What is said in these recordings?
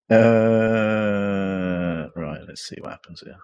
Right, let's see what happens here.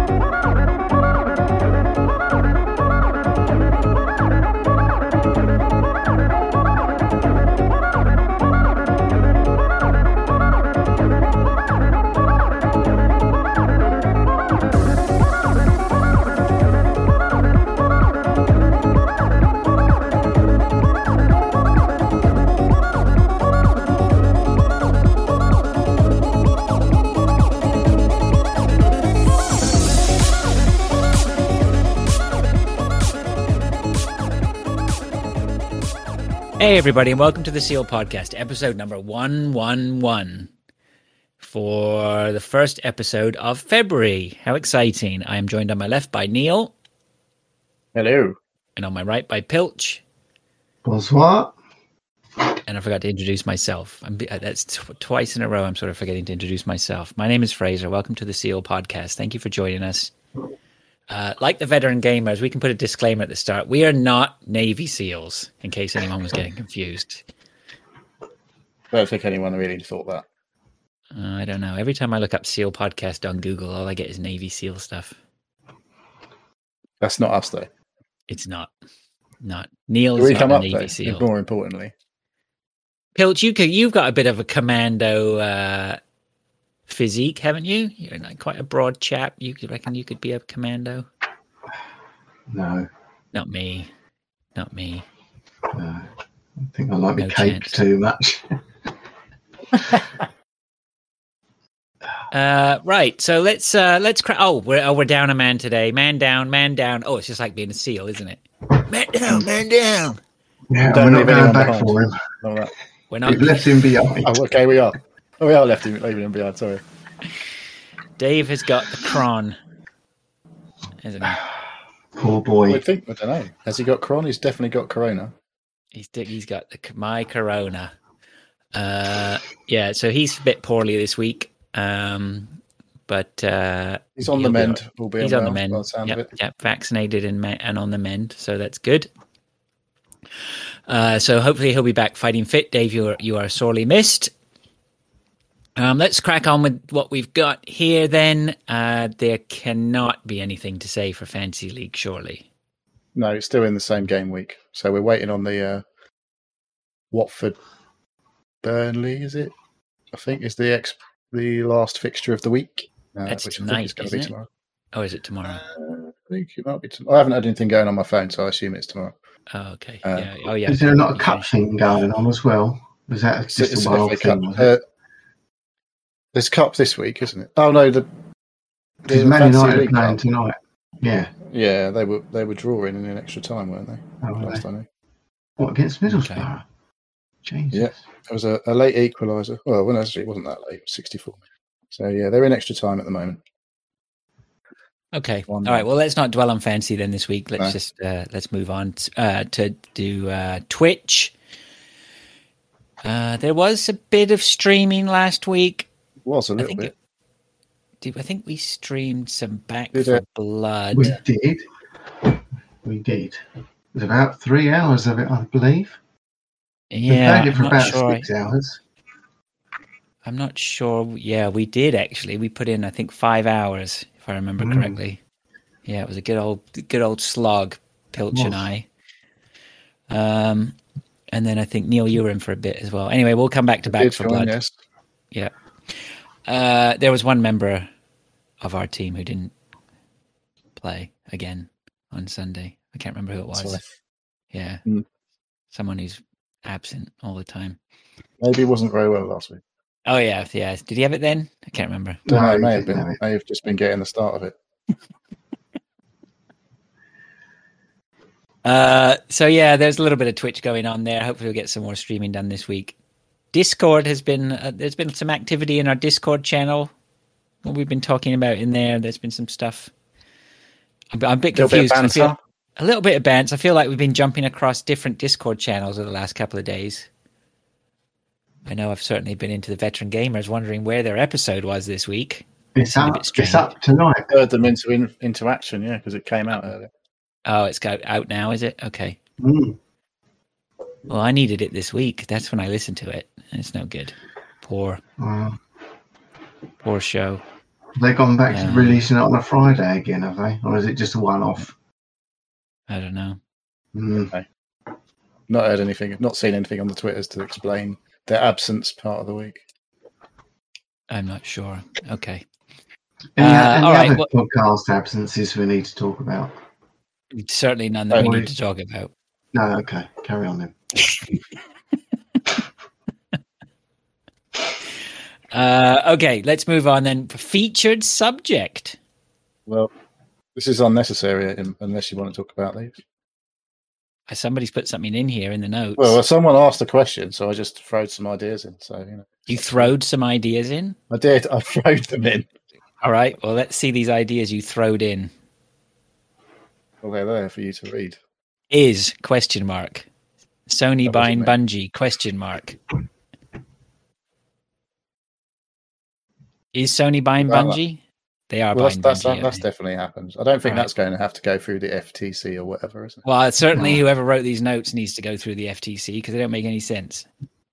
Hey everybody, and welcome to the Seal Podcast, episode number 111 for the first episode of February. How exciting. I am joined on my left by Neil. Hello. And on my right by Pilch. Bonsoir. And I forgot to introduce myself. That's twice in a row I'm sort of forgetting to introduce myself. My name is Fraser. Welcome to the Seal Podcast. Thank you for joining us. Like the veteran gamers, we can put a disclaimer at the start. We are not Navy SEALs, in case anyone was getting confused. I don't think anyone really thought that. I don't know. Every time I look up SEAL Podcast on Google, all I get is Navy SEAL stuff. That's not us, though. It's not. Neil's we not come a up, Navy though, SEAL. more importantly. Pilch, you've got a bit of a commando physique, haven't you? You're like quite a broad chap. You reckon you could be a commando? No. Not me. No. I think I like No the cake chance. too much. Right. So let's crack. We're down a man today. Man down. Oh, it's just like being a SEAL, isn't it? Man down. Yeah, Don't we're leave not going anyone back behind. for him. All right. We're not. We've left him behind. Oh, okay, we are. Oh, we are leaving him behind, sorry. Dave has got the cron, isn't he? Poor boy. I don't know. Has he got Cron? He's definitely got Corona. He's got my corona. Yeah, so he's a bit poorly this week. But He's on he'll the be mend. all right. Will be He's on on the by mend. the sound of it. Yep, vaccinated and on the mend, so that's good. So hopefully he'll be back fighting fit. Dave, you are sorely missed. Let's crack on with what we've got here then. There cannot be anything to say for Fantasy League, surely. No, it's still in the same game week. So we're waiting on the Watford Burnley, is it? I think is the last fixture of the week. That's which tonight, I think is going to isn't be it? tomorrow. Oh, is it tomorrow? I think it might be tomorrow. I haven't had anything going on my phone, so I assume it's tomorrow. Oh, okay. Uh, Yeah. Oh, yeah. Is there not a cup thing going on as well? Is that just It's a an wild FA thing? Cup. Was it? There's cup this week, isn't it? Oh no, Because the Man Fantasy United are League playing Cup. tonight. Yeah. Yeah, they were drawing in extra time, weren't they? Oh, were Last they? I knew. What, against Middlesbrough? Jesus. Yeah. It was a late equaliser. Well, actually, it wasn't that late. It was 64 minutes. So yeah, they're in extra time at the moment. Okay. One All right. Well, let's not dwell on fantasy then this week. Let's No. just let's move on to do Twitch. There was a bit of streaming last week. It was a I little think bit. I think we streamed some Back Did for it? Blood. We did. It was about 3 hours of it, I believe. We Yeah, played it for I'm not about sure. 6 hours. I'm not sure. Yeah, we did actually. We put in I think 5 hours, if I remember correctly. Yeah, it was a good old slog, Pilch and I. And then I think Neil, you were in for a bit as well. Anyway, we'll come back to Back Did for join, Blood. yes. Yeah. There was one member of our team who didn't play again on Sunday. I can't remember who it was. Sorry. Yeah. Mm. Someone who's absent all the time. Maybe it wasn't very well last week. Oh, yeah. Yeah. Did he have it then? I can't remember. No, No, it he may have didn't been. have it. May have just been getting the start of it. So, yeah, there's a little bit of Twitch going on there. Hopefully we'll get some more streaming done this week. Discord has been, there's been some activity in our Discord channel. What we've been talking about in there, there's been some stuff. I'm a bit Little bit of confused. 'Cause I feel- banter. a little bit of banter. I feel like we've been jumping across different Discord channels over the last couple of days. I know I've certainly been into the veteran gamers wondering where their episode was this week. It's a up, bit strange. it's up tonight. Spurred them into action, yeah, because it came out earlier. Oh, it's out now, is it? Okay. Mm. Well, I needed it this week. That's when I listened to it, and it's no good. Poor. Poor show. Have they gone back to releasing it on a Friday again, have they? Or is it just a one-off? I don't know. Okay. Not heard anything, not seen anything on the Twitters to explain their absence part of the week. I'm not sure. Okay. Any all right. other podcast absences we need to talk about? Certainly none that we need to talk about. No, okay. Carry on then. Okay, let's move on then. Featured subject. Well, this is unnecessary unless you want to talk about these. Somebody's put something in here in the notes. Well, someone asked a question, so I just throwed some ideas in. So you throwed some ideas in? I did. I throwed them in. All right. Well, let's see these ideas you throwed in. Well, they're there for you to read. Is ? Sony buying Bungie ? Is Sony buying Bungie? They are buying Bungie. That's definitely happens. I don't think that's going to have to go through the FTC or whatever, is it? Well, certainly whoever wrote these notes needs to go through the FTC because they don't make any sense.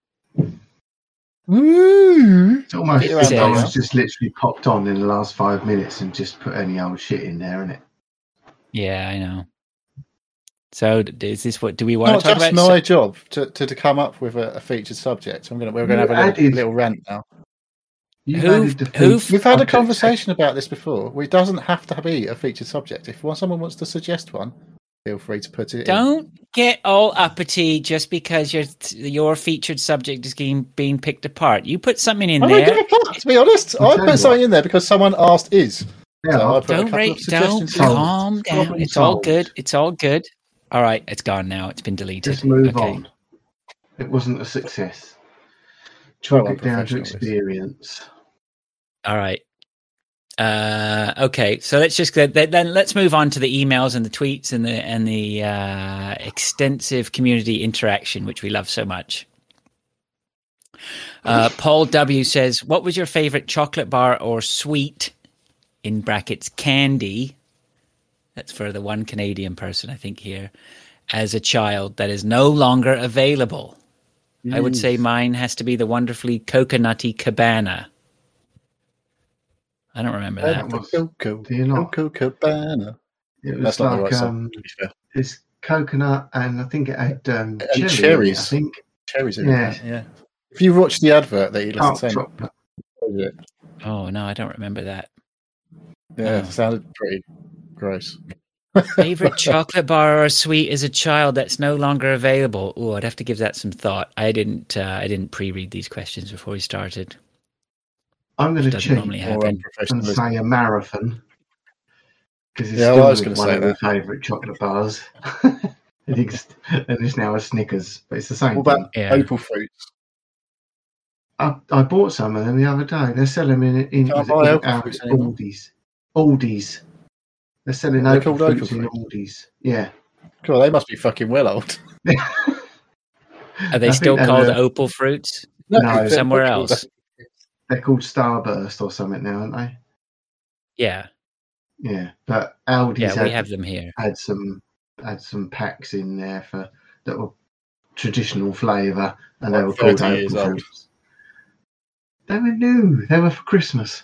It's almost someone's just literally popped on in the last 5 minutes and just put any old shit in there, isn't it? Yeah, I know. So, is this what do we want to talk about? It's my job to come up with a featured subject. We're going to have a little rant now. We've had a conversation about this before. It doesn't have to be a featured subject. If someone wants to suggest one, feel free to put it. Don't get all uppity just because your featured subject is being picked apart. You put something in there. To be honest, I put something in there because someone asked. Yeah, don't calm down. It's all good. It's all good. All right, it's gone now. It's been deleted. Just move on. It wasn't a success. Chalk it down to experience. All right. Okay, so let's just then let's move on to the emails and the tweets and the extensive community interaction, which we love so much. Paul W says, "What was your favorite chocolate bar or sweet (in brackets candy)?" That's for the one Canadian person, I think, here. "As a child that is no longer available." I would say mine has to be the wonderfully coconutty Cabana. I don't remember that. Cocoa Cabana. It was it's coconut, and I think it had cherries. I think cherries in it. Yeah. If you watch the advert that you listened to, oh no, I don't remember that. Yeah, it sounded pretty gross. Favorite chocolate bar or sweet as a child that's no longer available? Oh, I'd have to give that some thought. I didn't pre-read these questions before we started. I'm going to cheat and say a marathon because it's still one of my favourite chocolate bars. and it's now a Snickers, but it's the same. What about Opal Fruits? I bought some of them the other day. They're selling them in Aldi's. They're selling Opal Fruits in Aldi's. Yeah. Cool. They must be fucking well old. Are they still called Opal Fruits? No, somewhere else. They're called Starburst or something now, aren't they? Yeah. Yeah, but Aldi's we have them here. Had some packs in there that were traditional flavour, and they were called Opal Fruits. They were new. They were for Christmas.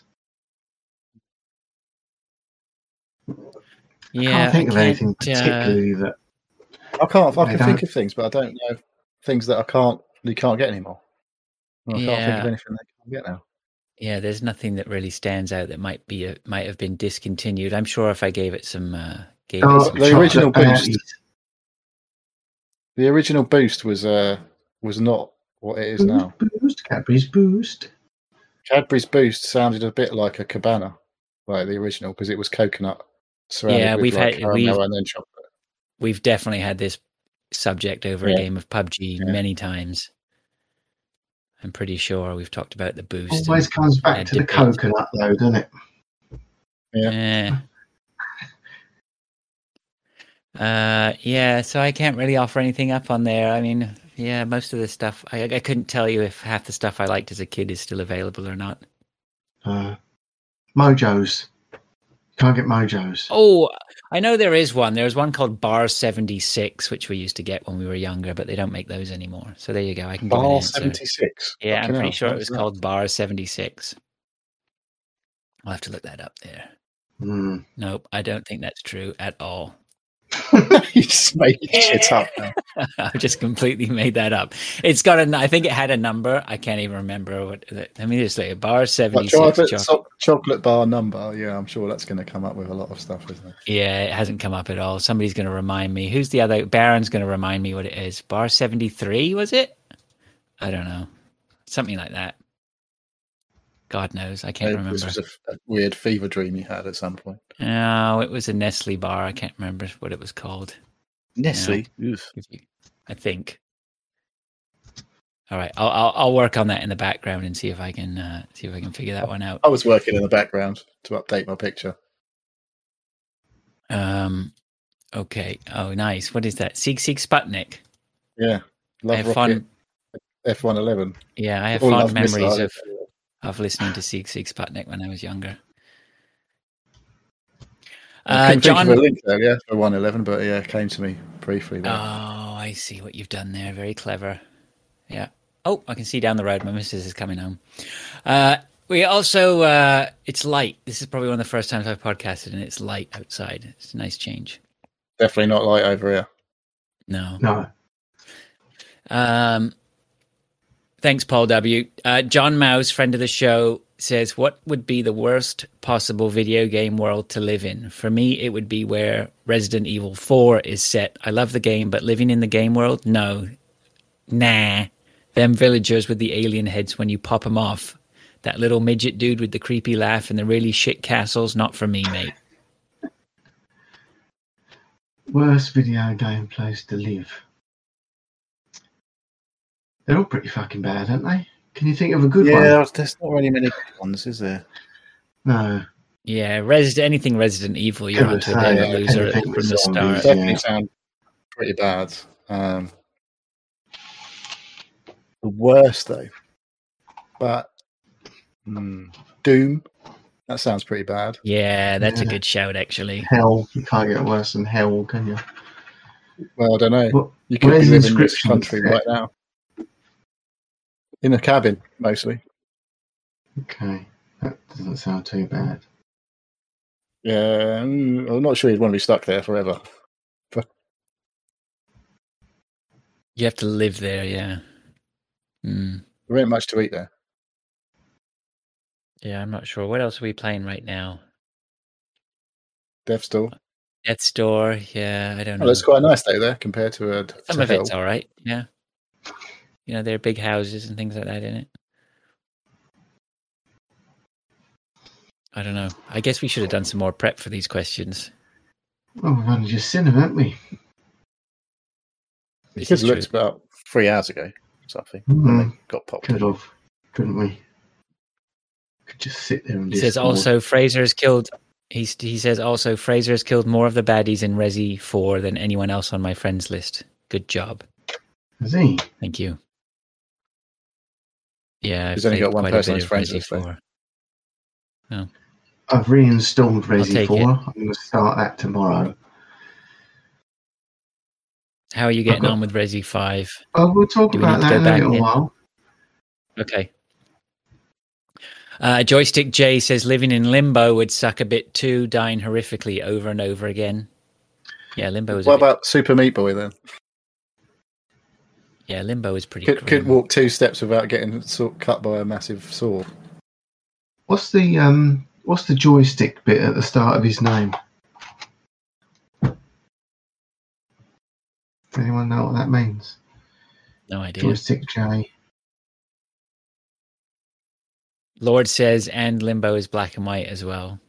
Yeah, I can't think of anything particularly that. I can think of things, but I don't know things that you can't get anymore. I can't think of anything that you can get now. Yeah, there's nothing that really stands out that might have been discontinued. I'm sure if I gave it some, the original Boost. The original Boost was not what it is now. Cadbury's Boost. Cadbury's Boost sounded a bit like a Cabana, like the original, because it was coconut surrounded with caramel and then chocolate. We've definitely had this subject over a game of PUBG many times. I'm pretty sure we've talked about the Boost. Always comes back to the coconut, though, doesn't it? Yeah. So I can't really offer anything up on there. I mean, most of the stuff, I couldn't tell you if half the stuff I liked as a kid is still available or not. Mojos. Can't get Mojos. Oh, I know there is one. There's one called Bar 76, which we used to get when we were younger, but they don't make those anymore. So there you go. I can Bar 76? Yeah, I'm pretty sure it was called Bar 76. I'll have to look that up there. Mm. Nope, I don't think that's true at all. You just made shit up now. I've just completely made that up. It's got I think it had a number. I can't even remember what. I mean, it's like a bar 76. Chocolate bar number. Yeah, I'm sure that's going to come up with a lot of stuff, isn't it? Yeah, it hasn't come up at all. Somebody's going to remind me. Who's the other? Baron's going to remind me what it is. Bar 73, was it? I don't know. Something like that. God knows. I can't remember. This was a weird fever dream you had at some point. No, it was a Nestle bar. I can't remember what it was called. Nestle? I think. All right. I'll work on that in the background and see if I can figure that one out. I was working in the background to update my picture. Okay. Oh, nice. What is that? Sieg Sputnik. Yeah. Love Rocket. F-111. Yeah, I have fond memories of listening to Sieg Sputnik when I was younger. John, think of a link there, yeah, for 111, but yeah, it came to me briefly there. Oh, I see what you've done there. Very clever. Yeah. Oh, I can see down the road. My missus is coming home. We also, it's light. This is probably one of the first times I've podcasted, and it's light outside. It's a nice change. Definitely not light over here. No. Thanks, Paul W. John Mouse, friend of the show, says, what would be the worst possible video game world to live in? For me, it would be where Resident Evil 4 is set. I love the game, but living in the game world? No. Nah. Them villagers with the alien heads when you pop them off. That little midget dude with the creepy laugh and the really shit castles? Not for me, mate. Worst video game place to live? They're all pretty fucking bad, aren't they? Can you think of a good one? Yeah, there's not really many good ones, is there? No. Yeah, anything Resident Evil, you're onto a bit of a loser from the start. Definitely sound pretty bad. The worst, though. But Doom, that sounds pretty bad. Yeah, that's a good shout, actually. Hell, you can't get worse than hell, can you? Well, I don't know. You could be living in this country right now. In a cabin, mostly. Okay, that doesn't sound too bad. Yeah, I'm not sure you'd want to be stuck there forever. But you have to live there, yeah. There ain't much to eat there. Yeah, I'm not sure. What else are we playing right now? Death's Door. Death's Door, yeah, I don't know. Oh, it's quite a nice day there compared to Some of it's all right, yeah. You know, there are big houses and things like that in it. I don't know. I guess we should have done some more prep for these questions. Well, we've only just seen them, haven't we? It just looked about 3 hours ago, something. Got popped. Could have, couldn't we? Could just sit there and. He says also Fraser has killed. He says also Fraser has killed more of the baddies in Resi 4 than anyone else on my friends list. Good job. Has he? Thank you. Yeah, he's only got one person on his friends list. No. I've reinstalled Resi 4. I'm going to start that tomorrow. How are you getting on with Resi 5? Oh, we'll talk about that in a little while. Okay. Joystick J says living in Limbo would suck a bit too, dying horrifically over and over again. Yeah, Limbo is. What about Super Meat Boy then? Yeah, Limbo is pretty. Could walk 2 steps without getting cut by a massive saw. What's the joystick bit at the start of his name? Anyone know what that means? No idea. Joystick J. Lord says, and Limbo is black and white as well.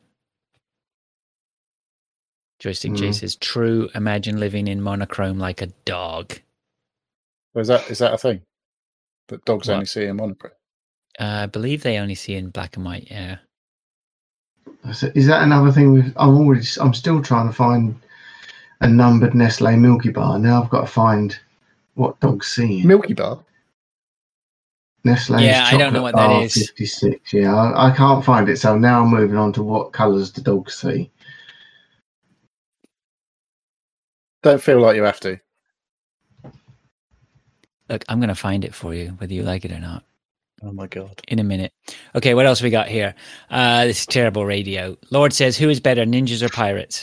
Joystick J says, true, imagine living in monochrome like a dog. Well, is that a thing? That dogs only see in monochrome? I believe they only see in black and white, yeah. Is that another thing? I'm still trying to find a numbered Nestle Milky Bar. Now I've got to find what dogs see. Milky Bar? Nestle's I don't know what that is. 56, yeah. I can't find it, so now I'm moving on to what colours the dogs see. Don't feel like you have to. Look, I'm going to find it for you, whether you like it or not. Oh my God. In a minute. Okay, what else we got here? This is terrible radio. Lord says, who is better, ninjas or pirates?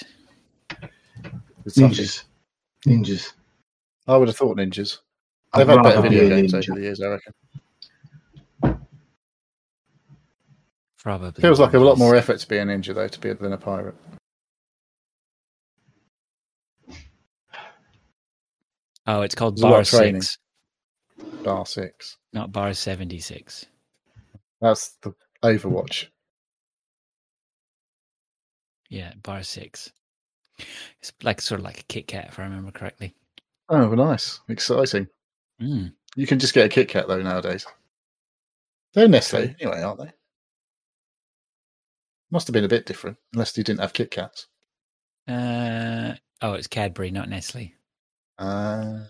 Ninjas. I would have thought ninjas. They've had better video games over the years, I reckon. Probably. Feels like a lot more effort to be a ninja, though, than a pirate. Oh, it's called Bar 6. Bar 6. Not Bar 76. That's the Overwatch. Yeah, Bar 6. It's like sort of like a Kit Kat, if I remember correctly. Oh, nice. Exciting. Mm. You can just get a Kit Kat, though, nowadays. They're Nestle, anyway, aren't they? Must have been a bit different, unless you didn't have Kit Kats. It's Cadbury, not Nestle. My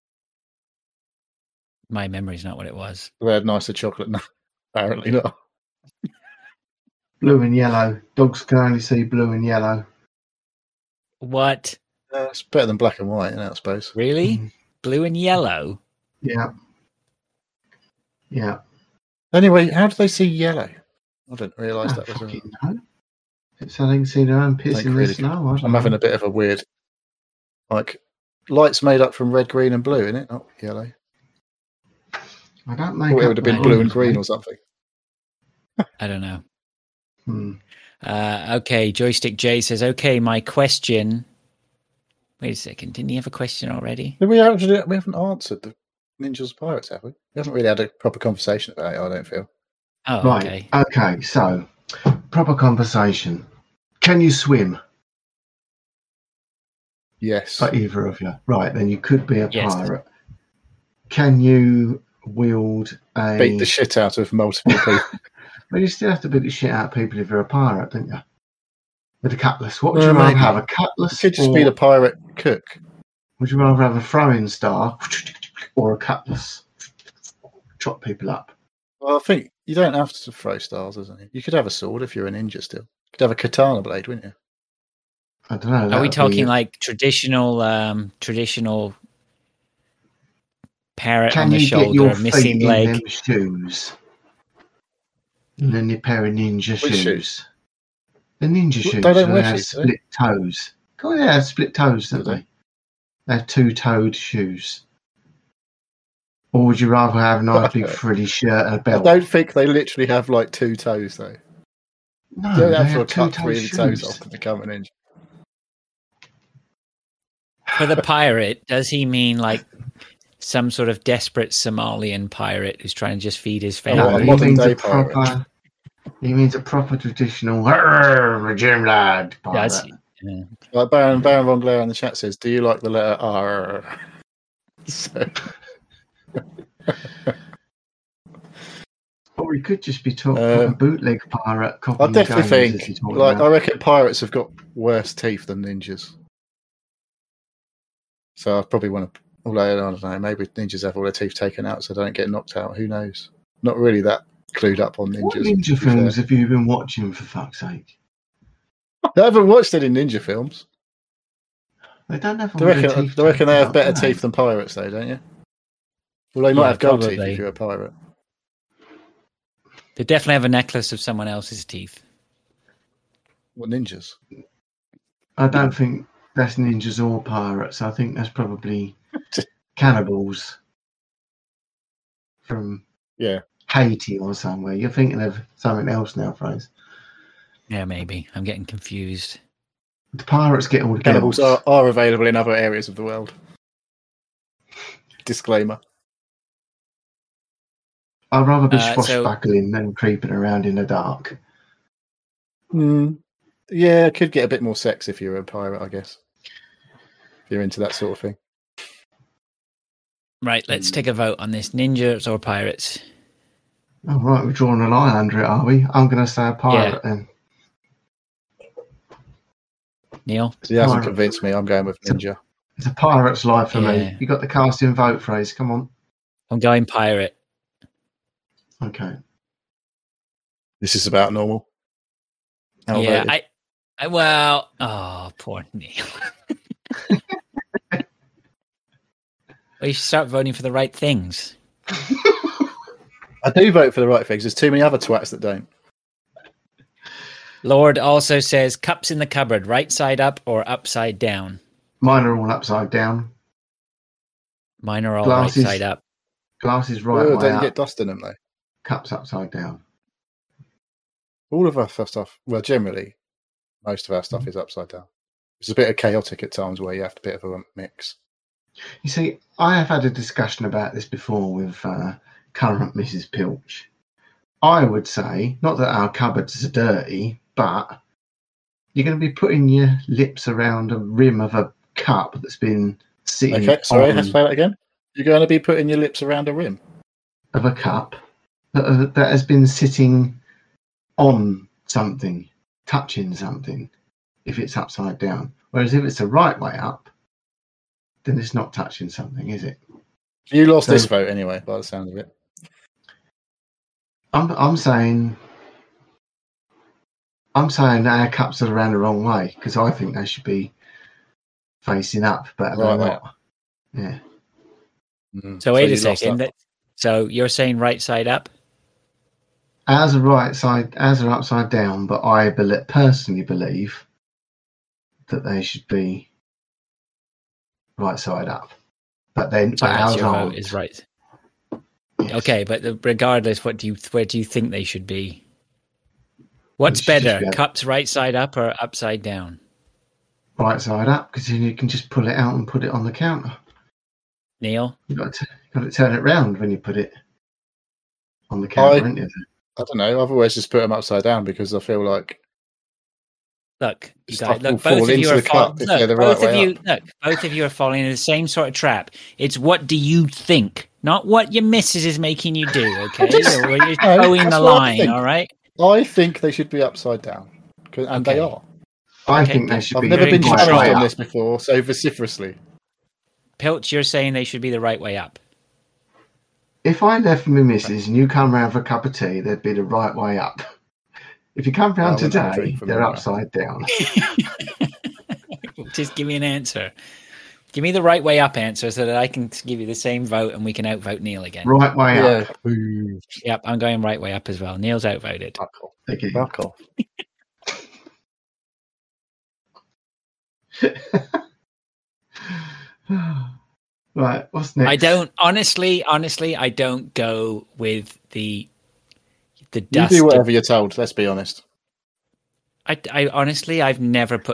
memory's not what it was. They had nicer chocolate. No, apparently not. Blue and yellow. Dogs can only see blue and yellow. What? It's better than black and white, I suppose. Really? Mm. Blue and yellow? Yeah. Anyway, how do they see yellow? I didn't realise that was It's so they can see their own piss in the snow. I'm having a bit of a weird... light's made up from red, green and blue, isn't it? Not yellow. I don't make it would have been blue and green or something. I don't know. Okay, Joystick J says, okay, my question... Wait a second, didn't he have a question already? We haven't answered the Ninjas Pirates, have we? We haven't really had a proper conversation about it, I don't feel. Oh, right. Okay, so, proper conversation. Can you swim? Yes. For either of you. Right, then you could be a pirate. Can you wield a... Beat the shit out of multiple people. Well, you still have to beat the shit out of people if you're a pirate, don't you? With a cutlass. What would you rather have? A cutlass? You could just be the pirate cook. Would you rather have a throwing star or a cutlass? Chop people up. Well, I think you don't have to throw stars, isn't it? You could have a sword if you're a ninja still. You could have a katana blade, wouldn't you? I don't know. Are we talking like traditional parrot on the shoulder, missing leg? Can you get your feet in them shoes? And then your pair of ninja shoes. The ninja shoes. They don't wear have shoes, split toes. Oh, yeah, they have split toes, don't they? They have two-toed shoes. Or would you rather have a nice big frilly shirt and a belt? I don't think they literally have like two toes, though. No, you don't have to cut 3 toes off to become a ninja. For the pirate, does he mean like some sort of desperate Somalian pirate who's trying to just feed his family? No, modern day pirate. He means a proper traditional gym lad pirate. Yeah. Like Baron von Blair in the chat says, do you like the letter R? So... Or we could just be talking a bootleg pirate. I definitely think, I reckon pirates have got worse teeth than ninjas. So I probably want to, although I don't know, maybe ninjas have all their teeth taken out so they don't get knocked out. Who knows? Not really that clued up on ninjas. What ninja films have you been watching, for fuck's sake? I haven't watched any ninja films. They don't have all their teeth. I reckon they have better teeth than pirates, though, don't you? Well, they might have gold teeth if you're a pirate. They definitely have a necklace of someone else's teeth. What, ninjas? I don't think that's ninjas or pirates. I think that's probably cannibals from Haiti or somewhere. You're thinking of something else now, Fraser. Yeah, maybe. I'm getting confused. The pirates get all the cannibals are available in other areas of the world. Disclaimer. I'd rather be swashbuckling than creeping around in the dark. Yeah, it could get a bit more sex if you're a pirate, I guess. If you're into that sort of thing. Right, let's take a vote on this. Ninjas or pirates? Oh, right, we're drawing a line under it, are we? I'm going to say a pirate then. Neil? He hasn't convinced me. I'm going with ninja. It's a pirate's life for me. You got the casting vote phrase. Come on. I'm going pirate. Okay. This is about normal. Poor Neil. Well, you should start voting for the right things. I do vote for the right things. There's too many other twats that don't. Lord also says, cups in the cupboard, right side up or upside down? Mine are all upside down. Mine are all glasses, right side up. Glasses right way don't up. You get dust in them, though? Cups upside down. All of our stuff, well, generally, most of our stuff is upside down. It's a bit chaotic at times where you have a bit of a mix. You see, I have had a discussion about this before with current Mrs. Pilch. I would say, not that our cupboards are dirty, but you're going to be putting your lips around a rim of a cup that's been sitting. Okay, sorry, let's play that again. You're going to be putting your lips around a rim of a cup that has been sitting on something, touching something, if it's upside down. Whereas if it's the right way up, then it's not touching something, is it? You lost this vote anyway, by the sound of it. I'm saying our cups are around the wrong way because I think they should be facing up, but they're not. Yeah. So wait a second. So you're saying right side up? Ours are upside down, but I personally believe that they should be right side up. But then, so ours your vote is right. Yes. Okay, but regardless, where do you think they should be? What's better, cups right side up or upside down? Right side up, because then you can just pull it out and put it on the counter. Neil, you've got to turn it round when you put it on the counter, haven't you? I don't know. I've always just put them upside down because I feel like. Look, both of you are both of you are falling in the same sort of trap. It's what do you think, not what your missus is making you do. Okay, or you're towing the line. All right. I think they should be upside down, and they are. I think they should be. I've never been challenged on this before so vociferously. Pilch, you're saying they should be the right way up. If I left my missus and you come round for a cup of tea, they'd be the right way up. If you come round today, they're upside down. Just give me an answer. Give me the right way up answer so that I can give you the same vote and we can outvote Neil again. Right way up. Yep, I'm going right way up as well. Neil's outvoted. Fuck off. Right, what's next? I don't honestly, I don't go with the dust. You do whatever you're told. Let's be honest. I honestly, I've never put.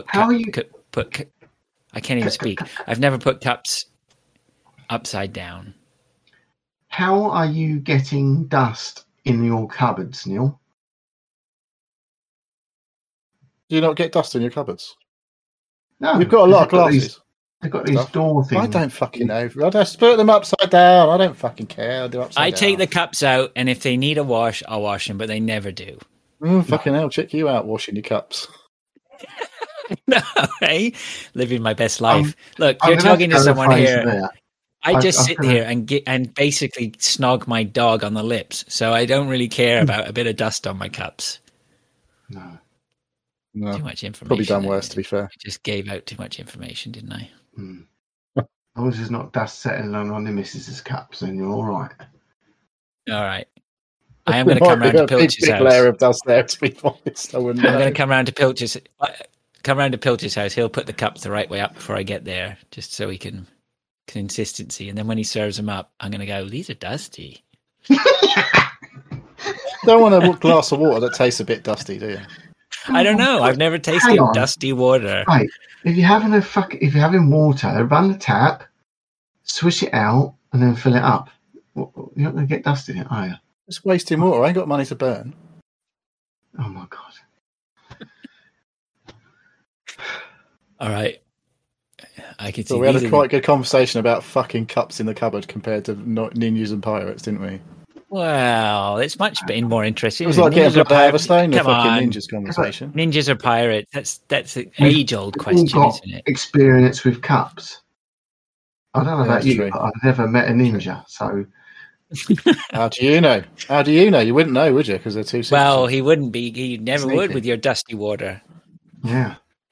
I can't even speak. I've never put cups upside down. How are you getting dust in your cupboards, Neil? Do you not get dust in your cupboards? No. You've got a lot of glasses. They've got these door things. I don't fucking know. I just put them upside down. I don't fucking care. I'll do upside down. I take the cups out, and if they need a wash, I'll wash them, but they never do. Fucking hell, check you out washing your cups. No, hey? Living my best life. Look, you're talking to someone here. I just sit here and basically snog my dog on the lips, so I don't really care about a bit of dust on my cups. No. Too much information. Probably done worse, to be fair. I just gave out too much information, didn't I? As long as there's not dust settling on the missus's cups, then you're all right. All right. I am going to come round to Pilch's house. Layer of dust there, to be honest. I'm going to come round to Pilch's. House. He'll put the cups the right way up before I get there, just so he can consistency. And then when he serves them up, I'm going to go, these are dusty. Don't want a glass of water that tastes a bit dusty, do you? I don't know. I've never tasted dusty water. Right. If you're having water, run the tap, swish it out, and then fill it up. You're not going to get dust in it, are you? It's wasting water. I ain't got money to burn. Oh my god. All right. I can see. We had a quite good conversation about fucking cups in the cupboard compared to ninjas and pirates, didn't we? Well, it's much more interesting. It was like getting a have a stone the fucking ninjas conversation. Ninjas or pirates? That's an age-old question, isn't it? Experience with cups. I don't know about you, but I've never met a ninja, so. How do you know? How do you know? You wouldn't know, would you? Because they're too simple. Well, he wouldn't be. He never would with your dusty water. Yeah.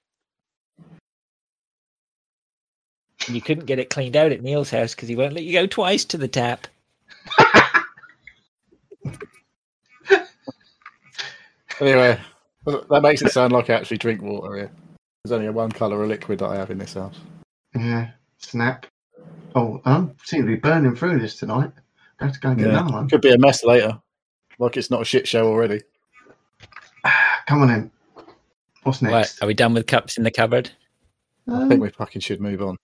You couldn't get it cleaned out at Neil's house because he won't let you go twice to the tap. Anyway, that makes it sound like I actually drink water here. There's only one colour of liquid that I have in this house. Yeah, snap. Oh, I seem to be burning through this tonight. I have to go and get another one. Could be a mess later. Like it's not a shit show already. Come on in. What's next? What? Are we done with cups in the cupboard? I think we fucking should move on.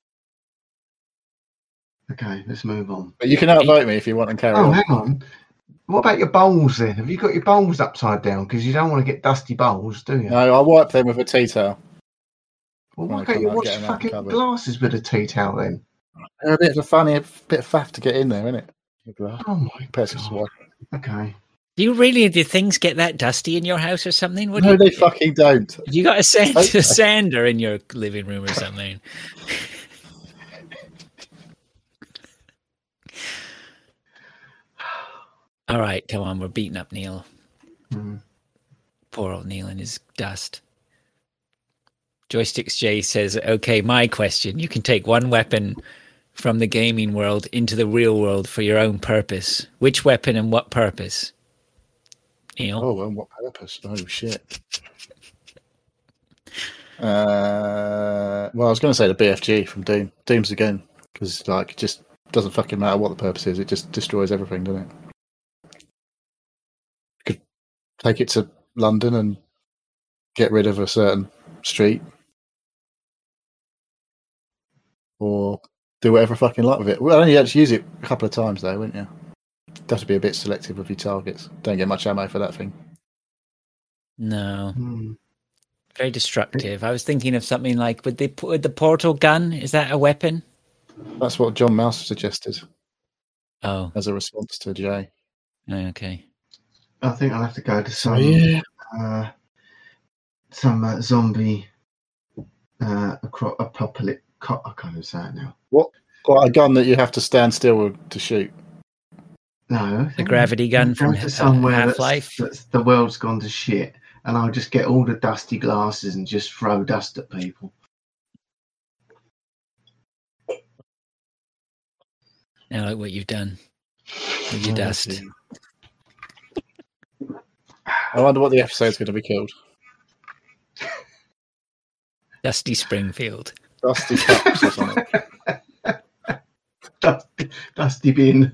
Okay, let's move on. But you can outvote me if you want and carry on. Oh, hang on. What about your bowls then? Have you got your bowls upside down? Because you don't want to get dusty bowls, do you? No, I wipe them with a tea towel. Well, why can't you wash fucking glasses with a tea towel then? They're a bit of a funny, bit of faff to get in there, isn't it? Oh my God. Okay. Do things get that dusty in your house or something? No, they fucking don't. You got a sander in your living room or something? All right, come on, we're beating up Neil. Poor old Neil and his dust. Joysticks J says, okay, my question. You can take one weapon from the gaming world into the real world for your own purpose. Which weapon and what purpose? Neil? Oh, and what purpose? Oh, shit. Well, I was going to say the BFG from Doom. Doom's again, because it just doesn't fucking matter what the purpose is. It just destroys everything, doesn't it? You could take it to London and get rid of a certain street, or do whatever fucking like with it. Well, only had to use it a couple of times though, wouldn't you? You have to be a bit selective with your targets. Don't get much ammo for that thing. No. Very destructive. I was thinking of something like with the portal gun. Is that a weapon? That's what John Mouse suggested. Oh, as a response to Jay. Okay. I think I'll have to go to some zombie apocalypse. I can't even say it now. What? A gun that you have to stand still to shoot? No. The gravity gun from Half-Life? That's the world's gone to shit, and I'll just get all the dusty glasses and just throw dust at people. Now look what you've done with your dust. I wonder what the episode's going to be called. Dusty Springfield. Dusty Cups or something. Dusty bin.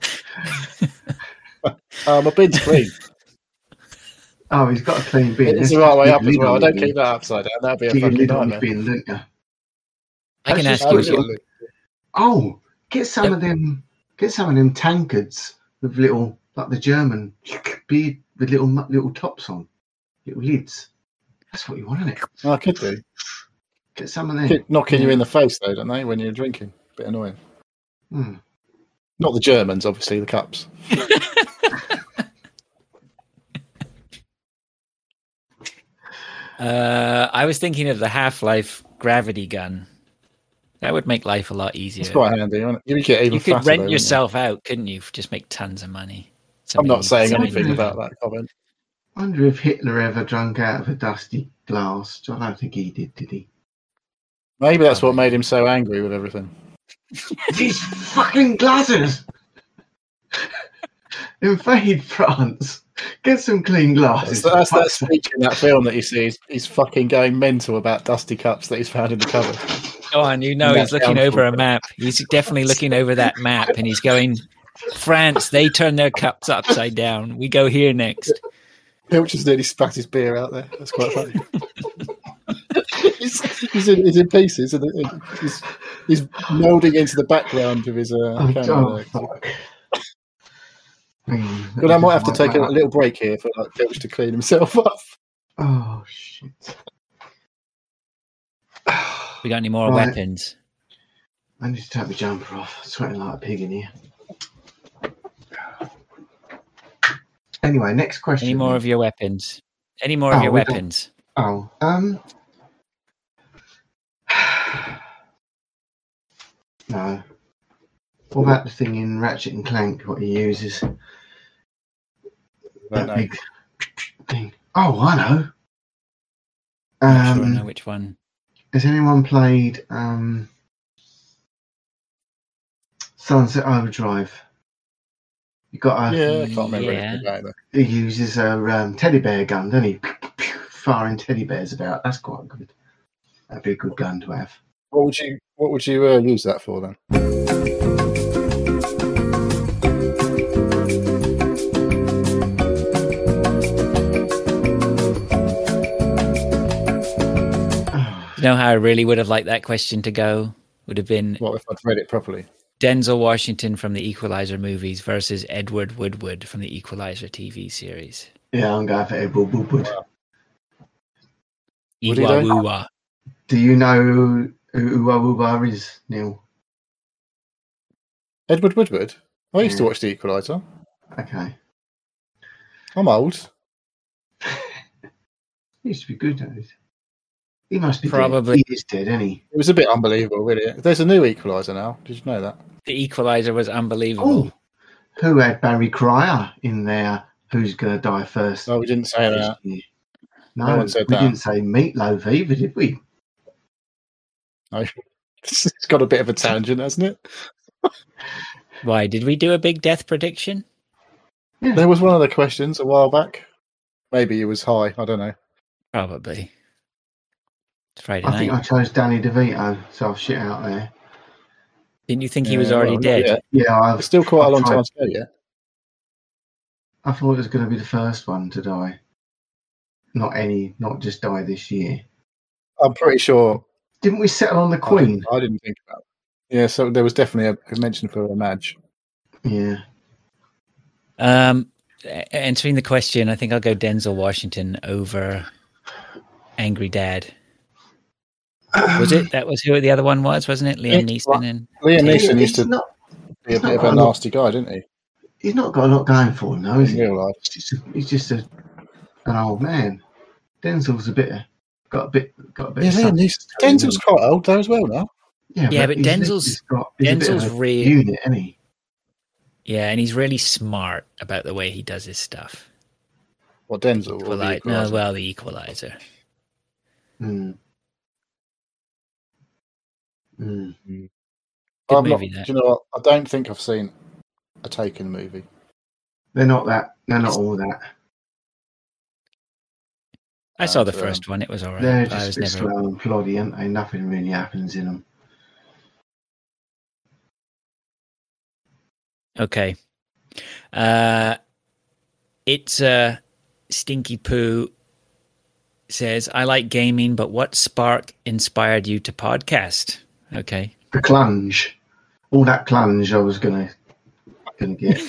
My bin's clean. Oh, he's got a clean bin. It's the right way up as well. I don't keep that upside down. That'd be a fucking nightmare. Bin, don't you? I can ask you. Oh, get some of them. Get some of them tankards with little, like the German beard with little tops on, little lids. That's what you want, isn't it? Oh, I could do. Get some of them. Knocking you in the face, though, don't they, when you're drinking? Bit annoying. Not the Germans, obviously, the cups. I was thinking of the Half-Life gravity gun. That would make life a lot easier. It's quite handy, wouldn't it? You could rent yourself out, couldn't you? Just make tons of money. I'm not saying anything about that comment. I wonder if Hitler ever drank out of a dusty glass. I don't think he did he? Maybe that's what made him so angry with everything. These fucking glasses! Invade France. Get some clean glasses. That's that speech in that film that you see. He's fucking going mental about dusty cups that he's found in the cupboard. Go on, he's looking over a map. He's definitely looking over that map, and he's going, France, they turn their cups upside down. We go here next. He'll just nearly spat his beer out there. That's quite funny. he's in pieces, and he's moulding into the background of his camera. Fuck. But I might have to take a little break here for Filch to clean himself up. Oh shit! We got any more weapons? I need to take my jumper off. I'm sweating like a pig in here. Anyway, next question. Any more of your weapons? Any more of your weapons? No. What about the thing in Ratchet and Clank? What he uses? That big thing. Oh, I know. I'm sure I know which one. Has anyone played Sunset Overdrive? You got I can't remember anything about it. He uses a teddy bear gun, doesn't he? Firing teddy bears about. That's quite good. That'd be a good gun to have. What would you use that for then? You know how I really would have liked that question to go? Would have been... What if I'd read it properly? Denzel Washington from the Equalizer movies versus Edward Woodward from the Equalizer TV series. Yeah, I'm going for Edward Woodward. Iwa Wuwa. Do you know who Iwa Wuwa is, Neil? Edward Woodward? I used to watch The Equalizer. Okay. I'm old. He used to be good, though. He must be probably dead. He is dead, isn't he? It was a bit unbelievable, really. There's a new Equalizer now. Did you know that? The Equalizer was unbelievable. Oh, who had Barry Cryer in there? Who's going to die first? Oh, we didn't say that. No one said that. We didn't say Meatloaf either, did we? No. It's got a bit of a tangent, hasn't it? Why? Did we do a big death prediction? Yeah. There was one of the questions a while back. Maybe it was high. I don't know. Probably. It's Friday night. I think I chose Danny DeVito, so I'll shit out there. Didn't you think he was already dead? Yeah, it's still quite a long time to go yet. I thought it was going to be the first one to die. Not just die this year. I'm pretty sure. Didn't we settle on the Queen? I didn't think about it. Yeah, so there was definitely a mention for a Madge. Yeah. Answering the question, I think I'll go Denzel Washington over Angry Dad. Was it? That was who the other one was, wasn't it? Liam Neeson. Liam Neeson used to be a bit of a nasty guy, didn't he? He's not got a lot going for him, though, is he? In real life. He's just an old man. Denzel's got a bit. Yeah, Denzel's quite old though as well now. Yeah, but Denzel's real unit, isn't he? Yeah, and he's really smart about the way he does his stuff. What, Denzel? The Equalizer. Mm. Good movie, that. Do you know what? I don't think I've seen a Taken movie. They're not all that. I saw the first one. It was all right. They're just a bit slow and ploddy, aren't they? Nothing really happens in them. Okay. It's Stinky Poo says, I like gaming, but what spark inspired you to podcast? Okay. The clunge. All that clunge I was gonna get.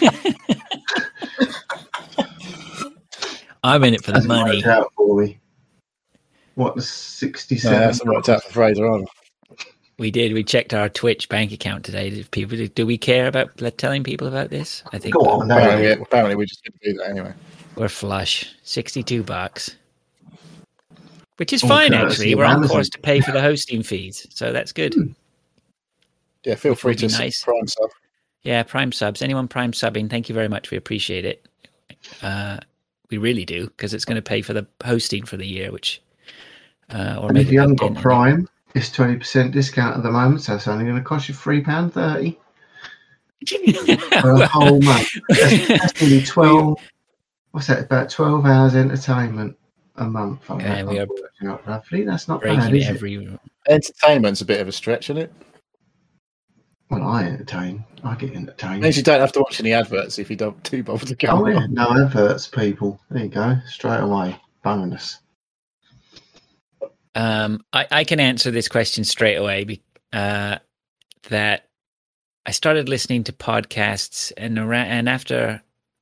I'm in it for the money. Worked out for me. What, the 67? No, that's worked out for Fraser either. We did. We checked our Twitch bank account today. Do we care about telling people about this? I think. Go on, apparently we just didn't do that anyway. We're flush. $62. Which is fine, actually. We're on course to pay for the hosting fees, so that's good. Yeah, feel free to Prime sub. Yeah, Prime subs. Anyone Prime subbing, thank you very much. We appreciate it. We really do, because it's going to pay for the hosting for the year, which... and if you haven't got Prime, it's 20% discount at the moment, so it's only going to cost you £3.30 for a whole month. That's nearly 12... What's that? About 12 hours entertainment a month. Yeah, we are roughly. That's not bad, is it? Entertainment's a bit of a stretch, isn't it? Well, I entertain. I get entertained. Means you don't have to watch any adverts if you don't too bother to go. Oh, yeah. No adverts, people. There you go. Straight away. Bonus. I can answer this question straight away. That I started listening to podcasts and after...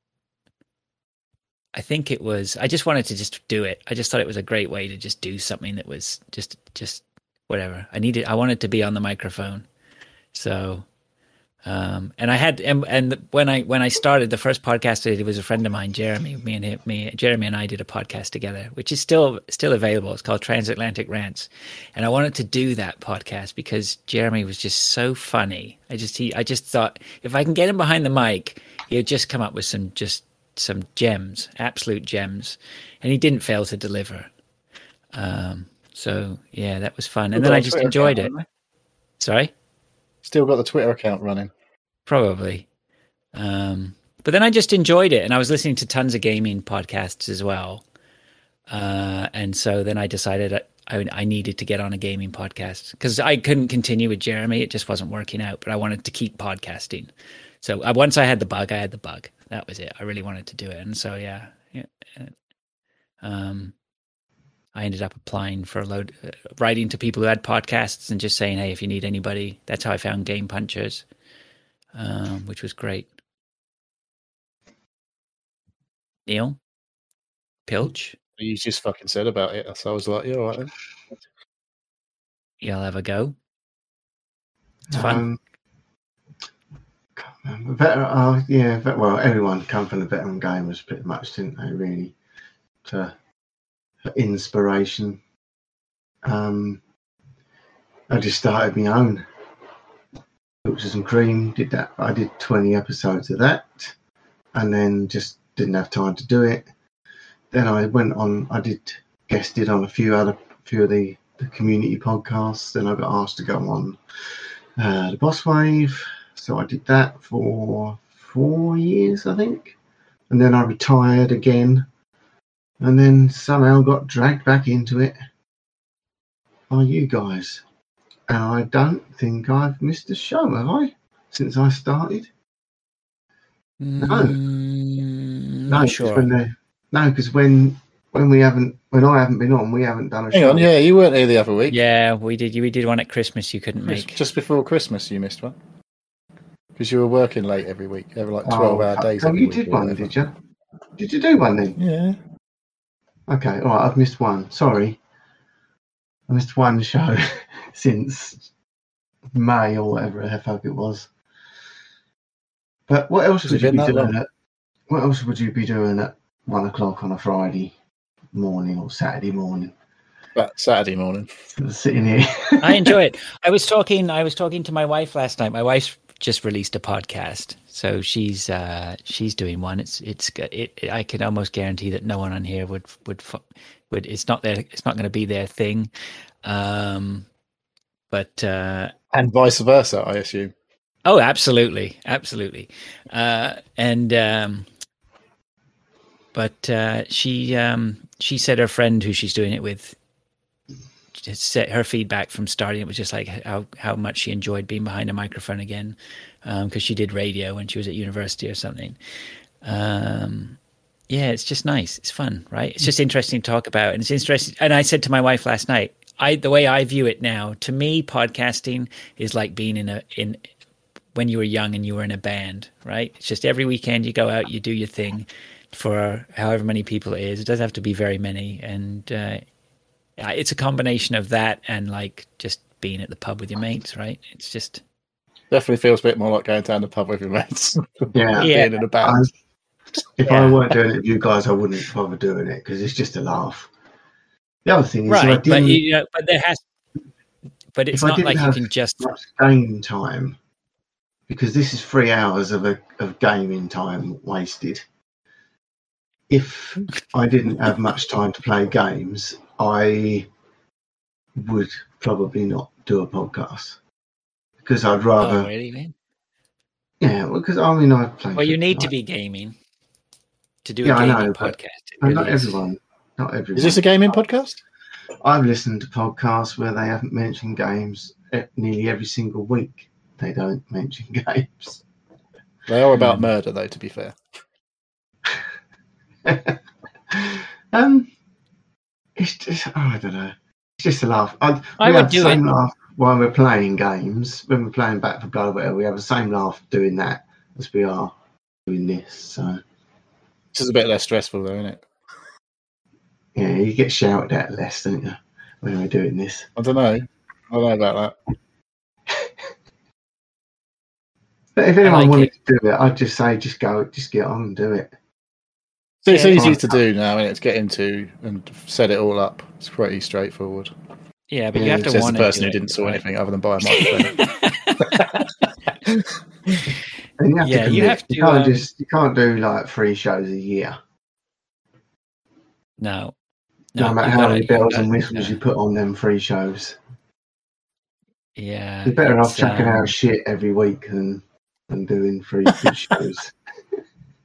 I think it was, I just wanted to just do it. I just thought it was a great way to just do something that was just whatever. I wanted to be on the microphone. So, and I had, and when I started the first podcast I did, it was a friend of mine, Jeremy, Jeremy and I did a podcast together, which is still available. It's called Transatlantic Rants. And I wanted to do that podcast because Jeremy was just so funny. I just thought if I can get him behind the mic, he'll just come up with some gems, absolute gems, and he didn't fail to deliver. So yeah, that was fun, and then I just enjoyed it. Sorry, still got the Twitter account running? Probably. Yeah, But then I just enjoyed it, and I was listening to tons of gaming podcasts as well. And so then I decided I needed to get on a gaming podcast because I couldn't continue with Jeremy. It just wasn't working out, but I wanted to keep podcasting. So once I had the bug, That was it. I really wanted to do it. And so, I ended up applying for writing to people who had podcasts and just saying, hey, if you need anybody. That's how I found Game Punchers, which was great. Neil? Pilch? You just fucking said about it. So I was like, yeah, all right then. You'll have a go? It's fun. Can't remember. Well, everyone come from the Veteran Gamers pretty much, didn't they, really? For inspiration. I just started my own Pilchers and Cream, did that. I did 20 episodes of that and then just didn't have time to do it. Then I went on, guested on a few of the community podcasts. Then I got asked to go on the Boss Wave. So I did that for 4 years, I think. And then I retired again. And then somehow got dragged back into it by you guys. And I don't think I've missed a show, have I? Since I started? No. Not sure. No, because when I haven't been on, we haven't done a show. Hang on, yeah, you weren't here the other week. Yeah, we did. We did one at Christmas. You couldn't make. Just before Christmas, you missed one because you were working late every week. Every 12-hour days. Oh, you did one, did you? Did you do one then? Yeah. Okay, all right. I've missed one. Sorry, I missed one show since May or whatever the fuck it was. But what else would you be doing? What else would you be doing at 1 o'clock on a Friday morning or Saturday morning? Saturday morning. Sitting here. I enjoy it. I was talking to my wife last night. My wife just released a podcast, so she's doing one. I can almost guarantee that no one on here would. It's not going to be their thing. And vice versa, I assume. Oh, absolutely. But she said her friend who she's doing it with set her feedback from starting it was just like how much she enjoyed being behind a microphone again, because she did radio when she was at university or something. It's just nice. It's fun, right? It's just interesting to talk about, and it's interesting. And I said to my wife last night, the way I view it now, to me, podcasting is like being in when you were young and you were in a band, right? It's just every weekend you go out, you do your thing for however many people it is. It doesn't have to be very many. And it's a combination of that and like just being at the pub with your mates, right? It's just... Definitely feels a bit more like going down the pub with your mates. Yeah. Being in a band. If I weren't doing it with you guys, I wouldn't bother doing it because it's just a laugh. The other thing is... Right, but it's not like you can just... much game time, because this is 3 hours of gaming time wasted. If I didn't have much time to play games, I would probably not do a podcast because I'd rather. Oh, really, man? Yeah, because I play. Well, you need to be gaming to do a gaming podcast. Really not everyone. Is this a gaming podcast? I've listened to podcasts where they haven't mentioned games nearly every single week. They don't mention games. They are about murder, though, to be fair. It's just, I don't know. It's just a laugh. I would do it. Laugh while we're playing games. When we're playing Back 4 Blood or whatever, we have the same laugh doing that as we are doing this. So this is a bit less stressful, though, isn't it? Yeah, you get shouted at less, don't you, when we're doing this? I don't know about that. But if anyone wanted to do it, I'd just say, just get on and do it. So it's easy to do now, and it's get into and set it all up. It's pretty straightforward. Yeah, but you have to want the person who didn't saw anything other than buy a microphone. You can't do like 3 shows a year. No matter how many bells and whistles you put on them 3 shows. Yeah, you're better off chucking out shit every week than doing 3 good shows.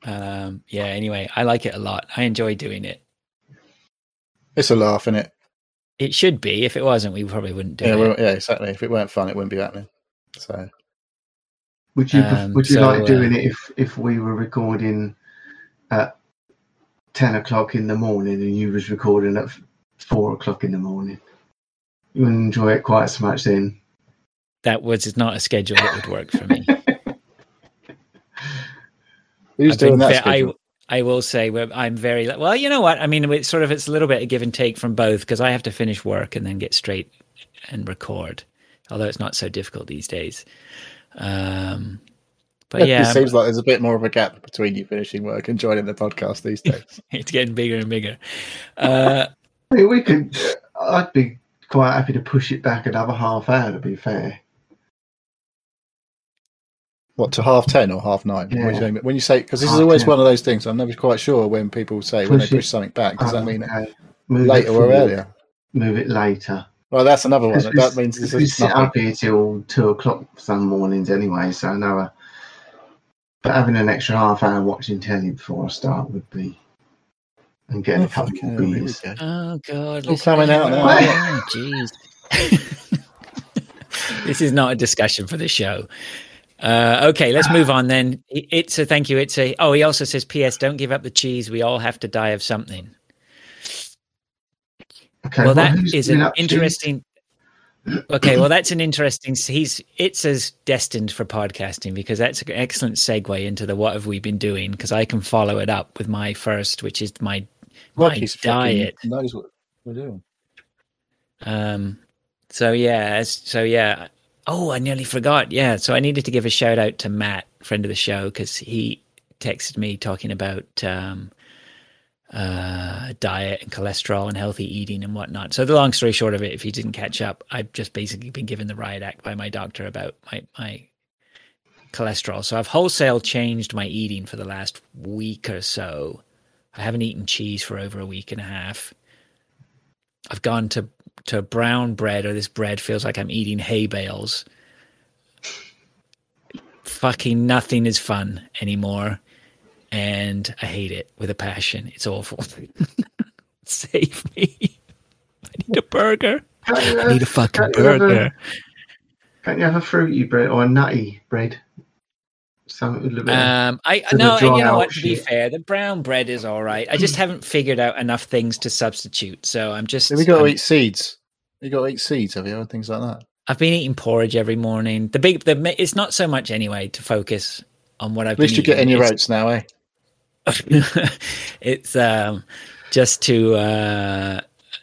Anyway, I like it a lot. I enjoy doing it. It's a laugh, isn't it? It should be. If it wasn't, we probably wouldn't do it. Yeah, exactly. If it weren't fun, it wouldn't be happening. So, would you like doing it if we were recording at 10 o'clock in the morning and you was recording at 4 o'clock in the morning? You wouldn't enjoy it quite so much then. That was not a schedule that would work for me. Who's doing that schedule? I will say I'm very well. You know what? I mean, it's a little bit of give and take from both, because I have to finish work and then get straight and record. Although it's not so difficult these days. But it seems like there's a bit more of a gap between you finishing work and joining the podcast these days. It's getting bigger and bigger. We could. I'd be quite happy to push it back another half hour. To be fair. What, to 10:30 or 9:30? Yeah. When you say, because this is always one of those things, I'm never quite sure when people say when they push something back. Does that mean later or earlier? Move it later. Well, that's another one. That means we sit up here till 2 o'clock some mornings anyway, so no. But having an extra half hour watching telly before I start would be, and getting a couple of beers. Oh God! It's coming out now. Oh, jeez. This is not a discussion for the show. Okay, let's move on then. Thank you. He also says, P.S. Don't give up the cheese. We all have to die of something. Okay, well, that is an interesting. Okay, well, that's an interesting. It's as destined for podcasting, because that's an excellent segue into what have we been doing, because I can follow it up with my first, which is my diet. Knows what we're doing. Oh, I nearly forgot. Yeah, so I needed to give a shout out to Matt, friend of the show, because he texted me talking about diet and cholesterol and healthy eating and whatnot. So the long story short of it, if you didn't catch up, I've just basically been given the riot act by my doctor about my cholesterol. So I've wholesale changed my eating for the last week or so. I haven't eaten cheese for over a week and a half. I've gone to brown bread, or this bread feels like I'm eating hay bales. Fucking nothing is fun anymore, and I hate it with a passion. It's awful. Save me. I need a burger. I need a fucking burger. Can't you have a fruity bread or a nutty bread? Something a little bit. You know what? To be fair, the brown bread is all right. I just haven't figured out enough things to substitute. So I'm just. Have you got to eat seeds? You got to eat seeds, have you, and things like that? I've been eating porridge every morning. It's not so much anyway to focus on what I've been eating. At least you're getting your oats now, eh? It's just to.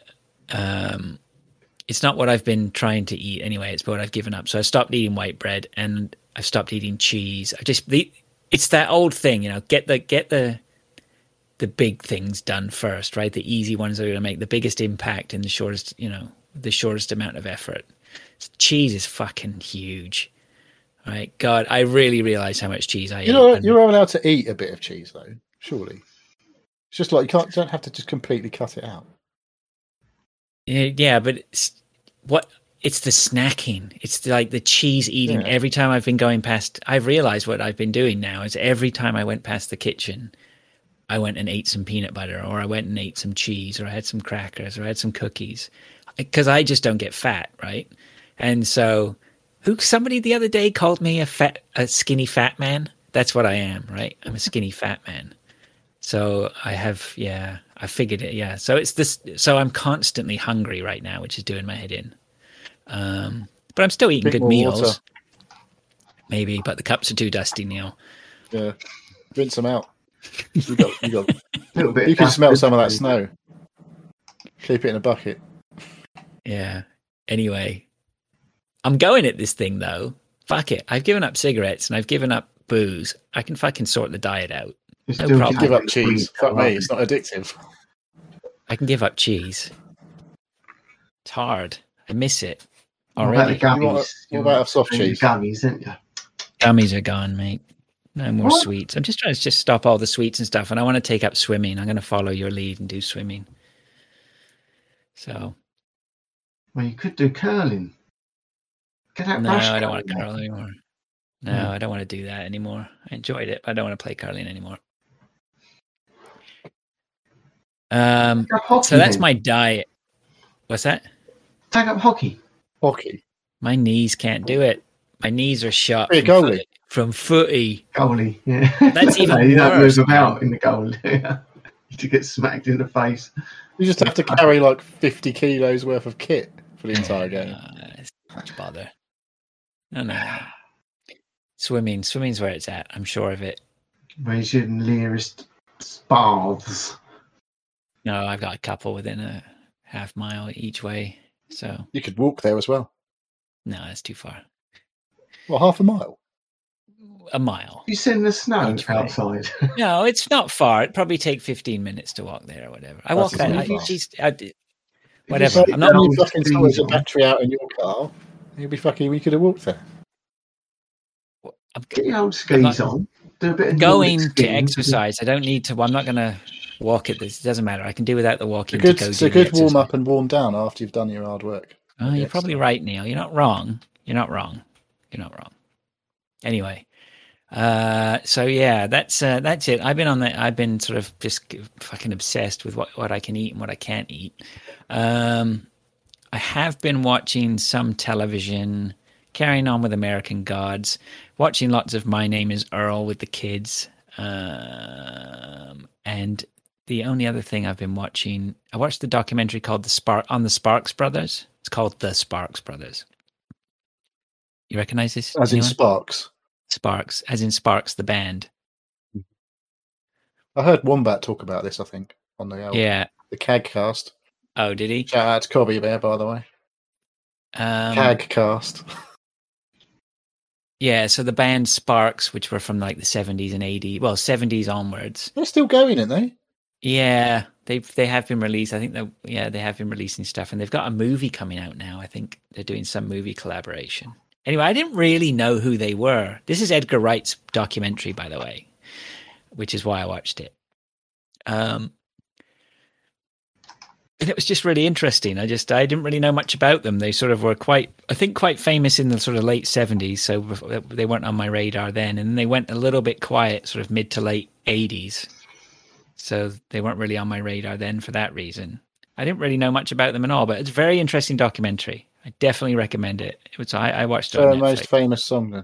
It's not what I've been trying to eat anyway. It's what I've given up. So I stopped eating white bread and I've stopped eating cheese. It's that old thing, get the big things done first, right? The easy ones that are going to make the biggest impact in the shortest amount of effort. Cheese is fucking huge, right? God, I really realize how much cheese I eat. You're allowed to eat a bit of cheese though, surely. It's just like you don't have to just completely cut it out. Yeah, but it's the snacking. It's like the cheese eating. Yeah. Every time I've been going past, I've realized what I've been doing now is every time I went past the kitchen, I went and ate some peanut butter, or I went and ate some cheese, or I had some crackers, or I had some cookies, because I just don't get fat, right? And so, somebody the other day called me a skinny fat man. That's what I am, right? I'm a skinny fat man. So I figured it. Yeah. So it's this. So I'm constantly hungry right now, which is doing my head in. But I'm still eating good meals. Water. Maybe, but the cups are too dusty, Neil. Yeah, rinse them out. You can smell some of that snow. Keep it in a bucket. Yeah. Anyway, I'm going at this thing though. Fuck it. I've given up cigarettes and I've given up booze. I can fucking sort the diet out. No problem. You can give up cheese. Fuck me, it's not addictive. I can give up cheese. It's hard. I miss it already. What about a soft cheese? Gummies, isn't you? Gummies are gone, mate. No more sweets. I'm just trying to stop all the sweets and stuff, and I want to take up swimming. I'm going to follow your lead and do swimming. So. Well, you could do curling. Get out. No, I don't want to curl anymore. No, I don't want to do that anymore. I enjoyed it, but I don't want to play curling anymore. So that's my diet. What's that? Take up hockey. Hockey. My knees can't do it. My knees are shot from footy. Goalie, yeah. That's even worse. You don't move about in the goal. You get smacked in the face. You just have to carry like 50 kilos worth of kit for the entire game. It's much bother. No. Swimming's where it's at. I'm sure of it. Where's your nearest baths? No, I've got a couple within a half mile each way. So you could walk there as well. No, that's too far. Well, half a mile. A mile. You seen the snow outside? No, it's not far. It'd probably take 15 minutes to walk there or whatever. I walk that. Whatever. I'm not fucking storage a battery out in your car. You'd be fucking. We could have walked there. Get your old skis on. Do a bit of going to exercise. I don't need to. I'm not going to walk it. This doesn't matter. I can do without the walking. It's a good warm up and warm down after you've done your hard work. Oh, you're probably right, Neil. You're not wrong. Anyway, so yeah, that's it. I've been sort of just fucking obsessed with what I can eat and what I can't eat. I have been watching some television, carrying on with American Gods, watching lots of My Name is Earl with the kids, and the only other thing I've been watching, I watched the documentary called the Sparks Brothers. It's called The Sparks Brothers. You recognize this? As in Sparks? Sparks, as in Sparks, the band. I heard Wombat talk about this, I think, on the CAG-cast. Oh, did he? Shout out to Cobby there, by the way. CAG-cast. Yeah, so the band Sparks, which were from like the 70s and 80s, well, 70s onwards. They're still going, aren't they? Yeah, they have been released. I think they have been releasing stuff, and they've got a movie coming out now. I think they're doing some movie collaboration. Anyway, I didn't really know who they were. This is Edgar Wright's documentary, by the way, which is why I watched it. And it was just really interesting. I didn't really know much about them. They sort of were quite famous in the sort of late 70s, so they weren't on my radar then. And then they went a little bit quiet, sort of mid to late 80s. So they weren't really on my radar then for that reason. I didn't really know much about them at all, but it's a very interesting documentary. I definitely recommend it. I watched it on Netflix. Most famous song then?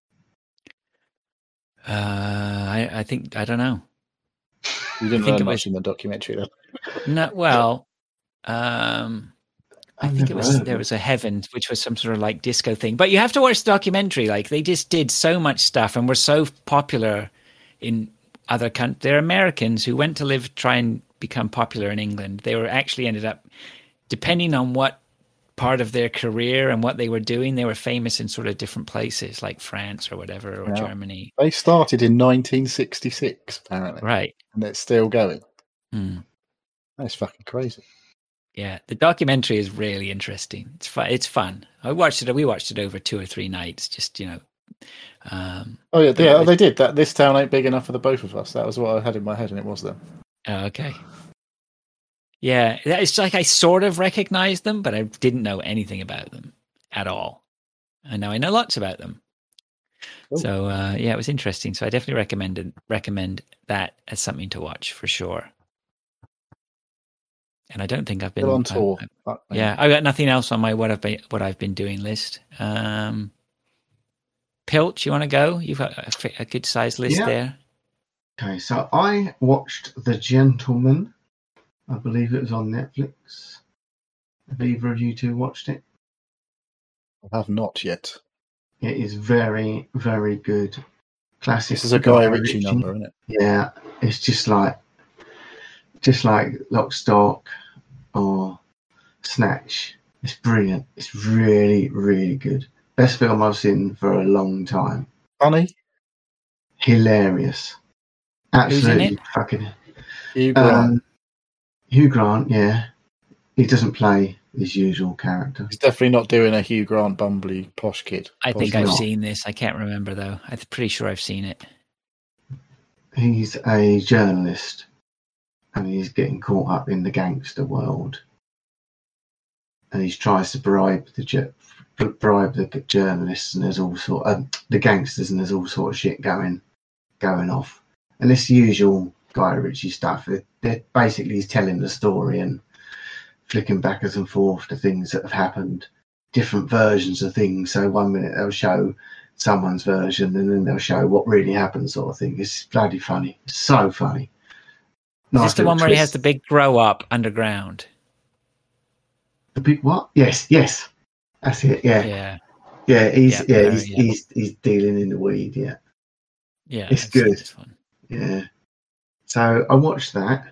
I think, I don't know. You didn't learn much in the documentary then? No, well, I think there was a Heavens, which was some sort of like disco thing. But you have to watch the documentary. Like they just did so much stuff and were so popular in other countries. They're Americans who went to try and become popular in England. They were actually ended up, depending on what part of their career and what they were doing, they were famous in sort of different places like France or whatever, or Germany. They started in 1966, apparently. Right. And it's still going. Mm. That's fucking crazy. Yeah, the documentary is really interesting. It's fun. We watched it over 2 or 3 nights, just, you know. They did that. This town ain't big enough for the both of us. That was what I had in my head, and it was them. Oh, okay. Yeah, it's like I sort of recognized them, but I didn't know anything about them at all. And now I know lots about them. Ooh. So it was interesting. So I definitely recommend that as something to watch for sure. And I don't think I've been on tour. I got nothing else on my what I've been doing list. Pilch, you want to go? You've got a good sized list there. Okay, so I watched The Gentleman. I believe it was on Netflix. Have either of you two watched it? I have not yet. It is very, very good. Classic. This is a Guy Ritchie number, isn't it? Yeah, it's just like Lock, Stock or Snatch. It's brilliant. It's really, really good. Best film I've seen for a long time. Funny? Hilarious. Absolutely fucking. Hugh Grant. Hugh Grant, yeah. He doesn't play his usual character. He's definitely not doing a Hugh Grant bumbly posh kid. I think I've seen this. I can't remember though. I'm pretty sure I've seen it. He's a journalist and he's getting caught up in the gangster world. And he tries to bribe the journalists, and there's all sort of the gangsters, and there's all sort of shit going off. And it's the usual Guy Ritchie stuff. They're basically he's telling the story and flicking backwards and forth to things that have happened, different versions of things. So 1 minute they'll show someone's version and then they'll show what really happened, sort of thing. It's bloody funny. It's so funny. Nice. Is this the one where he has the big grow up underground? The big what? Yes. That's it. Yeah. He's dealing in the weed. Yeah. It's good. Yeah. So I watched that.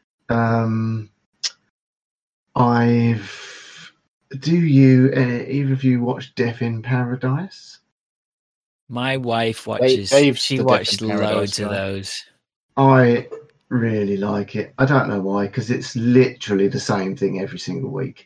Do you either of you watch Death in Paradise? My wife watches. She watched loads of those. I really like it. I don't know why, because it's literally the same thing every single week.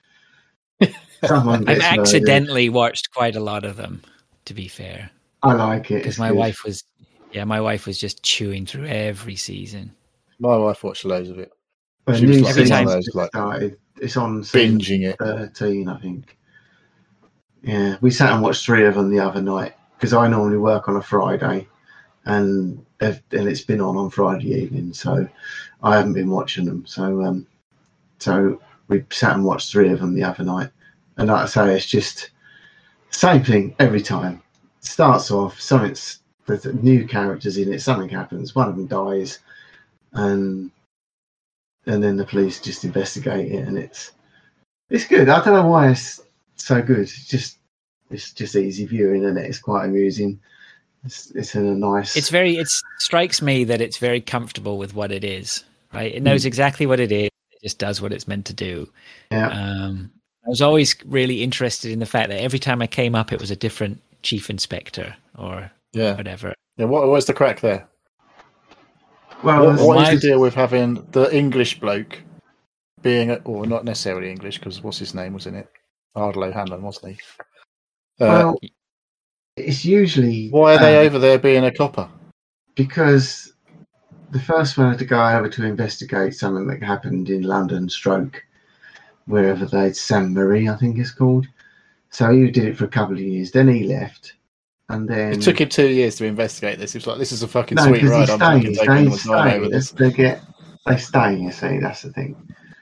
I've accidentally watched quite a lot of them, to be fair. I like it because my wife was just chewing through every season. My wife watched loads of it. Every time started, it's on binging it. 13, I think. Yeah, we sat and watched 3 of them the other night because I normally work on a Friday, and it's been on Friday evening, so I haven't been watching them. So we sat and watched 3 of them the other night, and like I say, it's just the same thing every time. It starts off there's new characters in it. Something happens. One of them dies, and then the police just investigate it, and it's good. I don't know why it's so good. It's just easy viewing, and it's quite amusing. It's in a nice. It strikes me that it's very comfortable with what it is. Right, it knows exactly what it is. It just does what it's meant to do. Yeah. I was always really interested in the fact that every time I came up, it was a different chief inspector or whatever. Yeah. What was the crack there? Well, what is the deal with having the English bloke being, or not necessarily English, because what's his name was in it? Ardal O'Hanlon, wasn't he? Well, it's usually... Why are they over there being a copper? Because the first one had to go over to investigate something that happened in London, wherever Saint Marie, I think it's called. So he did it for a couple of years. Then he left. And then it took him 2 years to investigate this. He was like, "This is a fucking sweet ride. I'm fucking taking my time over this." They stay. You see, that's the thing.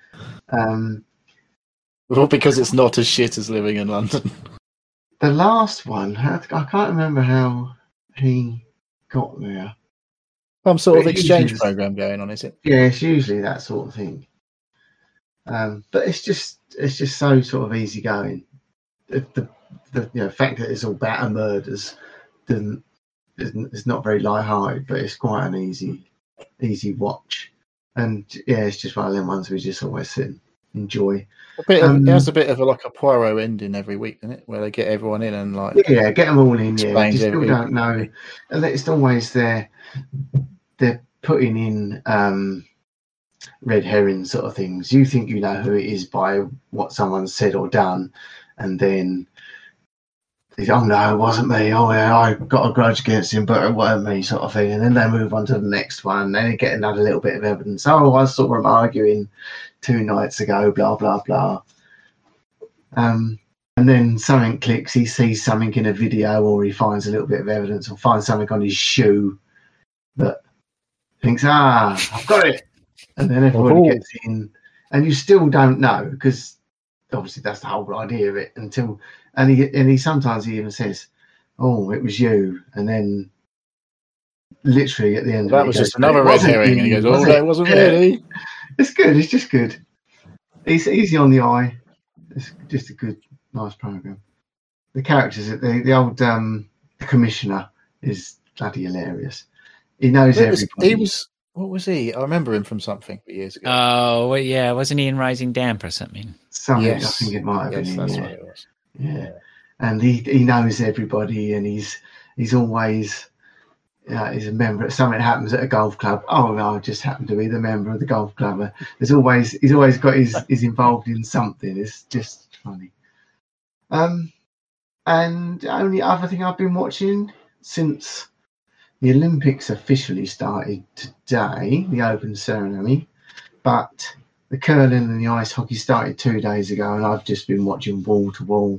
Well, because it's not as shit as living in London. The last one, I can't remember how he got there. Some sort of exchange program going on, is it? Yeah, it's usually that sort of thing. But it's just so sort of easy going. The fact that it's all about murders it's not very light-hearted, but it's quite an easy watch. And yeah, it's just one of them ones we just always sit and enjoy. It has a bit of a Poirot ending every week, doesn't it? Where they get everyone in and get them all in. Yeah, you still don't know, and it's always they're putting in red herring sort of things. You think you know who it is by what someone's said or done, and then oh no, it wasn't me. Oh yeah, I got a grudge against him, but it wasn't me, sort of thing. And then they move on to the next one. Then they get another little bit of evidence. Oh, I saw them arguing 2 nights ago. Blah blah blah. And then something clicks. He sees something in a video, or he finds a little bit of evidence, or finds something on his shoe that thinks, I've got it. And then everybody gets in, and you still don't know, because obviously that's the whole idea of it. And he sometimes he even says, "Oh, it was you," and then literally at the end, that was just another red herring, and he goes, "Oh, that wasn't really." It's good. It's just good. It's easy on the eye. It's just a good, nice program. The characters, the old commissioner is bloody hilarious. He knows everybody. What was he? I remember him from something years ago. Oh, well, yeah. Wasn't he in Rising Damp or something? Yes. I think it might have been. That's what it was. Yeah. And he knows everybody, and he's always he's a member. Something happens at a golf club. Oh no, I just happen to be the member of the golf club. He's always got he's involved in something. It's just funny. And the only other thing I've been watching since the Olympics officially started today, the open ceremony, but the curling and the ice hockey started 2 days ago, and I've just been watching wall-to-wall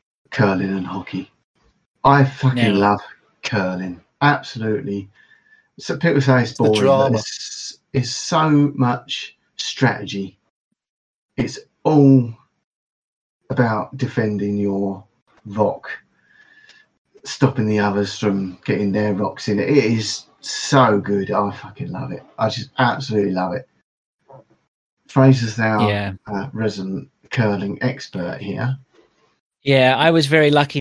curling and hockey. I fucking love curling. Absolutely. So people say it's boring. Drama. It's so much strategy. It's all about defending your rock, stopping the others from getting their rocks in it. It is so good. I fucking love it. I just absolutely love it. Fraser's our resident curling expert here. Yeah, I was very lucky.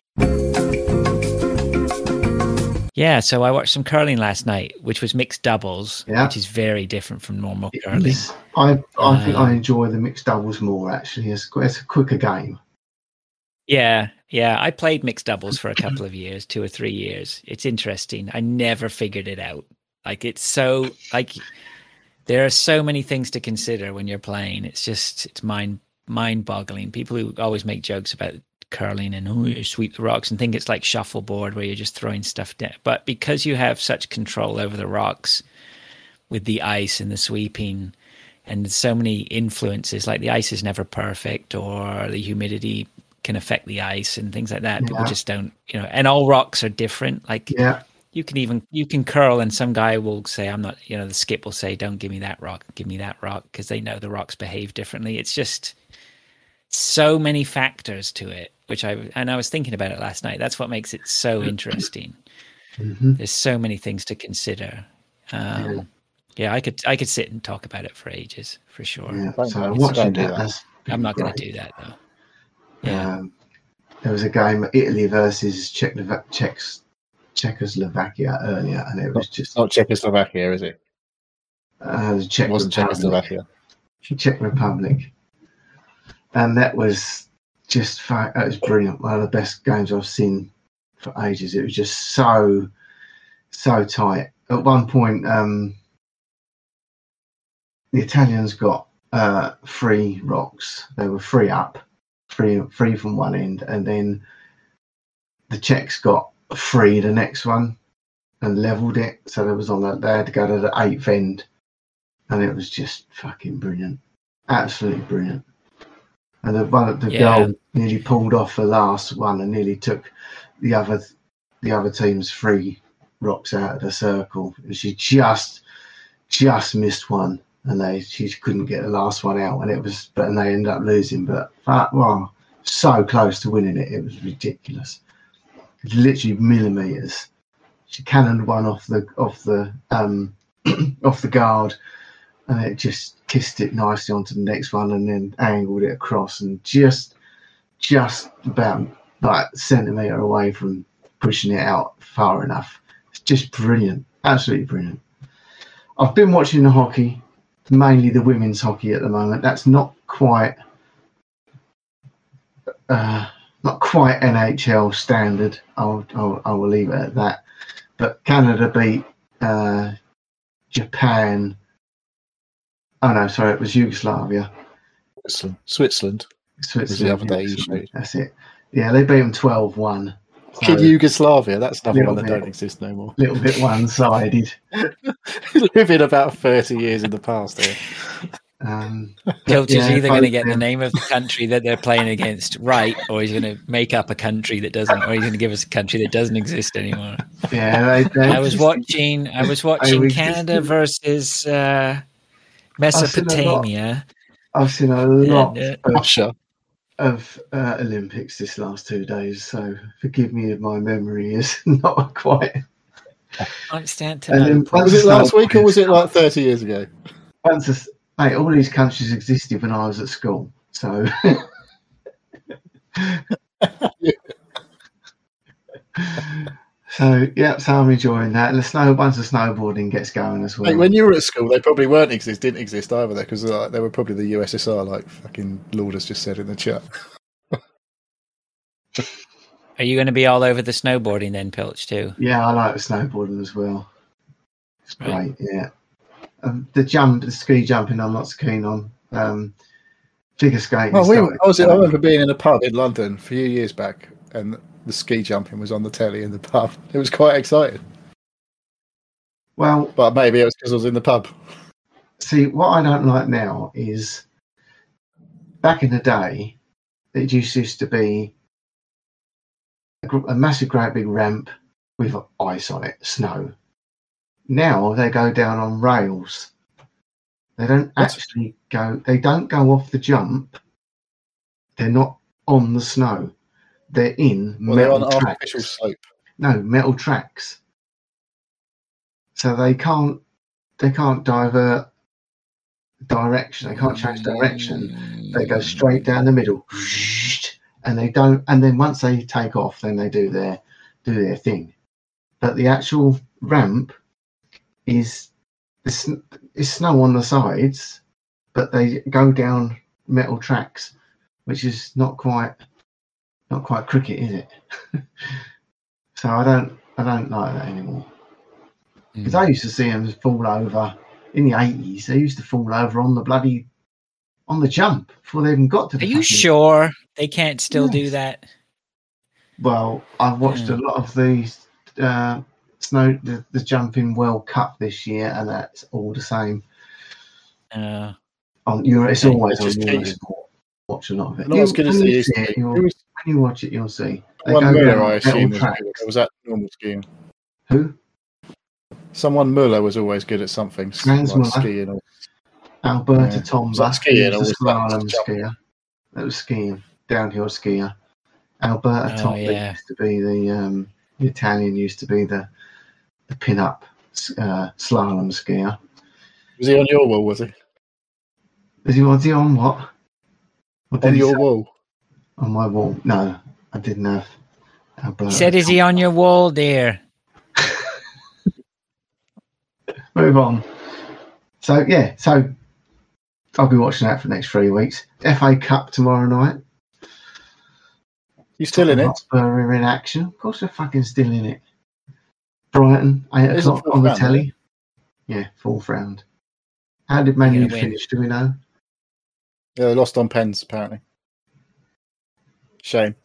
Yeah, so I watched some curling last night, which was mixed doubles, which is very different from normal curling. I think I enjoy the mixed doubles more, actually. It's a quicker game. Yeah. I played mixed doubles for a couple of years, 2 or 3 years. It's interesting. I never figured it out. Like, it's so, like, there are so many things to consider when you're playing. It's mind-boggling. People who always make jokes about curling and you sweep the rocks and think it's like shuffleboard where you're just throwing stuff down. But because you have such control over the rocks with the ice and the sweeping and so many influences, like the ice is never perfect or the humidity can affect the ice and things like that. People just don't, and all rocks are different. Like you can curl and some guy will say, I'm not, the skip will say, don't give me that rock, give me that rock, because they know the rocks behave differently. It's just so many factors to it, and I was thinking about it last night. That's what makes it so interesting. There's so many things to consider. I could sit and talk about it for ages, for sure. So watching that, I'm not going to do that though. Yeah. There was a game, Italy versus Czechoslovakia earlier, and it was just not Czechoslovakia, is it? The Czech it wasn't Czechoslovakia. Czech Republic. And that was just that was brilliant. One of the best games I've seen for ages. It was just so tight. At one point, the Italians got 3 rocks. They were 3 up, three from one end, and then the Czechs got 3 the next one and leveled it. So they had to go to the 8th end, and it was just fucking brilliant, absolutely brilliant. And the girl nearly pulled off the last one and nearly took the other team's 3 rocks out of the circle. And she just missed one, and she couldn't get the last one out. And and they ended up losing. But so close to winning it, it was ridiculous. It's literally millimeters. She cannoned one off the off the guard, and it just kissed it nicely onto the next one and then angled it across and just about like a centimetre away from pushing it out far enough. It's just brilliant, absolutely brilliant. I've been watching the hockey, mainly the women's hockey at the moment. That's not quite NHL standard. I will leave it at that. But Canada beat Japan. Oh no, sorry, it was Yugoslavia. Switzerland. Was the other day. That's it. Yeah, they beat them 12-1. So Yugoslavia, that's another one that don't exist no more. A little bit one-sided. Living about 30 years in the past here. Pilch is either going to get the name of the country that they're playing against right, or he's going to make up a country that doesn't, or he's going to give us a country that doesn't exist anymore. Yeah, I was watching Canada versus Mesopotamia. I've seen a lot of Olympics this last 2 days, so forgive me if my memory is not quite. Was it last week or was it like 30 years ago? All these countries existed when I was at school, so. So I'm enjoying that. Once the snowboarding gets going as well. Hey, when you were at school, they probably didn't exist either there, because they were probably the USSR, like fucking Lord has just said in the chat. Are you going to be all over the snowboarding then, Pilch, too? Yeah, I like the snowboarding as well. It's great, yeah. The ski jumping, I'm not so keen on. Figure skating. I remember being in a pub in London a few years back, and the ski jumping was on the telly in the pub. It was quite exciting. Well, but maybe it was because I was in the pub. See, what I don't like now is, back in the day, it used to be a massive, great big ramp with ice on it, snow. now they go down on rails. They don't actually go. They don't go off the jump. They're not on the snow. They're in metal on tracks. Artificial slope. No, metal tracks. So they can't divert direction. They can't change direction. They go straight down the middle, and they don't. And then once they take off, then they do their thing. But the actual ramp is snow on the sides, but they go down metal tracks, which is not quite cricket, is it? So I don't like that anymore. Because I used to see them fall over in the 80s. They used to fall over on the jump before they even got to the. Are you sure they can't still do that? Well, I've watched a lot of these the jumping World Cup this year, and that's all the same. On Euro, it's always on Eurosport. Watch a lot of it. I was going to say, when you watch it, you'll see. One Muller, I assume, was that normal skiing? Who? Someone Muller was always good at something. Like skiing or Alberta Tomba, skiing or slalom skier. That was skiing, downhill skier. Alberta Tomba used to be the Italian, used to be the pin-up slalom skier. Was he on your wall? Was he? Was he on what? On your wall? On my wall? No, I didn't have Alberta. He said, "Is he on your wall, dear?" Move on. So I'll be watching that for the next 3 weeks. FA Cup tomorrow night. You still in it? We're in action. Of course, we're fucking still in it. Brighton, 8 o'clock on the telly. Yeah, 4th round. How did Man U finish? Do we know? Yeah, they lost on pens apparently. Shame.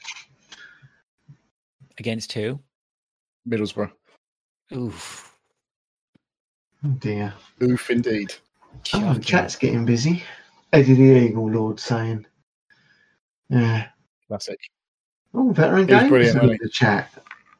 Against who? Middlesbrough. Oof. Oh dear. Oof, indeed. Oh, the chat's getting busy. Eddie the Eagle Lord saying, "Yeah, classic." Oh, veteran games. Brilliant. In the chat.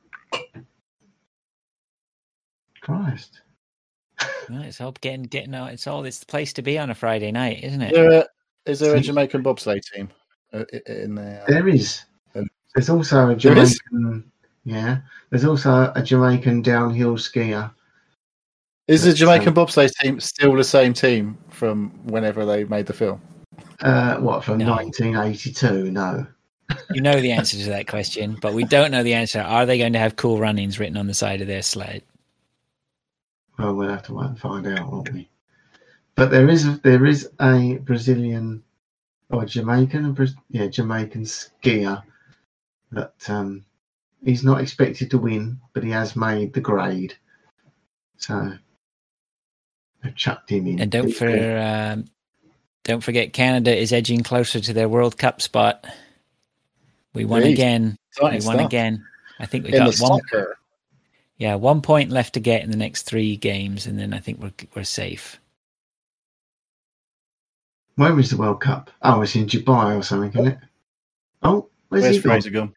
Christ. Well, it's all getting out. It's the place to be on a Friday night, isn't it? Is there a Jamaican bobsleigh team in there? There is. There's also a Jamaican. Yeah, there's also a Jamaican downhill skier. Is the Jamaican bobsleigh team still the same team from whenever they made the film? What, from 1982? No. You know the answer to that question, but we don't know the answer. Are they going to have Cool Runnings written on the side of their sled? Well, we'll have to wait and find out, won't we? But there is a Brazilian or Jamaican skier that he's not expected to win, but he has made the grade. So they've chucked him in. And don't forget, Canada is edging closer to their World Cup spot. We won again. Again. I think we got one. Yeah, 1 point left to get in the next 3 games, and then I think we're safe. When was the World Cup? Oh, it's in Dubai or something, isn't it? Oh, where's Fraser gone?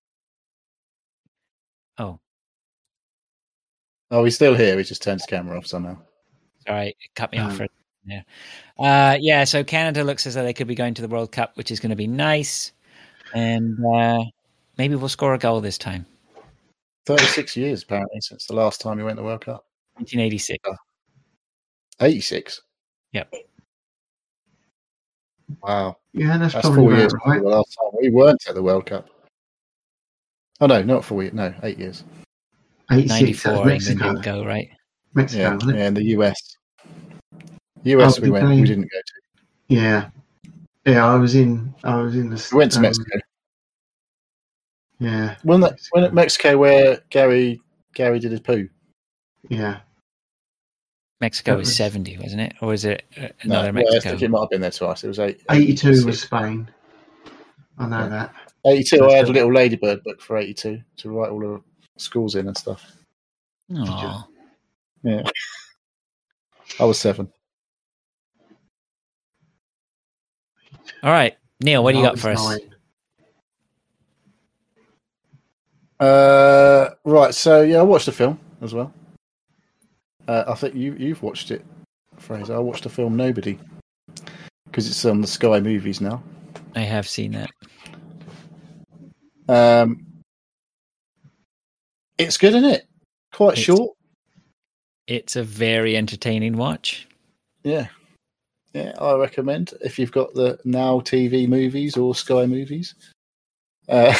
Oh, he's still here. He just turned his camera off somehow. Sorry, it cut me off for yeah. So Canada looks as though they could be going to the World Cup, which is going to be nice. And maybe we'll score a goal this time. 36 years, apparently, since the last time he went to the World Cup. 1986. 86? Yep. Wow. Yeah, that's 4 years before the last time we weren't at the World Cup. Oh, no, not 4 years. No, 8 years. 94, England didn't go, right? Mexico, yeah, in the US. US we didn't go to. Yeah. Yeah, I was in the... We went to Mexico. Yeah. When at Mexico where Gary did his poo? Yeah. Mexico was 70, wasn't it? Or was it another Mexico? I think it might have been there twice. It was 82 was Spain. I know that. 82, I had a little Ladybird book for 82 to write all the schools in and stuff. Aww. Yeah. I was 7. All right. Neil, what do you got for us? 9. Right, so I watched the film as well. I think you've watched it, Fraser. I watched the film Nobody because it's on the Sky Movies now. I have seen that. It's good, isn't it? Quite short. It's a very entertaining watch. Yeah, I recommend if you've got the Now TV movies or Sky Movies. You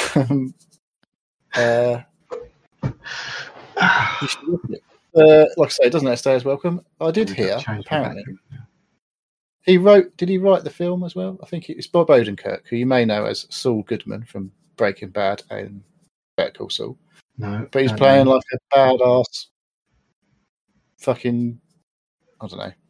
should look at it. Like I say, it doesn't stay as welcome. I did hear apparently did he write the film as well? I think it's Bob Odenkirk, who you may know as Saul Goodman from Breaking Bad and Better Call Saul. No, but he's playing like a badass fucking, I don't know.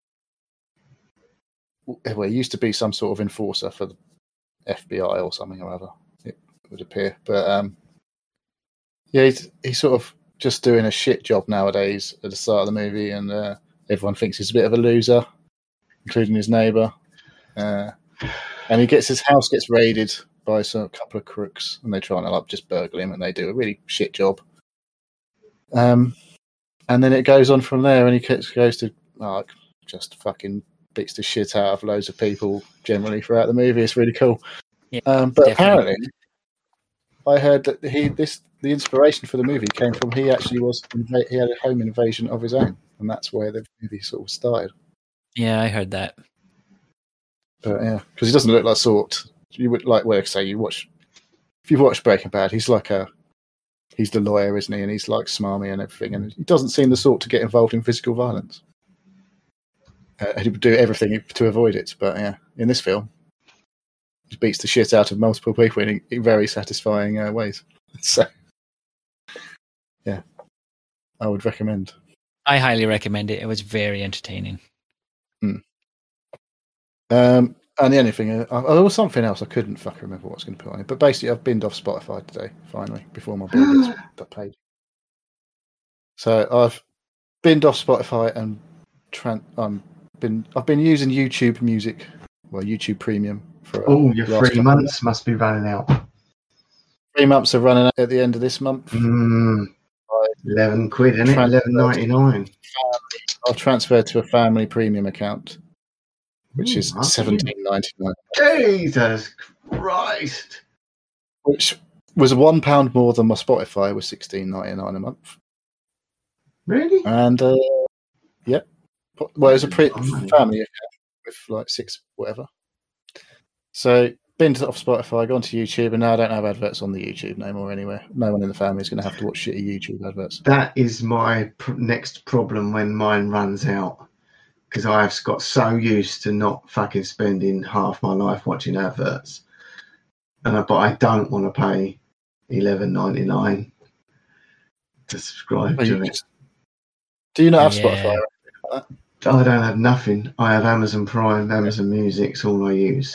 Well, he used to be some sort of enforcer for the FBI or something or other, it would appear. But yeah, he's sort of just doing a shit job nowadays at the start of the movie, and everyone thinks he's a bit of a loser, including his neighbour. And his house gets raided by a couple of crooks, and they try and just burgle him, and they do a really shit job. And then it goes on from there, and he goes to just fucking beats the shit out of loads of people generally throughout the movie. It's really cool. Yeah, but definitely. Apparently, I heard that the inspiration for the movie came from he had a home invasion of his own, and that's where the movie sort of started. Yeah, I heard that. But yeah, because he doesn't look like sort. You would like, well, say if you've watched Breaking Bad, he's the lawyer, isn't he? And he's like smarmy and everything, and he doesn't seem the sort to get involved in physical violence. He would do everything to avoid it, but yeah, in this film, he beats the shit out of multiple people in very satisfying ways. So, yeah, I would recommend. I highly recommend it. It was very entertaining. And the only thing, there was something else I couldn't fucking remember what I was going to put on it. But basically, I've binned off Spotify today, finally, before my bill gets paid. So I've binned off Spotify and I've been using YouTube Music, YouTube Premium for. Your 3 months must be running out. 3 months are running out at the end of this month. 11 quid, isn't it? $11.99. I've transferred to a family premium account, which is $17.99. Jesus Christ! Which was £1 more than my Spotify, was $16.99 a month. Really? And yeah, well, it was a family account with like 6 whatever. So been off Spotify, gone to YouTube, and now I don't have adverts on the YouTube no more anywhere. No one in the family is going to have to watch shitty YouTube adverts. That is my next problem when mine runs out. Because I've got so used to not fucking spending half my life watching adverts, but I don't want to pay $11.99 to subscribe to it. Do you not have Spotify? I don't have nothing. I have Amazon Prime, Amazon Music's all I use.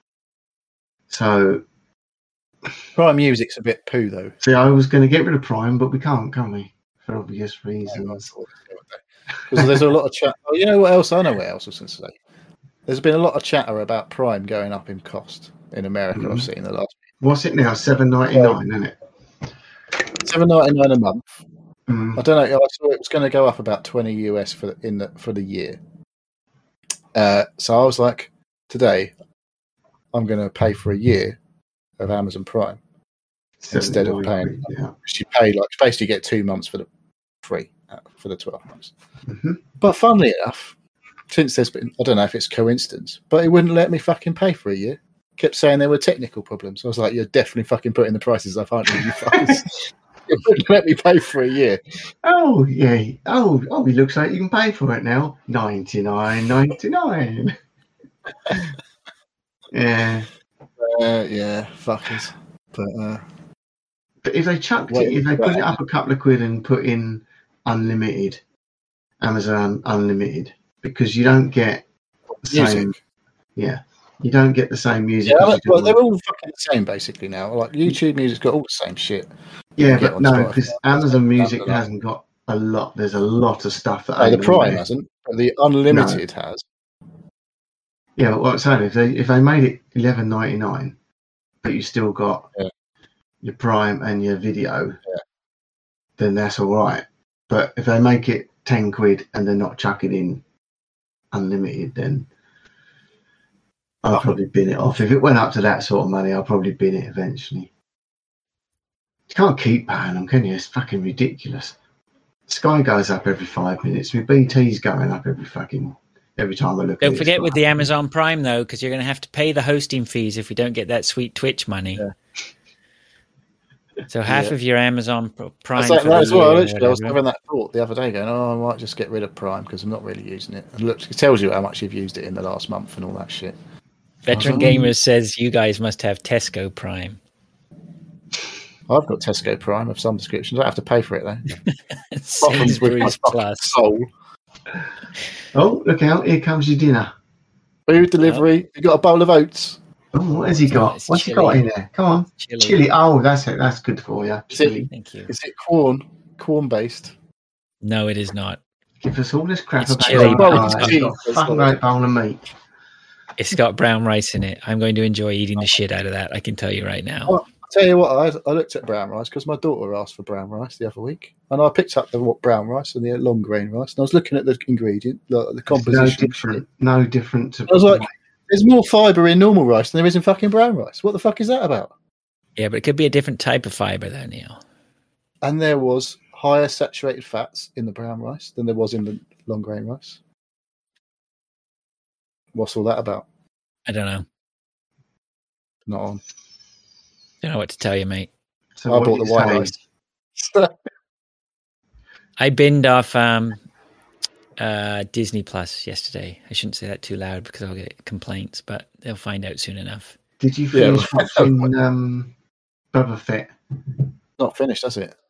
So Prime Music's a bit poo, though. See, I was going to get rid of Prime, but we can't, can we? For obvious reasons. Because there's a lot of chat. Oh, you know what else? I know what else I was going to say. There's been a lot of chatter about Prime going up in cost in America. I've seen the last. What's it now? $7.99, isn't it? $7.99 a month. I don't know. I saw it was going to go up about $20 US for the year. So I was like, today, I'm going to pay for a year of Amazon Prime instead of paying. Yeah. You pay basically get 2 months for the free for the 12 months. Mm-hmm. But funnily enough, since there's been, I don't know if it's coincidence, but it wouldn't let me fucking pay for a year. Kept saying there were technical problems. I was like, you're definitely fucking putting the prices up, aren't you? You fuckers. It wouldn't let me pay for a year. Oh yeah. Oh, it looks like you can pay for it now. $99.99. Yeah. Yeah, fuckers. But if they chucked it, if they put it up a couple of quid and put in unlimited, Amazon Unlimited, because you don't get the same. Yeah. You don't get the same music. Yeah, well, they're all fucking the same basically now. Like YouTube Music's got all the same shit. Yeah, but no, because Amazon Music hasn't got a lot. There's a lot of stuff that. The Prime hasn't, but the Unlimited has. Yeah, but what I'm saying, if they made it $11.99, but you still got your Prime and your video, then that's all right. But if they make it £10 and they're not chucking in unlimited, then I'll probably bin it off. If it went up to that sort of money, I'll probably bin it eventually. You can't keep paying them, can you? It's fucking ridiculous. Sky goes up every 5 minutes. My BT's going up every time I look at it. Don't forget with the Amazon Prime, though, because you're going to have to pay the hosting fees if we don't get that sweet Twitch money. Yeah. So half of your Amazon Prime. That's that as well. Literally, I was having that thought the other day, going, "Oh, I might just get rid of Prime because I'm not really using it." And look, it tells you how much you've used it in the last month and all that shit. Veteran Gamers says you guys must have Tesco Prime. I've got Tesco Prime of some descriptions. I don't have to pay for it though. Sainsbury's Plus. Soul. Oh, look out! Here comes your dinner. Food delivery. You got a bowl of oats. Oh, what has he got? What's he got in there? Come on. Chili. Oh, that's it. That's good for you. Chili. Thank you. Is it corn based? No, it is not. Give us all this crap about chili. It's got a great bowl of meat. It's got brown rice in it. I'm going to enjoy eating the shit out of that. I can tell you right now. Well, I'll tell you what, I looked at brown rice because my daughter asked for brown rice the other week. And I picked up the brown rice and the long grain rice. And I was looking at the ingredient, the composition. No different. I was like, there's more fibre in normal rice than there is in fucking brown rice. What the fuck is that about? Yeah, but it could be a different type of fibre though, Neil. And there was higher saturated fats in the brown rice than there was in the long grain rice. What's all that about? I don't know. Not on. Don't know what to tell you, mate. So I bought the white rice. I binned off Disney Plus yesterday. I shouldn't say that too loud because I'll get complaints, but they'll find out soon enough. Did you finish watching Boba Fett? Not finished, has it?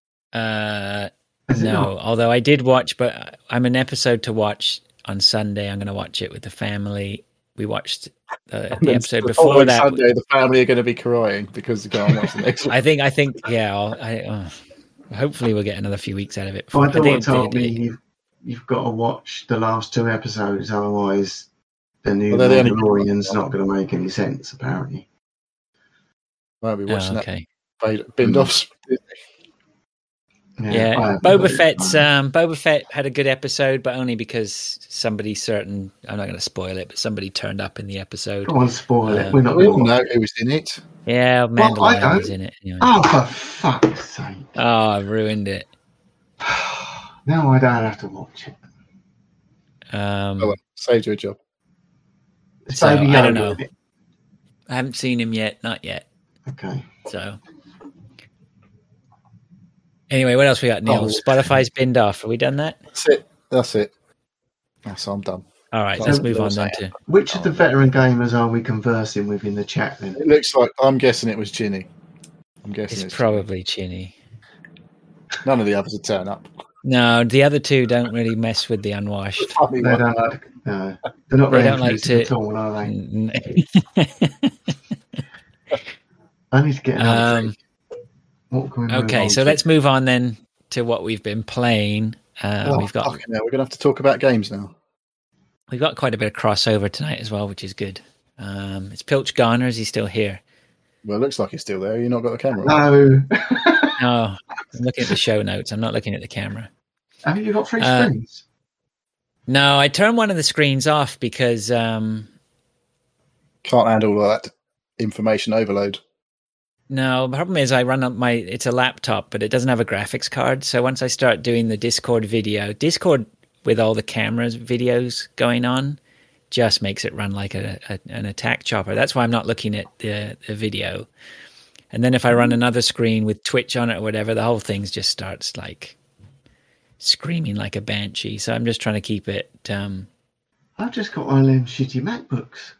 No, although I did watch, but I'm an episode to watch on Sunday. I'm going to watch it with the family. We watched the episode before that. Sunday, the family are going to be crying because they can't watch the next one. I think, yeah. Hopefully, we'll get another few weeks out of it. I don't want to tell me you've got to watch the last 2 episodes, otherwise the new Mandalorian's not going to make any sense. Apparently, I'll be watching that. Binned off. Yeah, Boba Fett had a good episode, but only because somebody certain, I'm not going to spoil it, but somebody turned up in the episode. Go on, spoil it. We all know who was in it. Yeah, Mandalorian was in it. Anyway. Oh, for fuck's sake. Oh, I ruined it. Now I don't have to watch it. Saved you a job. So, I don't know. I haven't seen him yet. Not yet. Okay. So... Anyway, what else we got, Neil? Spotify's binned off. Have we done that? That's it. So I'm done. All right, let's move on then to... Which of the veteran gamers are we conversing with in the chat then? It looks like, I'm guessing it was Ginny. It's probably Ginny. None of the others would turn up. No, the other two don't really mess with the unwashed. They're not very inclusive at all, are they? I need to get another drink. Okay, so let's move on then to what we've been playing. We're going to have to talk about games now. We've got quite a bit of crossover tonight as well, which is good. Is Pilch gone or is he still here? Well, it looks like he's still there. You've not got the camera. No. No, I'm looking at the show notes. I'm not looking at the camera. Haven't you got 3 screens? No, I turned one of the screens off because... Can't handle all that information overload. No, the problem is I run up it's a laptop, but it doesn't have a graphics card. So once I start doing the Discord with all the cameras videos going on, just makes it run like an attack chopper. That's why I'm not looking at the video. And then if I run another screen with Twitch on it or whatever, the whole thing just starts like screaming like a banshee. So I'm just trying to keep it. I've just got one of them shitty MacBooks.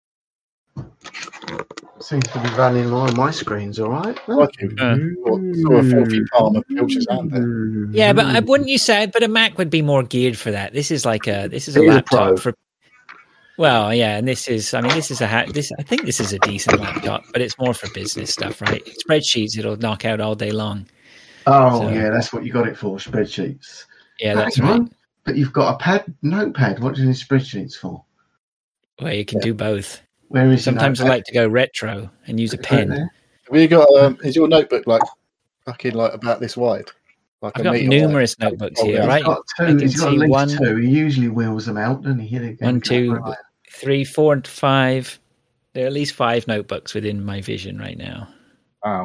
Seems to be running on my screens, all right. Saw a filthy palm of Pilch's hand there. Yeah, but wouldn't you say? But a Mac would be more geared for that. This is a laptop for. Well, yeah, and I think this is a decent laptop, but it's more for business stuff, right? Spreadsheets, it'll knock out all day long. Oh, yeah, that's what you got it for, spreadsheets. Yeah, that's right. But you've got a notepad. What do you need spreadsheets for? Well, you can do both. Where is Sometimes I like to go retro and use a pen. Have you got? Is your notebook like fucking like about this wide? Like I've got numerous notebooks here, right? He's got two. He's got at least two. He usually wheels them out, doesn't he? 1, 2, 3, 4, and 5. There are at least 5 notebooks within my vision right now. Wow.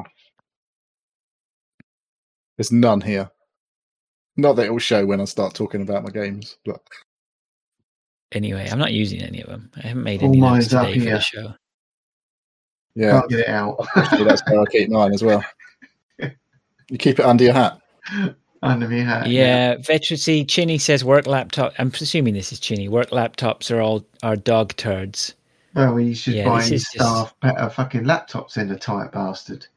There's none here. Not that it will show when I start talking about my games. But... Anyway, I'm not using any of them. I haven't made any notes today for the show. Yeah. Can't get it out. Actually, that's where I keep mine as well. You keep it under your hat? Under my hat. Yeah. Vetracy Chinny says work laptop. I'm presuming this is Chinny. Work laptops are dog turds. Well, you should buy his staff better fucking laptops than the tight bastard.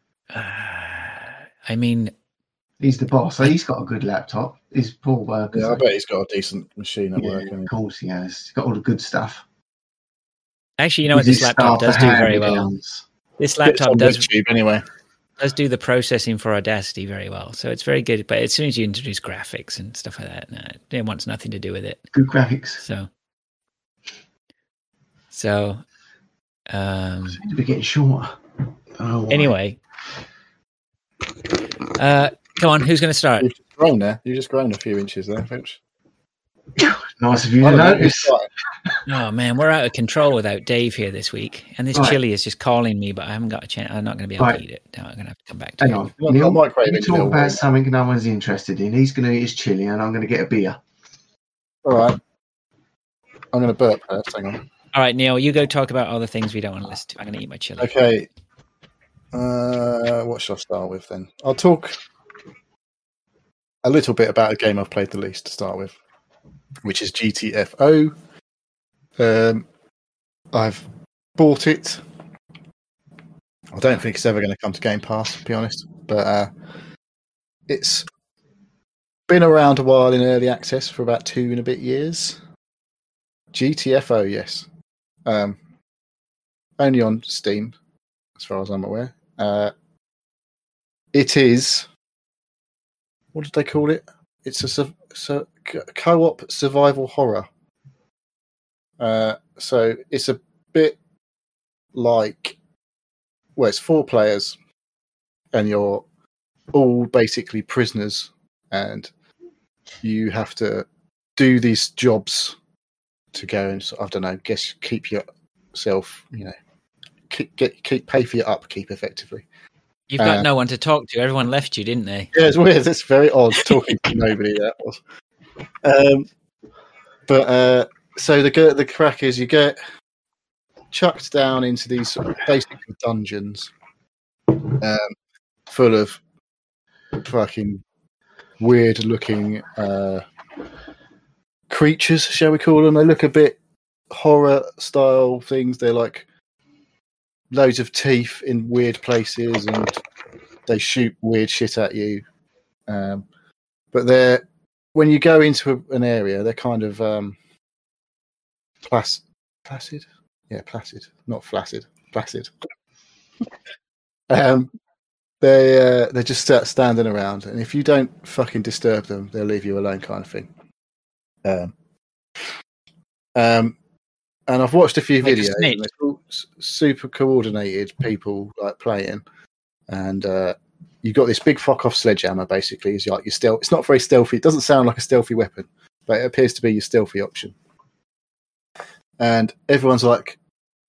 I mean, he's the boss. So he's got a good laptop. He's poor worker. Yeah, I bet he's got a decent machine at work. Of course he has. He's got all the good stuff. Actually, you know what this laptop does do very well. This laptop does anyway. Does do the processing for Audacity very well, so it's very good. But as soon as you introduce graphics and stuff like that, it wants nothing to do with it. Good graphics. So, seems to be getting shorter. Anyway, come on, who's going to start? You've just grown there. You've just grown a few inches there, Finch. Nice of you to notice. Oh man, we're out of control without Dave here this week, and this chili is just calling me, but I haven't got a chance. I'm not going to be able to eat it. No, I'm going to have to come back to it. Hang on, Neil, you talk about something no one's interested in. He's going to eat his chili, and I'm going to get a beer. All right. I'm going to burp first. Hang on. All right, Neil, you go talk about all the things we don't want to listen to. I'm going to eat my chili. Okay. What should I start with then? I'll talk a little bit about a game I've played the least to start with, which is GTFO. I've bought it. I don't think it's ever going to come to Game Pass, to be honest. But it's been around a while in early access for about 2 and a bit years. GTFO, yes. Only on Steam, as far as I'm aware. It is... What did they call it? It's a co-op survival horror. So it's a bit like... Well, it's 4 players, and you're all basically prisoners, and you have to do these jobs to go and, I don't know, keep yourself, keep pay for your upkeep effectively. You've got no one to talk to. Everyone left you, didn't they? Yeah, it's weird. It's very odd talking to nobody. That was. So the crack is you get chucked down into these sort of basic dungeons, full of fucking weird-looking creatures, shall we call them? They look a bit horror-style things. They're like loads of teeth in weird places, and they shoot weird shit at you. But when you go into an area, they're kind of placid. Yeah, placid, not flaccid. Placid. They're just standing around, and if you don't fucking disturb them, they'll leave you alone, kind of thing. And I've watched a few videos. And they're all super coordinated people like playing, and you've got this big fuck off sledgehammer. Basically, is like your stealth. It's not very stealthy. It doesn't sound like a stealthy weapon, but it appears to be your stealthy option. And everyone's like,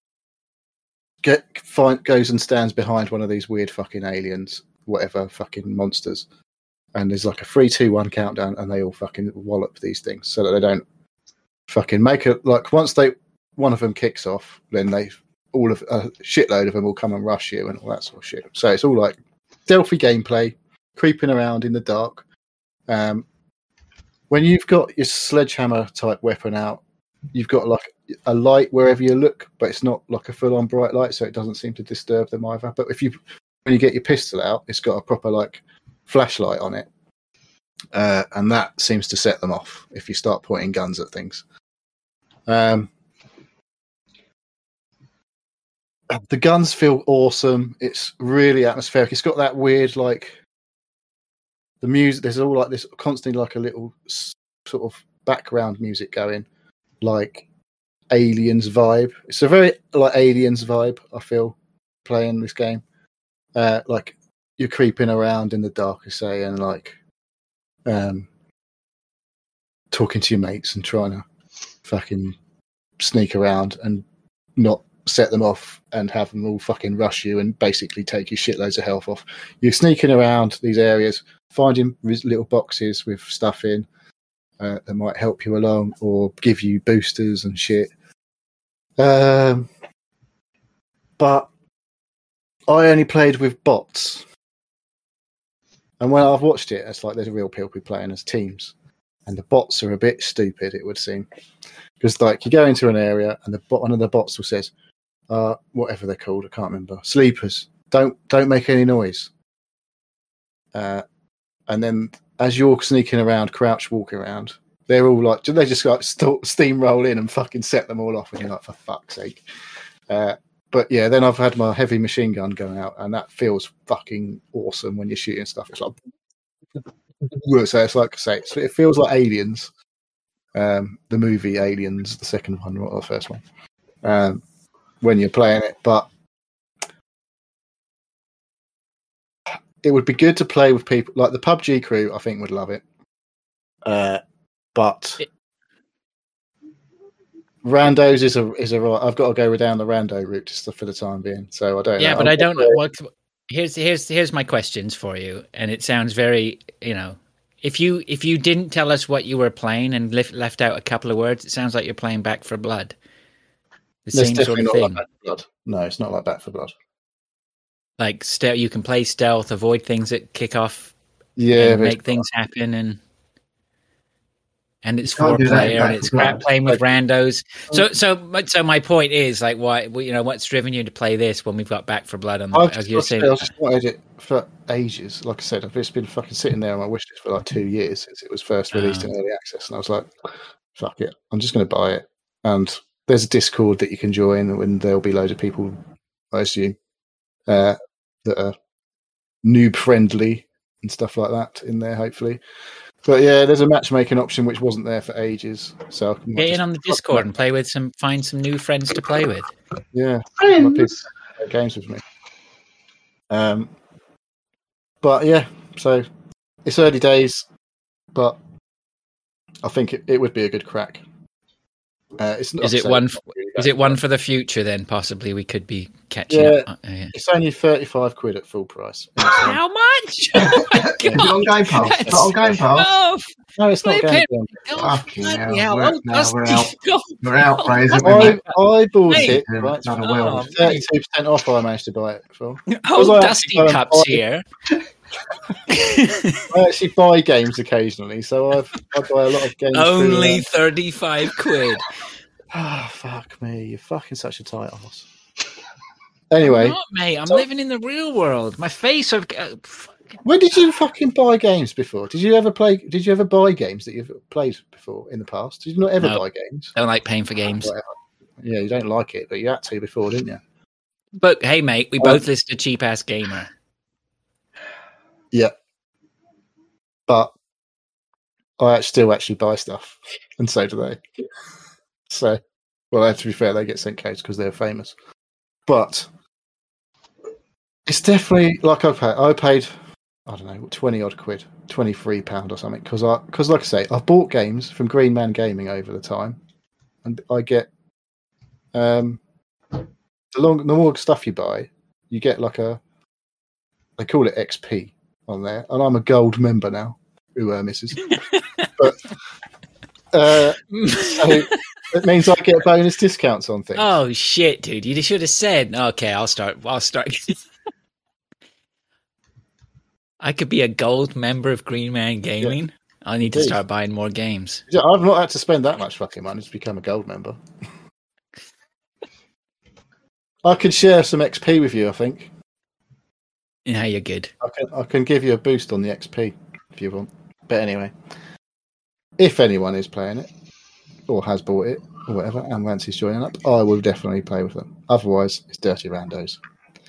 goes and stands behind one of these weird fucking aliens, whatever fucking monsters, and there's like a 3, 2, 1 countdown, and they all fucking wallop these things so that they don't fucking make it. Like once one of them kicks off, then a shitload of them will come and rush you and all that sort of shit. So it's all like stealthy gameplay, creeping around in the dark. When you've got your sledgehammer type weapon out, you've got like a light wherever you look, but it's not like a full-on bright light, so it doesn't seem to disturb them either. But when you get your pistol out, it's got a proper like flashlight on it, and that seems to set them off if you start pointing guns at things. The guns feel awesome. It's really atmospheric. It's got that weird like the music. There's all like this constantly like a little sort of background music going, like Aliens vibe. It's a very like Aliens vibe, I feel, playing this game. Like you're creeping around in the dark, I say, and like talking to your mates and trying to fucking sneak around and not set them off and have them all fucking rush you and basically take you shitloads of health off. You're sneaking around these areas, finding little boxes with stuff in that might help you along or give you boosters and shit. But I only played with bots. And when I've watched it, it's like there's real people playing as teams. And the bots are a bit stupid, it would seem. Because like you go into an area and one of the bots will says, whatever they're called, I can't remember. Sleepers. Don't make any noise. And then as you're sneaking around, crouch walk around, they're all like, they just like steamroll in and fucking set them all off. And you're like, for fuck's sake. But yeah, then I've had my heavy machine gun going out, and that feels fucking awesome when you're shooting stuff. It's like, so it's like I say, it feels like Aliens, the movie Aliens, the second one, not the first one, when you're playing it. But it would be good to play with people like the PUBG crew. I think would love it, but. Randos is a right. I've got to go down the rando route just for the time being. So I don't. Yeah, know. But I don't know what. Here's my questions for you, and it sounds very, if you didn't tell us what you were playing and left out a couple of words, it sounds like you're playing Back 4 Blood. The same sort of thing. Like Back 4 Blood. No, it's not like Back 4 Blood. Like you can play stealth, avoid things that kick off, make things happen, and it's 4-player, and it's crap playing with randos. So my point is, like, why? What's driven you to play this when we've got Back 4 Blood on the? I've just wanted it for ages. Like I said, I've just been fucking sitting there on my wish list for like 2 years since it was first released in early access, and I was like, "Fuck it, I'm just going to buy it." And there's a Discord that you can join, and there'll be loads of people, I assume, that are noob friendly and stuff like that in there, hopefully. But yeah, there's a matchmaking option which wasn't there for ages. So I can get in on the Discord and play with find some new friends to play with. Yeah, people play games with me. But yeah, so it's early days, but I think it would be a good crack. Is it one for the future? Then possibly we could be catching up. It's only £35 at full price. How much? Oh my God. It's on Game Pass. It's not on Game Pass. No, it's not Game Pass. We're out, Fraser. I bought it. Right, 32% off. I managed to buy it for. Oh, Dusty Cups here. I actually buy games occasionally, so I buy a lot of games. Only £35. Oh, fuck me! You're fucking such a tight ass. Anyway, I'm not, mate. I'm living in the real world. My face. When did you fucking buy games before? Did you ever buy games that you've played before in the past? Did you not ever buy games? I don't like paying for games. Whatever. Yeah, you don't like it, but you had to before, didn't you? But hey, mate, we both listed a cheap ass gamer. Yeah, but I still actually buy stuff, and so do they. So, well, to be fair, they get sent codes because they're famous. But it's definitely like I paid I don't know, 20 odd quid, £23 or something, because like I say, I've bought games from Green Man Gaming over the time, and I get the more stuff you buy, you get like they call it XP on there, and I'm a gold member now. Ooh, misses. But so it means I get bonus discounts on things. Oh shit, dude! You should have said, "Okay, I'll start." I could be a gold member of Green Man Gaming. Yeah. I need to start buying more games. Yeah, I've not had to spend that much fucking money to become a gold member. I could share some XP with you, I think. Yeah, you're good. I can give you a boost on the XP if you want. But anyway, if anyone is playing it or has bought it or whatever and fancies joining up, I will definitely play with them. Otherwise, it's dirty randos.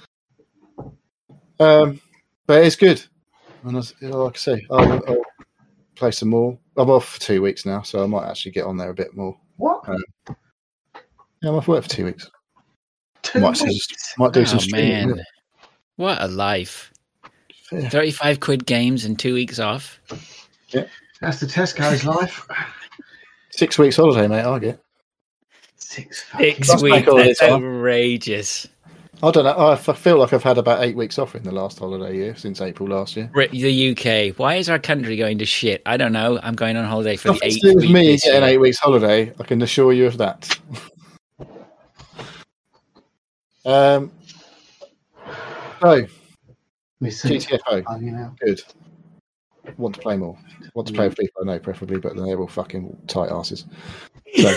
But it's good. And like I say, I'll play some more. I'm off for 2 weeks now, so I might actually get on there a bit more. What? Yeah, I'm off work for 2 weeks. Might do some streaming. Man. What a life. 35 quid games and 2 weeks off. Yeah, that's the Tesco's life. 6 weeks holiday, mate. I get 6 weeks. That's outrageous. I don't know. I feel like I've had about 8 weeks off in the last holiday year since April last year. The UK. Why is our country going to shit? I don't know. I'm going on holiday for the 8th week. With me getting 8 weeks holiday, I can assure you of that. So, GTFO. Good. Want to play more. Want to play with FIFA, I know, preferably, but they're all fucking tight asses. So,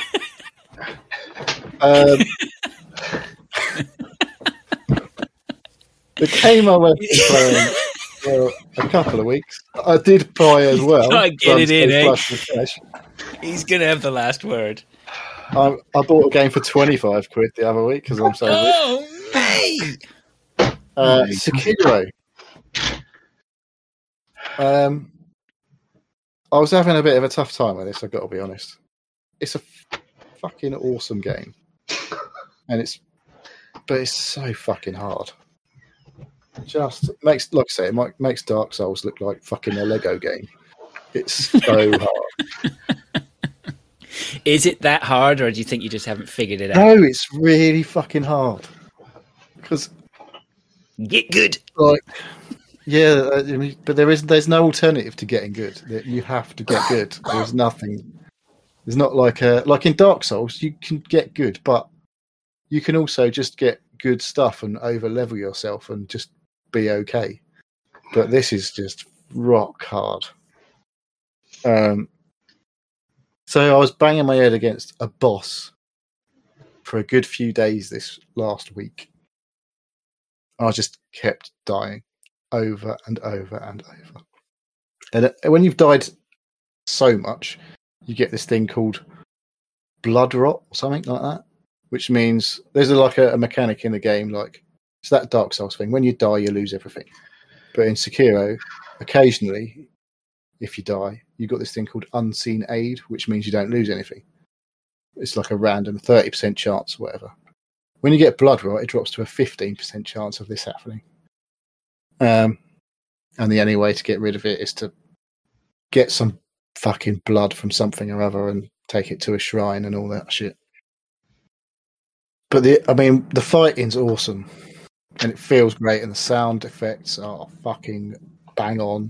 the game I went playing for a couple of weeks, I did buy as well. Get it in, eh? He's going to have the last word. I bought a game for 25 quid the other week because I'm so rich. Oh, mate! Sekiro. I was having a bit of a tough time with this, I've got to be honest. It's a fucking awesome game. But it's so fucking hard. Just makes, like I say, it makes Dark Souls look like fucking a Lego game. It's so hard. Is it that hard, or do you think you just haven't figured it out? No, it's really fucking hard. Because get good. Like, yeah, but there's no alternative to getting good. You have to get good. There's nothing. There's not like in Dark Souls, you can get good, but you can also just get good stuff and over level yourself and just be okay. But this is just rock hard. So I was banging my head against a boss for a good few days this last week. I just kept dying over and over and over. And when you've died so much, you get this thing called blood rot or something like that, which means there's a mechanic in the game, like it's that Dark Souls thing. When you die, you lose everything. But in Sekiro, occasionally, if you die, you've got this thing called unseen aid, which means you don't lose anything. It's like a random 30% chance, whatever. When you get blood rot, it drops to a 15% chance of this happening. And the only way to get rid of it is to get some fucking blood from something or other and take it to a shrine and all that shit. But the fighting's awesome. And it feels great, and the sound effects are fucking bang on.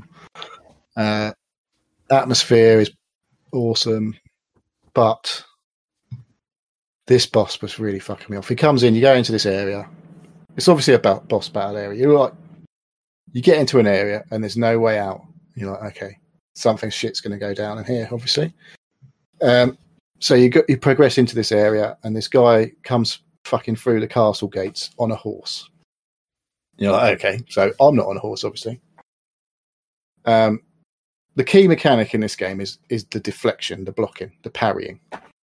Atmosphere is awesome, but this boss was really fucking me off. He comes in, you go into this area. It's obviously a boss battle area. You get into an area and there's no way out. You're like, okay, something shit's going to go down in here, obviously. So you progress into this area, and this guy comes fucking through the castle gates on a horse. You're like, okay, so I'm not on a horse, obviously. The key mechanic in this game is the deflection, the blocking, the parrying.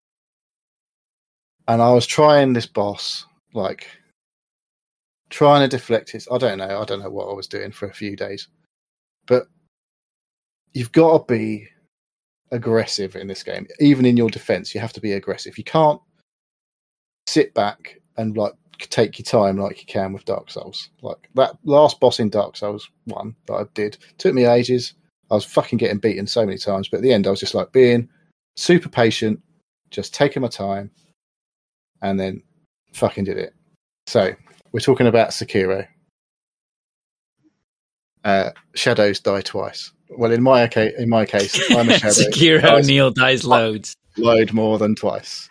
And I was trying this boss, like trying to deflect his. I don't know what I was doing for a few days, but you've got to be aggressive in this game. Even in your defense, you have to be aggressive. You can't sit back and like take your time like you can with Dark Souls. Like that last boss in Dark Souls 1 that I did took me ages. I was fucking getting beaten so many times, but at the end I was just like being super patient, just taking my time, and then fucking did it. So we're talking about Sekiro. Shadows die twice. Well, in my case, I'm a shadow. Sekiro Neil dies loads. Load more than twice.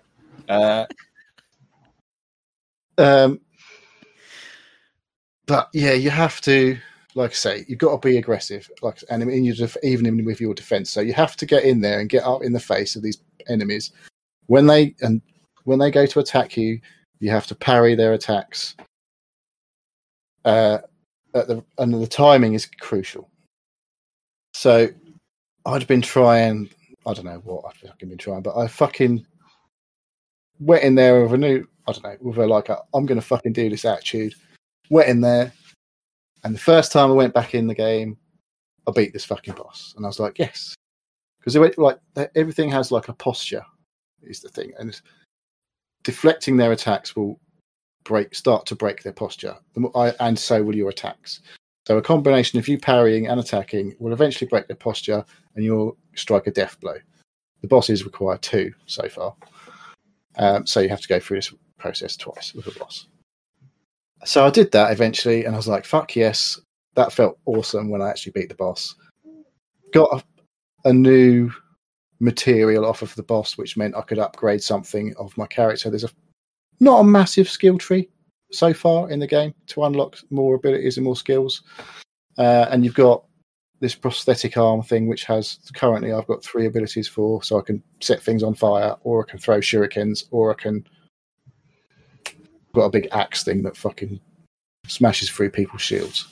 But yeah, you have to, like I say, you've got to be aggressive. Even with your defense, so you have to get in there and get up in the face of these enemies. When they go to attack you, you have to parry their attacks. And the timing is crucial. So I'd been trying. I don't know what I've fucking been trying, but I fucking went in there with I'm going to fucking do this attitude. Went in there, and the first time I went back in the game, I beat this fucking boss, and I was like, yes, because everything has like a posture, is the thing, and deflecting their attacks will start to break their posture, and so will your attacks. So a combination of you parrying and attacking will eventually break their posture and you'll strike a death blow. The bosses require 2 so far. So you have to go through this process twice with a boss. So I did that eventually and I was like, fuck yes. That felt awesome when I actually beat the boss. Got a new material off of the boss, which meant I could upgrade something of my character. There's not a massive skill tree so far in the game to unlock more abilities and more skills. And you've got this prosthetic arm thing, which has currently I've got 3 abilities for, so I can set things on fire, or I can throw shurikens, or I can got a big axe thing that fucking smashes through people's shields.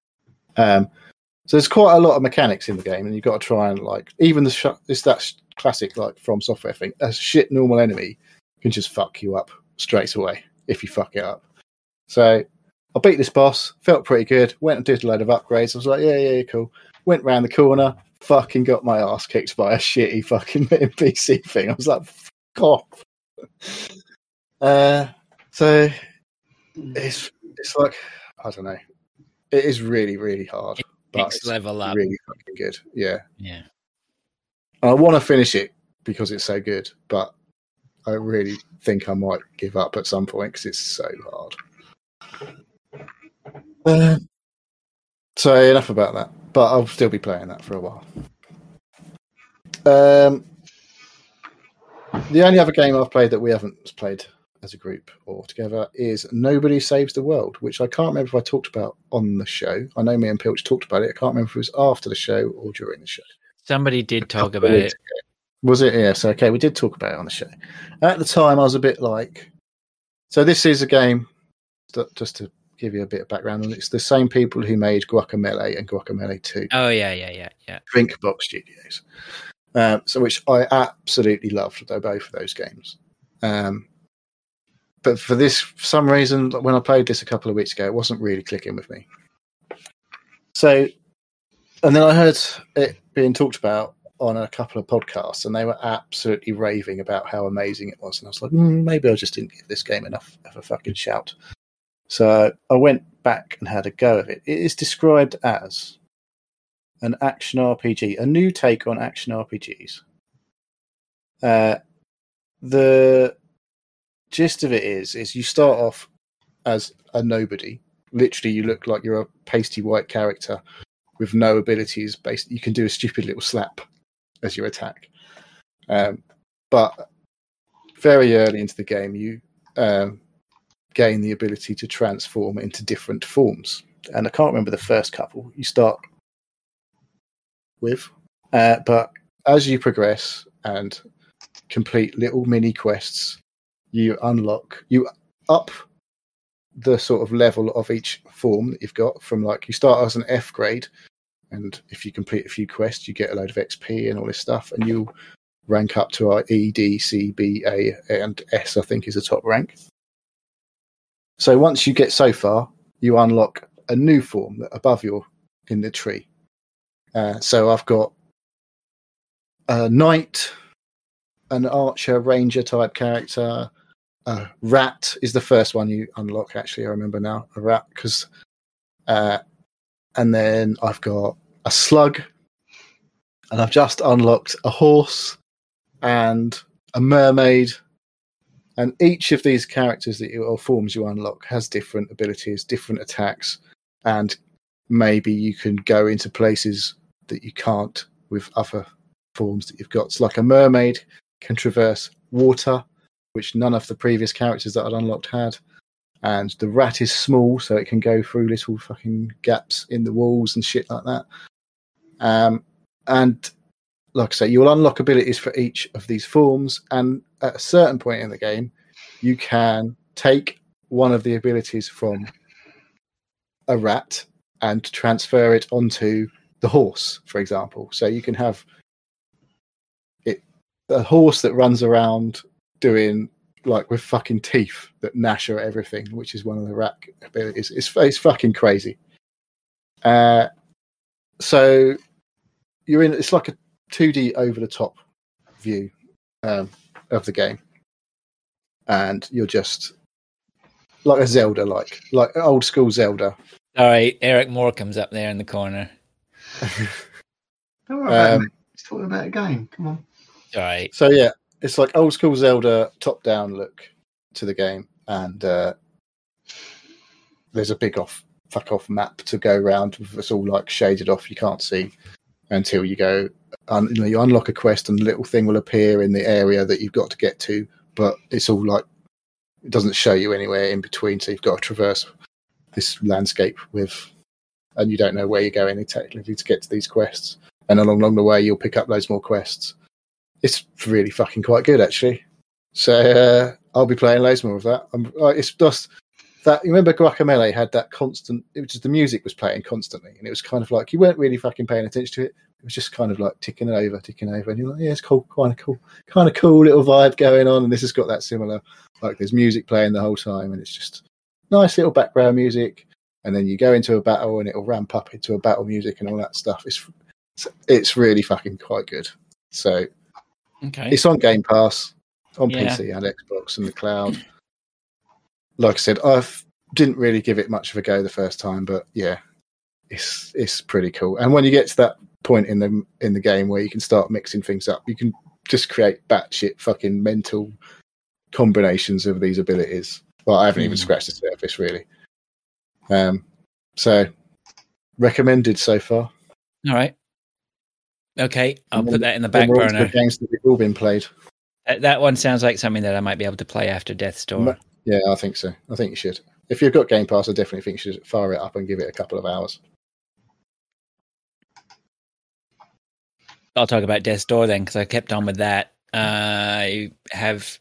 So there's quite a lot of mechanics in the game, and you've got to try and like even it's that classic like From Software thing. A shit normal enemy can just fuck you up straight away if you fuck it up. So I beat this boss, felt pretty good, went and did a load of upgrades. I was like, yeah, cool. Went round the corner, fucking got my ass kicked by a shitty fucking NPC thing. I was like, fuck off. So it's like, I don't know. It is really, really hard. But it's level up. Really fucking good. Yeah. Yeah. I want to finish it because it's so good, but I really think I might give up at some point because it's so hard. So enough about that. But I'll still be playing that for a while. The only other game I've played that we haven't played as a group or together is Nobody Saves the World, which I can't remember if I talked about on the show. I know me and Pilch talked about it. I can't remember if it was after the show or during the show. Somebody did talk about it. Was it? Yes. Okay, we did talk about it on the show. At the time, I was a bit like... So this is a game, just to give you a bit of background on it, it's the same people who made Guacamelee and Guacamelee 2. Oh, yeah. Drinkbox Studios. So which I absolutely loved, though, both of those games. But for some reason, when I played this a couple of weeks ago, it wasn't really clicking with me. So, and then I heard it being talked about on a couple of podcasts, and they were absolutely raving about how amazing it was. And I was like, maybe I just didn't give this game enough of a fucking shout. So I went back and had a go of it. It is described as an action RPG, a new take on action RPGs. The gist of it is you start off as a nobody. Literally, you look like you're a pasty white character with no abilities. You can do a stupid little slap as your attack. But very early into the game, you gain the ability to transform into different forms. And I can't remember the first couple you start with. But as you progress and complete little mini quests, you up the sort of level of each form that you've got from like you start as an F grade, and if you complete a few quests, you get a load of XP and all this stuff, and you rank up to our E, D, C, B, A, and S, I think is the top rank. So once you get so far, you unlock a new form above you in the tree. So I've got a knight, an archer, ranger type character. Rat is the first one you unlock, actually, I remember now. A rat, because... and then I've got a slug, and I've just unlocked a horse and a mermaid. And each of these characters or forms you unlock has different abilities, different attacks, and maybe you can go into places that you can't with other forms that you've got. It's like a mermaid can traverse water, which none of the previous characters that I'd unlocked had. And the rat is small, so it can go through little fucking gaps in the walls and shit like that. And like I say, you'll unlock abilities for each of these forms, and at a certain point in the game, you can take one of the abilities from a rat and transfer it onto the horse, for example. So you can have a horse that runs around doing like with fucking teeth that gnash at everything, which is one of the rat abilities. It's fucking crazy. So you're in. It's like a 2D over the top view of the game, and you're just like a Zelda, like old school Zelda. All right, Eric Moore comes up there in the corner. Don't worry about it. He's talking about a game. Come on. All right. So yeah, it's like old school Zelda top-down look to the game, and there's a big fuck off map to go around. It's all like shaded off. You can't see until you go. You unlock a quest, and a little thing will appear in the area that you've got to get to. But it's all like it doesn't show you anywhere in between, so you've got to traverse this landscape and you don't know where you're going technically to get to these quests. And along the way, you'll pick up loads more quests. It's really fucking quite good, actually. So I'll be playing loads more of that. It's just that you remember Guacamelee had that constant. It was just the music was playing constantly, and it was kind of like you weren't really fucking paying attention to it. It was just kind of like ticking over, and you're like, yeah, it's cool, kind of cool little vibe going on. And this has got that similar, like there's music playing the whole time, and it's just nice little background music. And then you go into a battle, and it'll ramp up into a battle music and all that stuff. It's really fucking quite good. So it's on Game Pass, on PC and Xbox and the cloud. Like I said, I didn't really give it much of a go the first time, but yeah, it's pretty cool. And when you get to that point in the game where you can start mixing things up, you can just create batshit fucking mental combinations of these abilities. Well, I haven't even scratched the surface really. So recommended so far. All right. Okay, I'll put that in the back burner. The games that we've all been played. That one sounds like something that I might be able to play after Death's Door. Yeah, I think so. I think you should. If you've got Game Pass, I definitely think you should fire it up and give it a couple of hours. I'll talk about Death's Door then, because I kept on with that. I have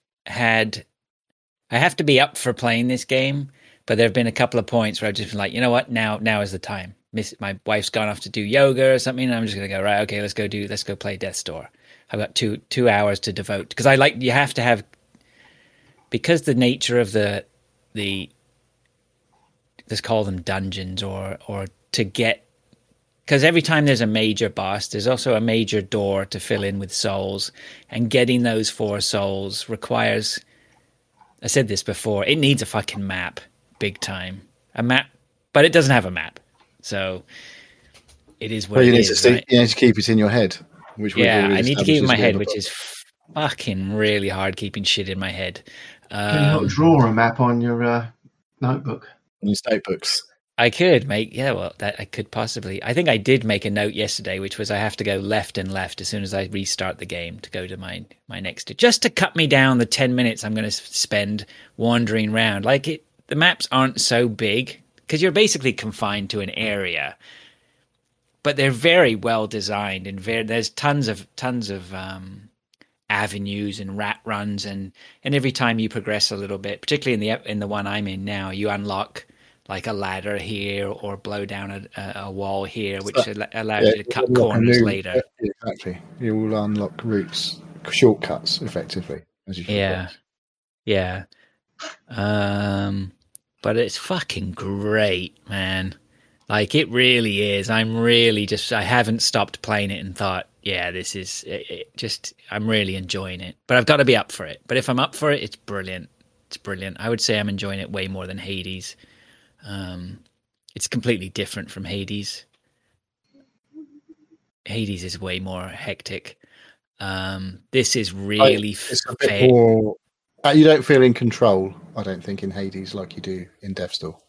to be up for playing this game, but there have been a couple of points where I've just been like, you know what, now is the time. My wife's gone off to do yoga or something, and I'm just going to go, right, okay, let's go play Death's Door. I've got two hours to devote, because you have to have, because the nature of the let's call them dungeons or to get, because every time there's a major boss, there's also a major door to fill in with souls, and getting those 4 souls requires, I said this before, it needs a fucking map, big time. A map, but it doesn't have a map. So it is what it is. You need to keep it in your head. I need to keep it in my head, which is fucking really hard keeping shit in my head. Can you not draw a map on your notebook? On your notebooks. I could make, that I could possibly. I think I did make a note yesterday, which was I have to go left and left as soon as I restart the game to go to my next, just to cut me down the 10 minutes I'm going to spend wandering around. The maps aren't so big, because you're basically confined to an area, but they're very well designed, and there's tons of avenues and rat runs, and every time you progress a little bit, particularly in the one I'm in now, you unlock like a ladder here or blow down a wall here, which allows you to cut corners later. Exactly, you will unlock routes, shortcuts, effectively as you progress. Yeah. But it's fucking great, man. Like, it really is. I haven't stopped playing it and thought, yeah, this is I'm really enjoying it. But I've got to be up for it. But if I'm up for it, it's brilliant. It's brilliant. I would say I'm enjoying it way more than Hades. It's completely different from Hades. Hades is way more hectic. This is really fair. You don't feel in control, I don't think, in Hades like you do in Death's Door.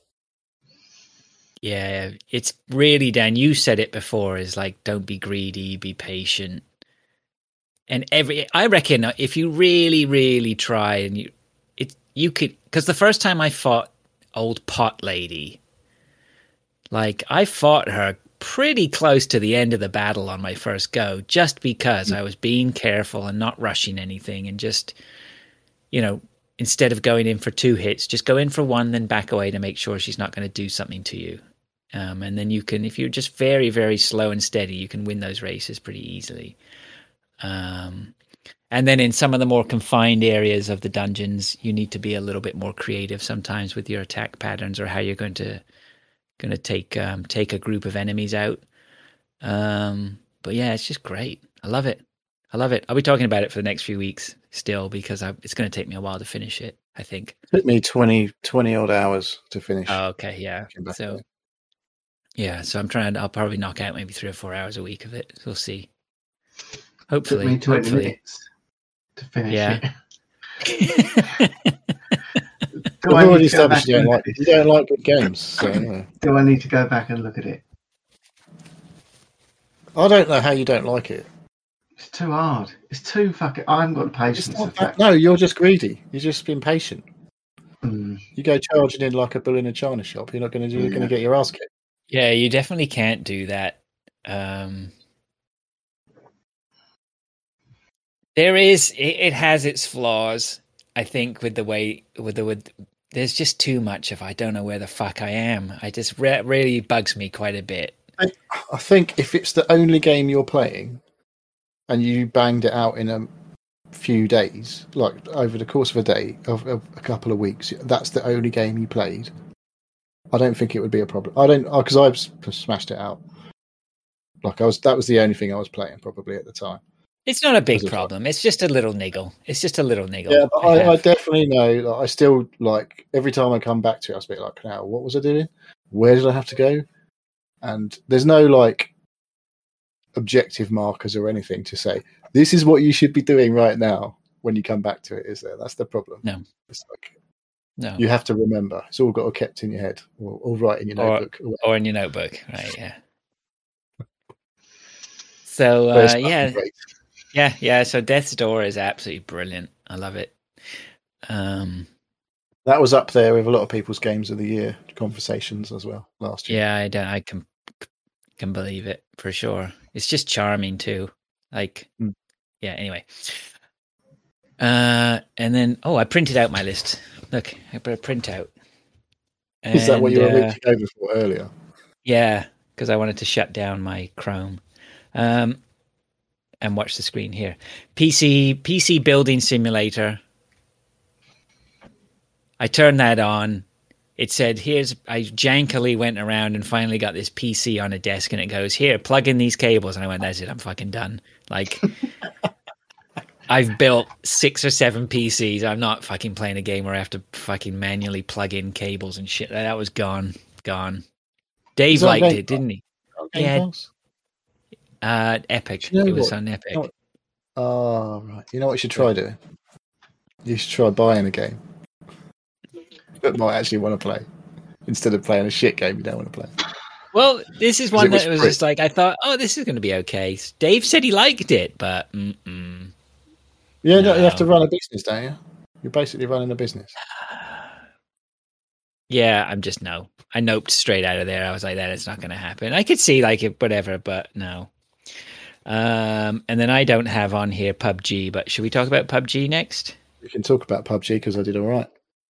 Yeah, it's really, Dan, you said it before, is like, don't be greedy, be patient. And I reckon if you really, really try, and you could, because the first time I fought old pot lady, like, I fought her pretty close to the end of the battle on my first go, just because I was being careful and not rushing anything, and just, instead of going in for 2 hits, just go in for 1, then back away to make sure she's not going to do something to you. And then you can, if you're just very, very slow and steady, you can win those races pretty easily. And then in some of the more confined areas of the dungeons, you need to be a little bit more creative sometimes with your attack patterns or how you're going to take a group of enemies out. But yeah, it's just great. I love it. I'll be talking about it for the next few weeks still, because it's going to take me a while to finish it, I think. It took me 20 odd hours to finish. Oh, okay, yeah. So Yeah, so I'll probably knock out maybe 3 or 4 hours a week of it. We'll see. Hopefully. Took me 20 minutes to finish it. I've already established you don't like good games. So, yeah. Do I need to go back and look at it? I don't know how you don't like it. It's too hard. It's too fucking... I haven't got the patience for that. No, you're just greedy. You've just been patient. Mm. You go charging in like a bull in a china shop. You're not going to do. You're going to get your ass kicked. Yeah, you definitely can't do that. It has its flaws. I think with there's just too much of I don't know where the fuck I am. I just really bugs me quite a bit. I think if it's the only game you're playing, and you banged it out in a few days, like over the course of a day, of a couple of weeks, that's the only game you played, I don't think it would be a problem. Because I've smashed it out. That was the only thing I was playing probably at the time. It's not a big problem. It's just a little niggle. Yeah, but I definitely know that I still, like, every time I come back to it, I was a bit like, now, what was I doing? Where did I have to go? And there's no, like, objective markers or anything to say, this is what you should be doing right now when you come back to it, is there? That's the problem. No. It's like, no. You have to remember. It's all got to be kept in your head or right in your notebook. Or in your notebook, right, yeah. So, great. Yeah. So Death's Door is absolutely brilliant. I love it. That was up there with a lot of people's games of the year conversations as well last year. Yeah, I can believe it for sure. It's just charming too. Like, yeah. Anyway, and then I printed out my list. Look, I put a printout. Is that what you were reaching over for earlier? Yeah, because I wanted to shut down my Chrome. And watch the screen here. PC building simulator. I turned that on. It said, I jankily went around and finally got this PC on a desk, and it goes, here, plug in these cables. And I went, that's it, I'm fucking done. Like, I've built 6 or 7 PCs. I'm not fucking playing a game where I have to fucking manually plug in cables and shit. That was gone. Dave liked it, didn't he? Yeah. Epic. It was on Epic. Oh, right. You know what you should try doing? You should try buying a game that might actually want to play instead of playing a shit game you don't want to play. Well, this is one that was just like, I thought, this is going to be okay. Dave said he liked it, but Yeah, no. You have to run a business, don't you? You're basically running a business. Yeah, I noped straight out of there. I was like, that is not going to happen. I could see like it, whatever, but no. And then I don't have on here PUBG, but should we talk about PUBG next? We can talk about PUBG because I did all right.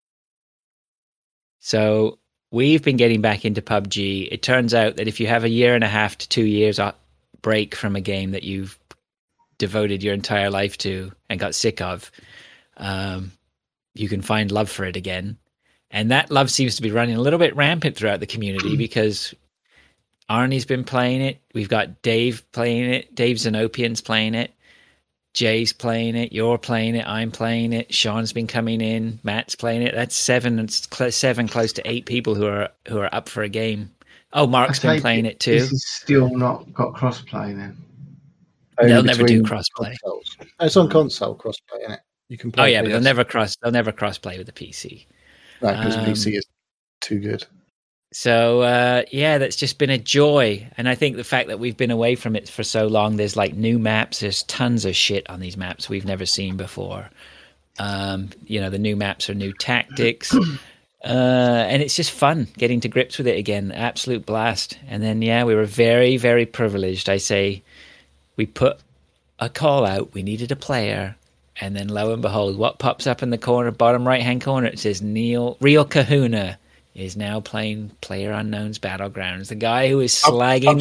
So we've been getting back into PUBG. It turns out that if you have a 1.5 to 2 years break from a game that you've devoted your entire life to and got sick of, you can find love for it again. And that love seems to be running a little bit rampant throughout the community because Arnie's been playing it. We've got Dave playing it. Dave Zenopian's playing it. Jay's playing it. You're playing it. I'm playing it. Sean's been coming in. Matt's playing it. That's 7, close to 8 people who are up for a game. Oh, Mark's been playing it too. This is still not got crossplay then. They'll never do crossplay. It's on console crossplay, isn't it? You can play. Oh yeah, but they'll never crossplay with the PC. Right, because PC is too good. So, that's just been a joy. And I think the fact that we've been away from it for so long, there's like new maps. There's tons of shit on these maps we've never seen before. The new maps are new tactics. And it's just fun getting to grips with it again. Absolute blast. And then, we were very, very privileged. I say we put a call out. We needed a player. And then lo and behold, what pops up in the corner, bottom right-hand corner? It says Real Kahuna is now playing PlayerUnknown's Battlegrounds. The guy who is slagging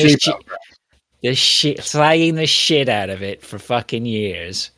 the shit out of it for fucking years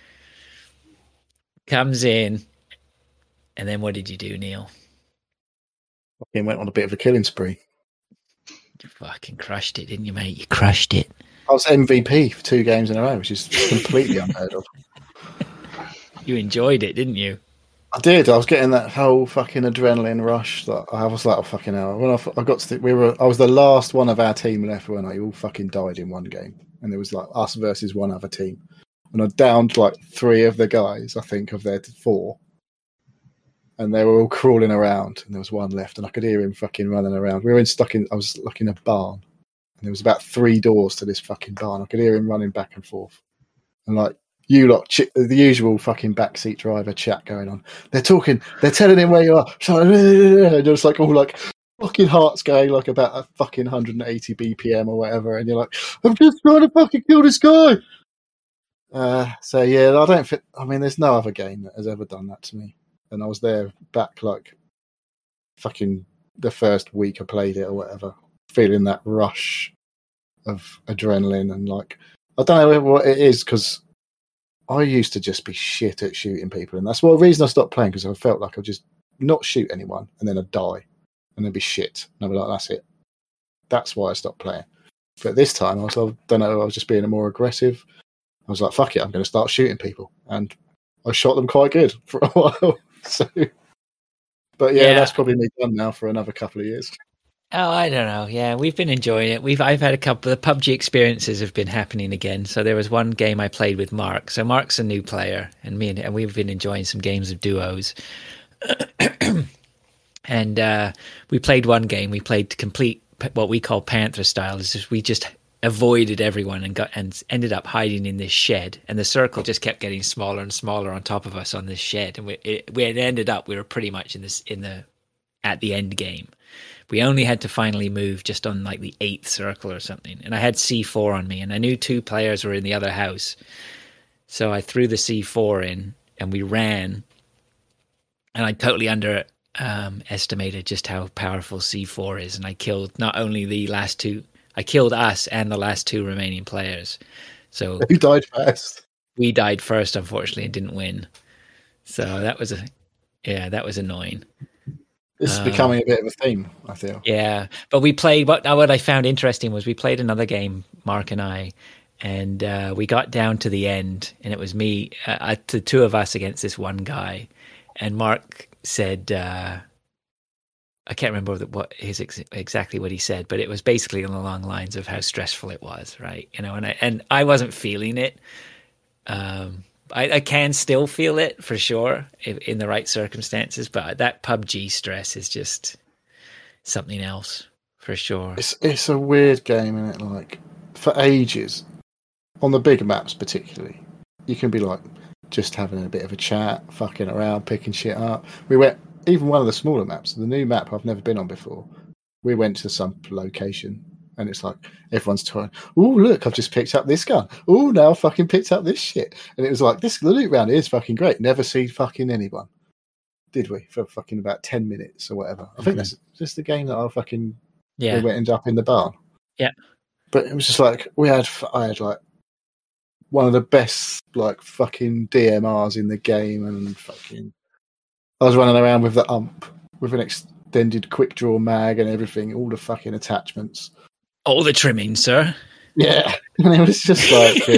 comes in. And then what did you do, Neil? Fucking went on a bit of a killing spree. You fucking crushed it, didn't you, mate? You crushed it. I was MVP for 2 games in a row, which is completely unheard of. You enjoyed it, didn't you? I did. I was getting that whole fucking adrenaline rush. That I was like, oh fucking hell. When I got to, I was the last one of our team left when I all fucking died in one game, and there was like us versus one other team, and I downed like 3 of the guys. I think of their 4, and they were all crawling around, and there was one left, and I could hear him fucking running around. I was like in a barn, and there was about 3 doors to this fucking barn. I could hear him running back and forth, and like. You lot, the usual fucking backseat driver chat going on. They're talking, they're telling him where you are. And just like all like fucking hearts going like about a fucking 180 BPM or whatever. And you're like, I'm just trying to fucking kill this guy. So yeah, I mean, there's no other game that has ever done that to me. And I was there back like fucking the first week I played it or whatever, feeling that rush of adrenaline and like, I don't know what it is because I used to just be shit at shooting people, and that's the reason I stopped playing, because I felt like I'd just not shoot anyone, and then I'd die, and then be shit. And I'd be like, that's it. That's why I stopped playing. But this time, I was just being more aggressive. I was like, fuck it, I'm going to start shooting people. And I shot them quite good for a while. But yeah, that's probably me done now for another couple of years. Oh, I don't know. Yeah, we've been enjoying it. I've had a couple of PUBG experiences have been happening again. So there was one game I played with Mark. So Mark's a new player, and we've been enjoying some games of duos. And we played one game. We played complete what we call Panther style. We just avoided everyone and ended up hiding in this shed. And the circle just kept getting smaller and smaller on top of us on this shed. And we ended up, we were pretty much at the end game. We only had to finally move just on like the 8th circle or something. And I had C4 on me, and I knew 2 players were in the other house. So I threw the C4 in, and we ran. And I totally underestimated just how powerful C4 is. And I killed not only the last 2, I killed us and the last 2 remaining players. So who died first? We died first, unfortunately, and didn't win. So that was annoying. This is becoming a bit of a theme, I feel. Yeah, but we played. What I found interesting was we played another game, Mark and I, and we got down to the end, and it was me, the 2 of us against this one guy, and Mark said, I can't remember exactly what he said, but it was basically along the lines of how stressful it was, right? You know, and I wasn't feeling it. I can still feel it for sure in the right circumstances, but that PUBG stress is just something else for sure. It's a weird game, isn't it? Like for ages, on the bigger maps particularly, you can be like just having a bit of a chat, fucking around, picking shit up. We went even one of the smaller maps, the new map I've never been on before. We went to some location. And it's like, everyone's trying, oh, look, I've just picked up this gun. Oh, now I've fucking picked up this shit. And it was like, the loot round is fucking great. Never see fucking anyone. Did we? For fucking about 10 minutes or whatever. I think that's just the game that I fucking we ended up in the barn. Yeah. But it was just like, I had like one of the best like fucking DMRs in the game, and fucking I was running around with the ump, with an extended quick draw mag and everything, all the fucking attachments. All the trimming, sir. Yeah, and it was just like,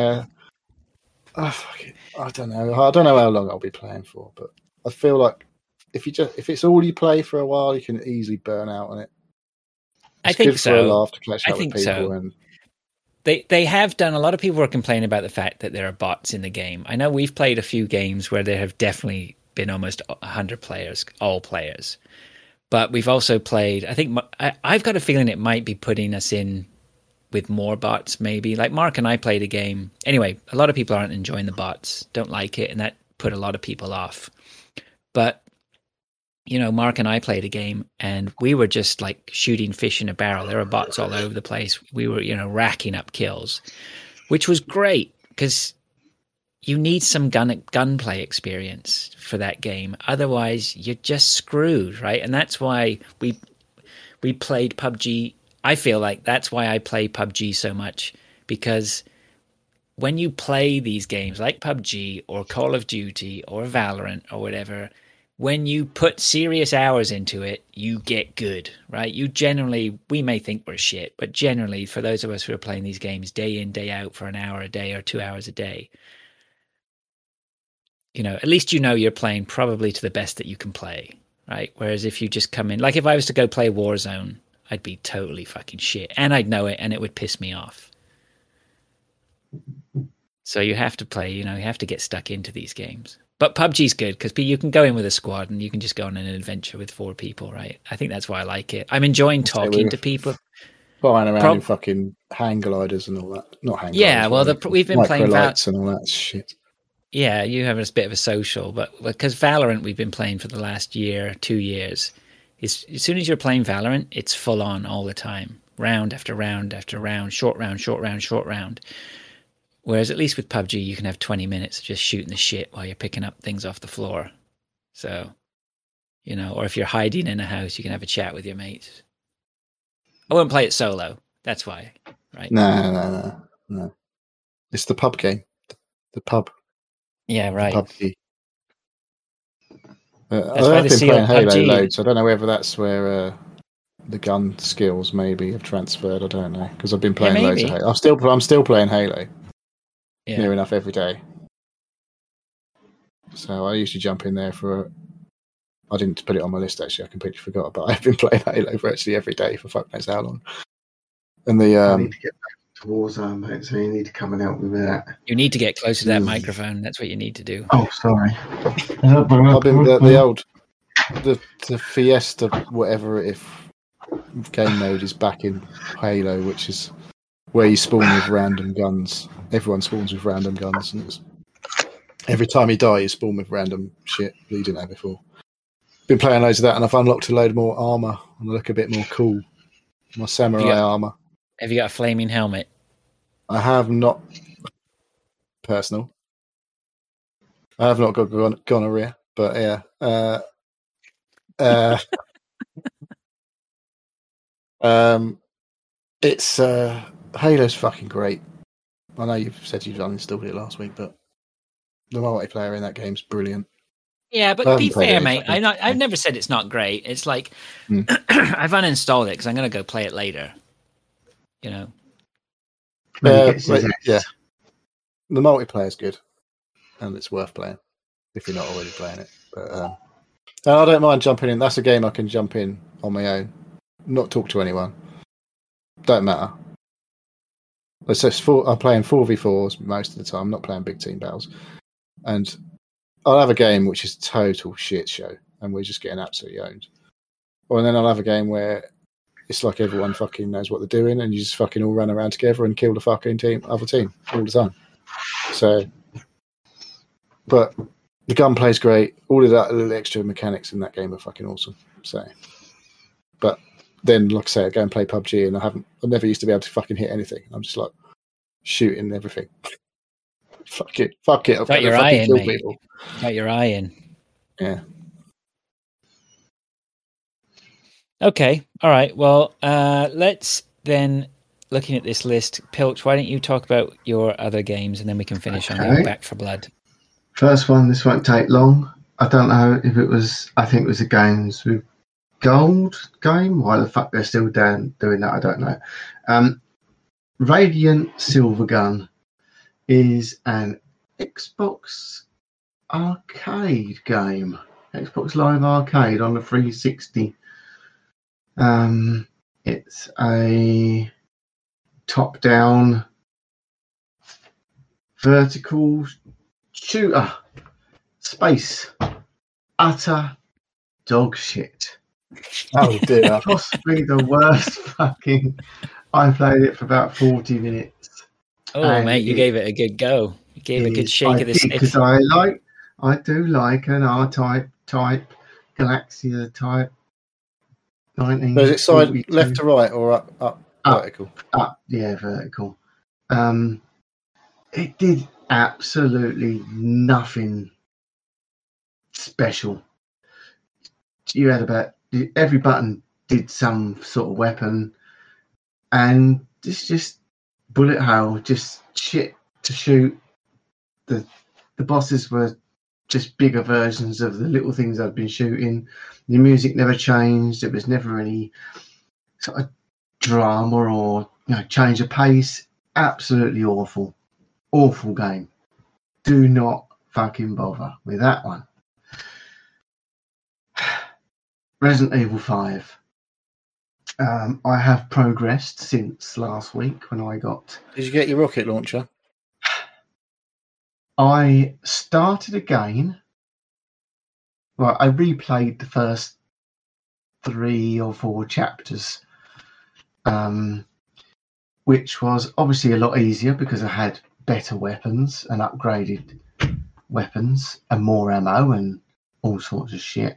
I don't know. I don't know how long I'll be playing for, but I feel like if it's all you play for a while, you can easily burn out on it. I think so. For a laugh to catch up with people. So. And they have done. A lot of people are complaining about the fact that there are bots in the game. I know we've played a few games where there have definitely been almost 100 players, all players. But we've also played, I think, I've got a feeling it might be putting us in with more bots, maybe. Like Mark and I played a game. Anyway, a lot of people aren't enjoying the bots, don't like it, and that put a lot of people off. But, you know, Mark and I played a game, and we were just like shooting fish in a barrel. There were bots all over the place. We were, you know, racking up kills, which was great because you need some gunplay experience for that game. Otherwise, you're just screwed, right? And that's why we played PUBG. I feel like that's why I play PUBG so much, because when you play these games like PUBG or Call of Duty or Valorant or whatever, when you put serious hours into it, you get good, right? You generally, we may think we're shit, but generally for those of us who are playing these games day in, day out for an hour a day or 2 hours a day, at least you're playing probably to the best that you can play, right? Whereas if you just come in, like if I was to go play Warzone, I'd be totally fucking shit, and I'd know it, and it would piss me off. So you have to play, you have to get stuck into these games. But PUBG's good because you can go in with a squad and you can just go on an adventure with 4 people, right? I think that's why I like it. I'm enjoying talking to people. Flying around in fucking hang gliders and all that. Not hang gliders. Yeah, well, we've been playing lights and all that shit. Yeah, you have a bit of a social, but because Valorant we've been playing for the last year, 2 years. As soon as you're playing Valorant, it's full on all the time. Round after round after round, short round, short round, short round. Whereas at least with PUBG, you can have 20 minutes of just shooting the shit while you're picking up things off the floor. So, or if you're hiding in a house, you can have a chat with your mates. I won't play it solo. That's why, right? No. It's the pub game. The pub. Yeah, right. PUBG. I've been playing Halo loads. I don't know whether that's where the gun skills maybe have transferred. I don't know because I've been playing loads of Halo. I'm still playing Halo. Yeah. Near enough every day. So I usually jump in there I didn't put it on my list actually. I completely forgot, but I've been playing Halo virtually every day for fuck knows how long. And I need to get back to Warzone, mate. So you need to come and help me with that. You need to get closer to that microphone. That's what you need to do. Oh, sorry. I've been the Fiesta whatever game mode is back in Halo, which is where you spawn with random guns. Everyone spawns with random guns, and every time you die, you spawn with random shit that you didn't have before. Been playing loads of that, and I've unlocked a load more armor, and I look a bit more cool. My samurai armor. Have you got a flaming helmet? I have not. Personal. I have not got gonorrhea, but yeah. It's Halo's fucking great. I know you've said you've uninstalled it last week, but the multiplayer in that game's brilliant. Yeah, but be fair, mate. I've never said it's not great. It's like I've uninstalled it because I'm going to go play it later. Yeah. The multiplayer's good, and it's worth playing if you're not already playing it. But I don't mind jumping in. That's a game I can jump in on my own, not talk to anyone. Don't matter. I'm playing 4v4s most of the time. I'm not playing big team battles. And I'll have a game which is total shit show, and we're just getting absolutely owned. Or then I'll have a game where it's like everyone fucking knows what they're doing, and you just fucking all run around together and kill the fucking other team all the time. So, but the gunplay's great. All of that little extra mechanics in that game are fucking awesome. So, but then, like I say, I go and play PUBG, and I never used to be able to fucking hit anything. I'm just like shooting everything. Fuck it. I've got your eye in, mate. People. Got your eye in. Yeah. Okay. All right. Well, let's then, looking at this list, Pilch, why don't you talk about your other games, and then we can finish on the Back 4 Blood. First one, this won't take long. I don't know if it was, I think it was a Games with Gold game. Why the fuck they're still doing that, I don't know. Radiant Silvergun is an Xbox arcade game. Xbox Live Arcade on the 360. It's a top-down vertical shooter. Space. Utter dog shit. Oh dear. Possibly the worst fucking... I played it for about 40 minutes. Oh, mate, you gave it a good go. You gave a good shake of the stick. Because I do like an R-type, Galaxia type. 19. So is it side left to right or up vertical? Up, yeah, vertical. It did absolutely nothing special. You had every button did some sort of weapon, and it's just bullet hell, just shit to shoot. The bosses were just bigger versions of the little things I'd been shooting. The music never changed. It was never any sort of drama or change of pace. Absolutely awful game. Do not fucking bother with that one. Resident Evil 5. I have progressed since last week when I got... Did you get your rocket launcher? I started again. Well, I replayed the first 3 or 4 chapters, which was obviously a lot easier because I had better weapons and upgraded weapons and more ammo and all sorts of shit.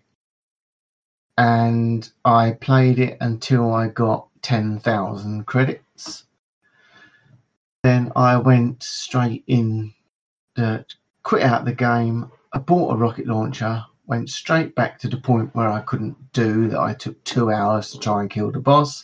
And I played it until I got 10,000 credits. Then I went straight in, quit out the game. I bought a rocket launcher, went straight back to the point where I couldn't do that. I took 2 hours to try and kill the boss.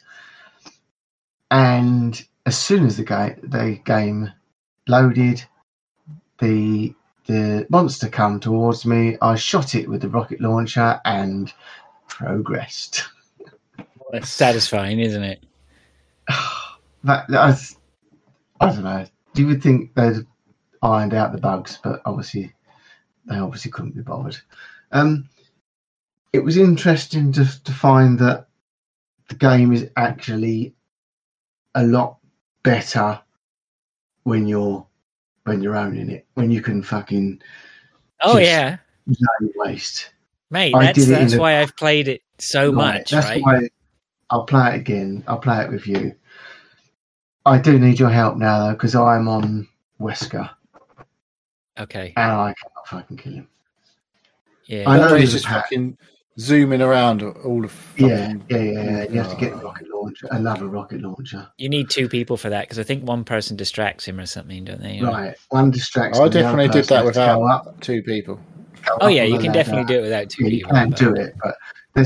And as soon as the game loaded, the monster come towards me. I shot it with the rocket launcher and progressed. It's satisfying, isn't it? I don't know. You would think they'd ironed out the bugs, but they obviously couldn't be bothered. It was interesting to find that the game is actually a lot better when you're owning it, when you can fucking no waste. Mate, that's why I've played it so much. That's why I'll play it again. I'll play it with you. I do need your help now, though, because I'm on Wesker. Okay. And I cannot fucking kill him. Yeah. I know he's just fucking zooming around all the fucking... Yeah. You have to get another rocket launcher. You need 2 people for that, because I think one person distracts him or something, don't they? Right. One distracts him. I definitely did that without 2 people. Oh, yeah, you can definitely do it without 2 people. You can do it, but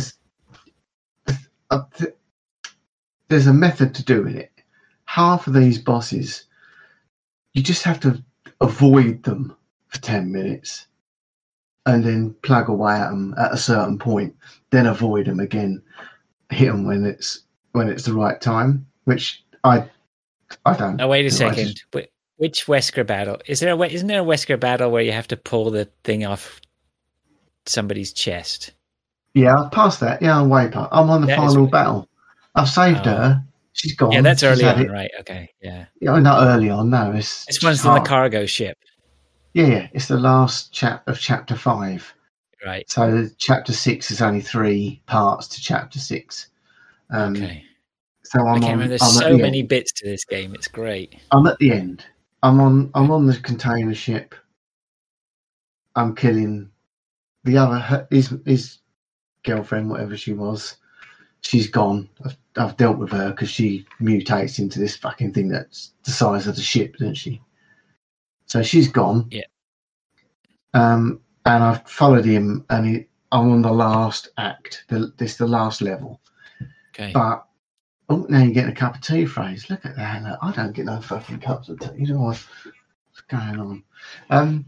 there's a method to doing it. Half of these bosses, you just have to avoid them for 10 minutes and then plug away at them at a certain point, then avoid them again, hit them when it's the right time, which I don't. Oh, wait a second. Which Wesker battle? Isn't there a Wesker battle where you have to pull the thing off somebody's chest? Yeah, I've passed that. Yeah, I'm way past. I'm on the final battle. I've saved her. She's gone. Yeah, that's early on, right? Okay, yeah. Yeah, not early on. No, this one's on the cargo ship. Yeah, it's the last of chapter 5. Right. So chapter 6 is only 3 parts to chapter 6. Okay. So I can't remember. There's so many bits to this game. It's great. I'm at the end. I'm on the container ship. I'm killing the other his girlfriend, whatever she was. She's gone. I've dealt with her because she mutates into this fucking thing that's the size of the ship, doesn't she? So she's gone. Yeah. And I've followed him, and I'm on the last act. This is the last level. Okay. But now you're getting a cup of tea, Fraser. Look at that. Look, I don't get no fucking cups of tea. You know what's going on?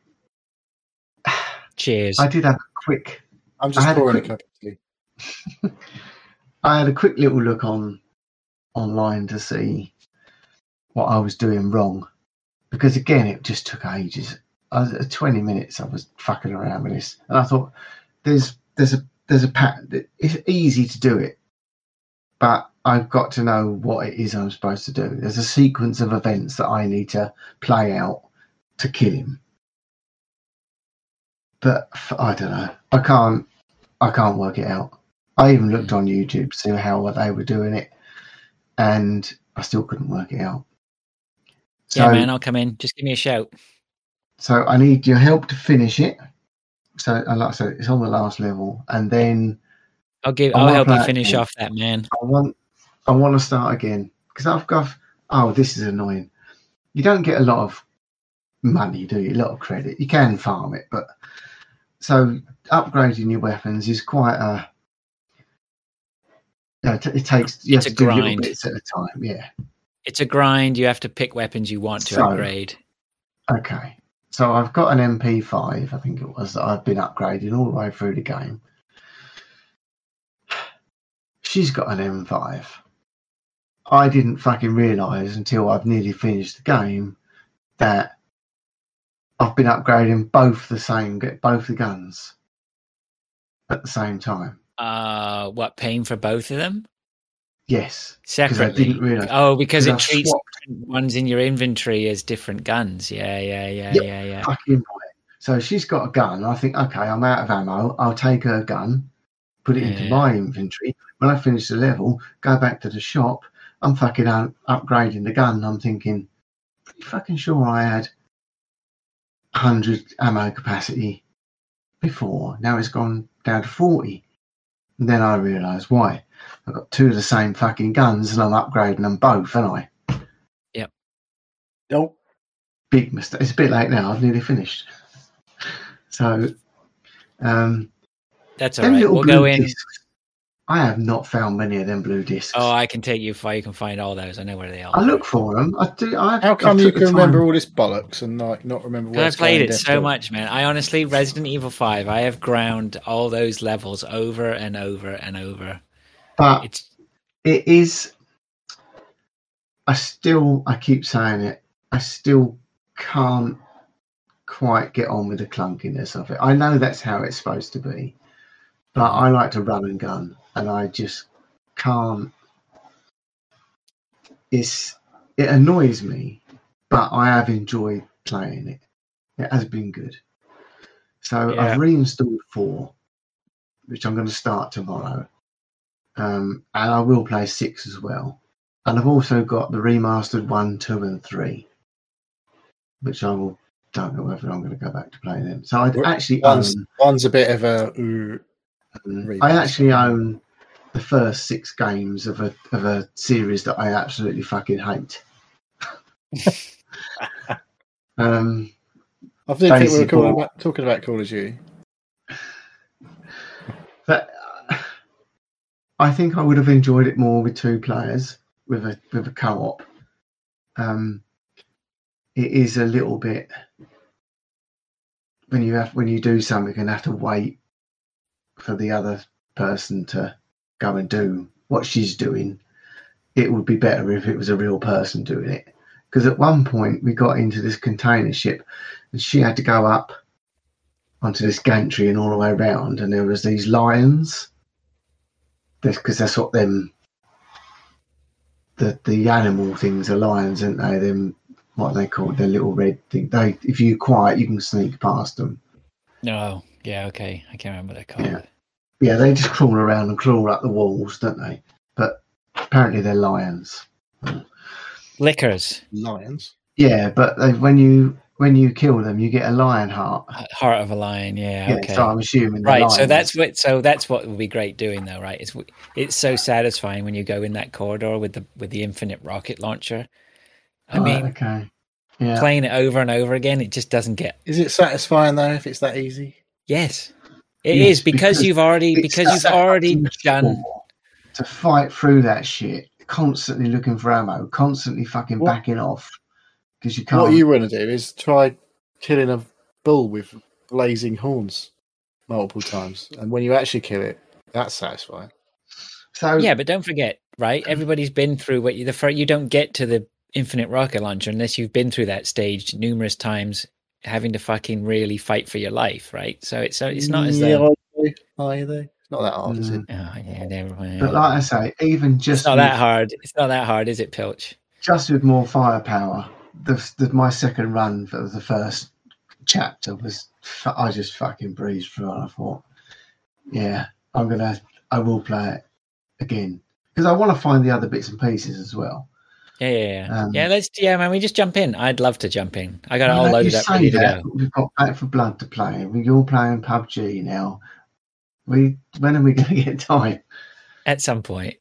Cheers. I did have a quick. I'm just pouring a cup of tea. I had a quick little look online to see what I was doing wrong, because again it just took ages. 20 minutes I was fucking around with this, and I thought there's a pattern. It's easy to do it, but I've got to know what it is I'm supposed to do. There's a sequence of events that I need to play out to kill him, but I don't know. I can't work it out. I even looked on YouTube to see how they were doing it, and I still couldn't work it out. So, yeah, man, I'll come in. Just give me a shout. So I need your help to finish it. So, like I said, it's on the last level, and then I'll help you finish off that, man. I want to start again because I've got. Oh, this is annoying. You don't get a lot of money, do you? A lot of credit. You can farm it, but so upgrading your weapons is quite a. It takes. You have to do little bits at a time. Yeah. It's a grind. You have to pick weapons you want to upgrade. Okay. So I've got an MP5, I think it was, that I've been upgrading all the way through the game. She's got an M5. I didn't fucking realise until I've nearly finished the game that I've been upgrading both the guns at the same time. What, paying for both of them? Yes. Separately. I didn't realise. Because it treats different ones in your inventory as different guns. Yeah. Fucking right. So she's got a gun. I think, okay, I'm out of ammo. I'll take her gun, put it into my inventory. When I finish the level, go back to the shop. I'm fucking upgrading the gun. I'm thinking, pretty fucking sure I had 100 ammo capacity before. Now it's gone down to 40. And then I realised why. I've got two of the same fucking guns and I'm upgrading them both, haven't I? Yep. Nope. Big mistake. It's a bit late now. I've nearly finished. So, that's all right. We'll go in. Discs, I have not found many of them blue discs. Oh, I can take you far. You can find all those. I know where they are. I look for them. I do. How come you can remember all this bollocks and not remember? Because I played it so much, man. I honestly, Resident Evil 5. I have ground all those levels over and over and over. But it is. I keep saying it. I still can't quite get on with the clunkiness of it. I know that's how it's supposed to be, but I like to run and gun, and I just can't. It annoys me, but I have enjoyed playing it. It has been good. So I've reinstalled 4, which I'm going to start tomorrow, and I will play 6 as well. And I've also got the remastered 1, 2, and 3, which I don't know whether I'm going to go back to play them. So I actually one's a bit of a. I actually own the first 6 games of a series that I absolutely fucking hate. I didn't think we were talking about Call of Duty. But I think I would have enjoyed it more with 2 players, with a co-op. It is a little bit when you do something and have to wait for the other person to go and do what she's doing. It would be better if it was a real person doing it. Because at one point we got into this container ship and she had to go up onto this gantry and all the way around, and there was these lions. Because that's what the animal things are, lions, aren't they? Them, what are they called? They're little red thing. If you're quiet, you can sneak past them. No, yeah, okay. I can't remember what they're called. Yeah, they just crawl around and claw up the walls, don't they? But apparently they're lions. Lickers. Lions? Yeah, but when you kill them, you get a lion heart. Heart of a lion, yeah. Okay. So I'm assuming right. So that's what would be great doing, though, right? It's so satisfying when you go in that corridor with the infinite rocket launcher. I mean, okay. Yeah. Playing it over and over again, it just doesn't get. Is it satisfying though if it's that easy? Yes, it is because you've already done to fight through that shit, constantly looking for ammo, constantly fucking backing off because you can't. What you want to do is try killing a bull with blazing horns multiple times, and when you actually kill it, that's satisfying. So yeah, but don't forget, right? Everybody's been through what you don't get to the infinite rocket launcher unless you've been through that stage numerous times, having to fucking really fight for your life, right? So it's not as though either. It's not that hard, is it? Oh yeah, never mind. But like I say, even just it's not that hard. It's not that hard, is it, Pilch? Just with more firepower. My second run for the first chapter was I just fucking breezed through and I thought, yeah, I will play it again because I want to find the other bits and pieces as well. Yeah. Man, we just jump in. I'd love to jump in. I got it all loaded up, ready to go. We've got Back 4 Blood to play. We're all playing PUBG now. When are we going to get time? At some point.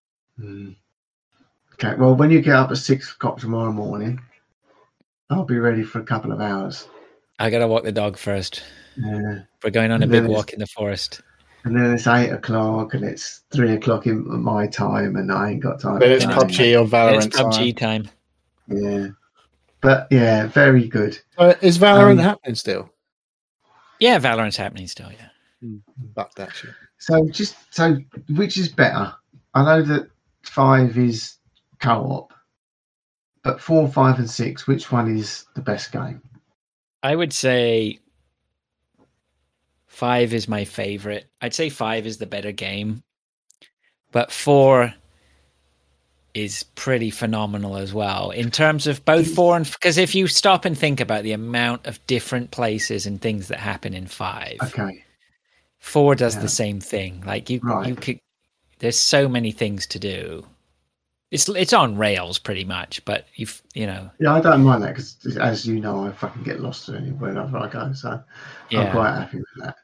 Okay, well, when you get up at 6 o'clock tomorrow morning, I'll be ready for a couple of hours. I got to walk the dog first. Yeah. We're going on a big walk in the forest. And then it's 8 o'clock and it's 3 o'clock in my time and I ain't got time. But it's PUBG or Valorant. It's PUBG time. Yeah. But yeah, very good. Is Valorant happening still? Yeah, Valorant's happening still, yeah. Fuck that shit. So which is better? I know that 5 is co-op, but 4, 5 and 6, which one is the best game? I would say 5 is my favorite. I'd say 5 is the better game, but 4 is pretty phenomenal as well in terms of both 4 and because if you stop and think about the amount of different places and things that happen in 5, 4 does the same thing. Like you could. There's so many things to do. It's on rails pretty much, but you know. Yeah, I don't mind that because, as you know, I fucking get lost wherever I go, so I'm quite happy with that.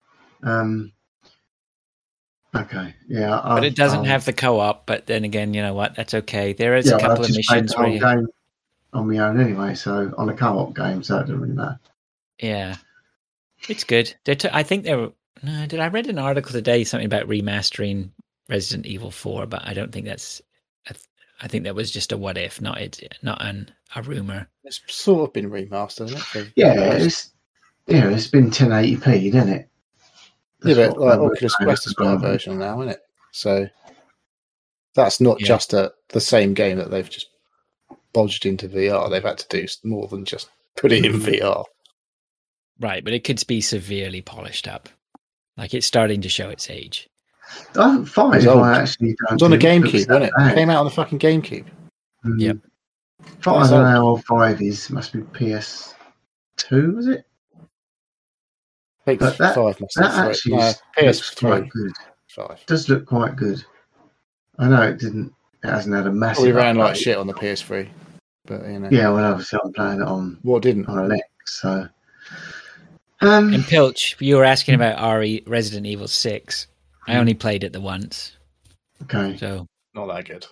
Okay, yeah. But it doesn't have the co-op. But then again, you know what? That's okay. There is a couple of missions where you game on my own anyway. So on a co-op game, so it doesn't really matter. Yeah, it's good. I think they were. No, I read an article today something about remastering Resident Evil 4, but I don't think that's. I think that was just a what if, not a rumor. It's sort of been remastered, isn't it? It's been 1080p, isn't it? That's but like Oculus Quest has got a version now, isn't it? So that's not just the same game that they've just bodged into VR. They've had to do more than just put it in VR. Right, but it could be severely polished up. Like it's starting to show its age. 5 it's on the GameCube, wasn't it? It came out on the fucking GameCube. Yep. 5 now, 5 must be PS2, was it? I think 5 must be PS3. Good. 5 it does look quite good. I know it hasn't had a massive. We ran like shit on the PS3, but you know. Yeah, well, obviously I'm playing it on. What didn't on an X? So. And Pilch, you were asking about Resident Evil 6. I only played it the once. Okay. So not that good.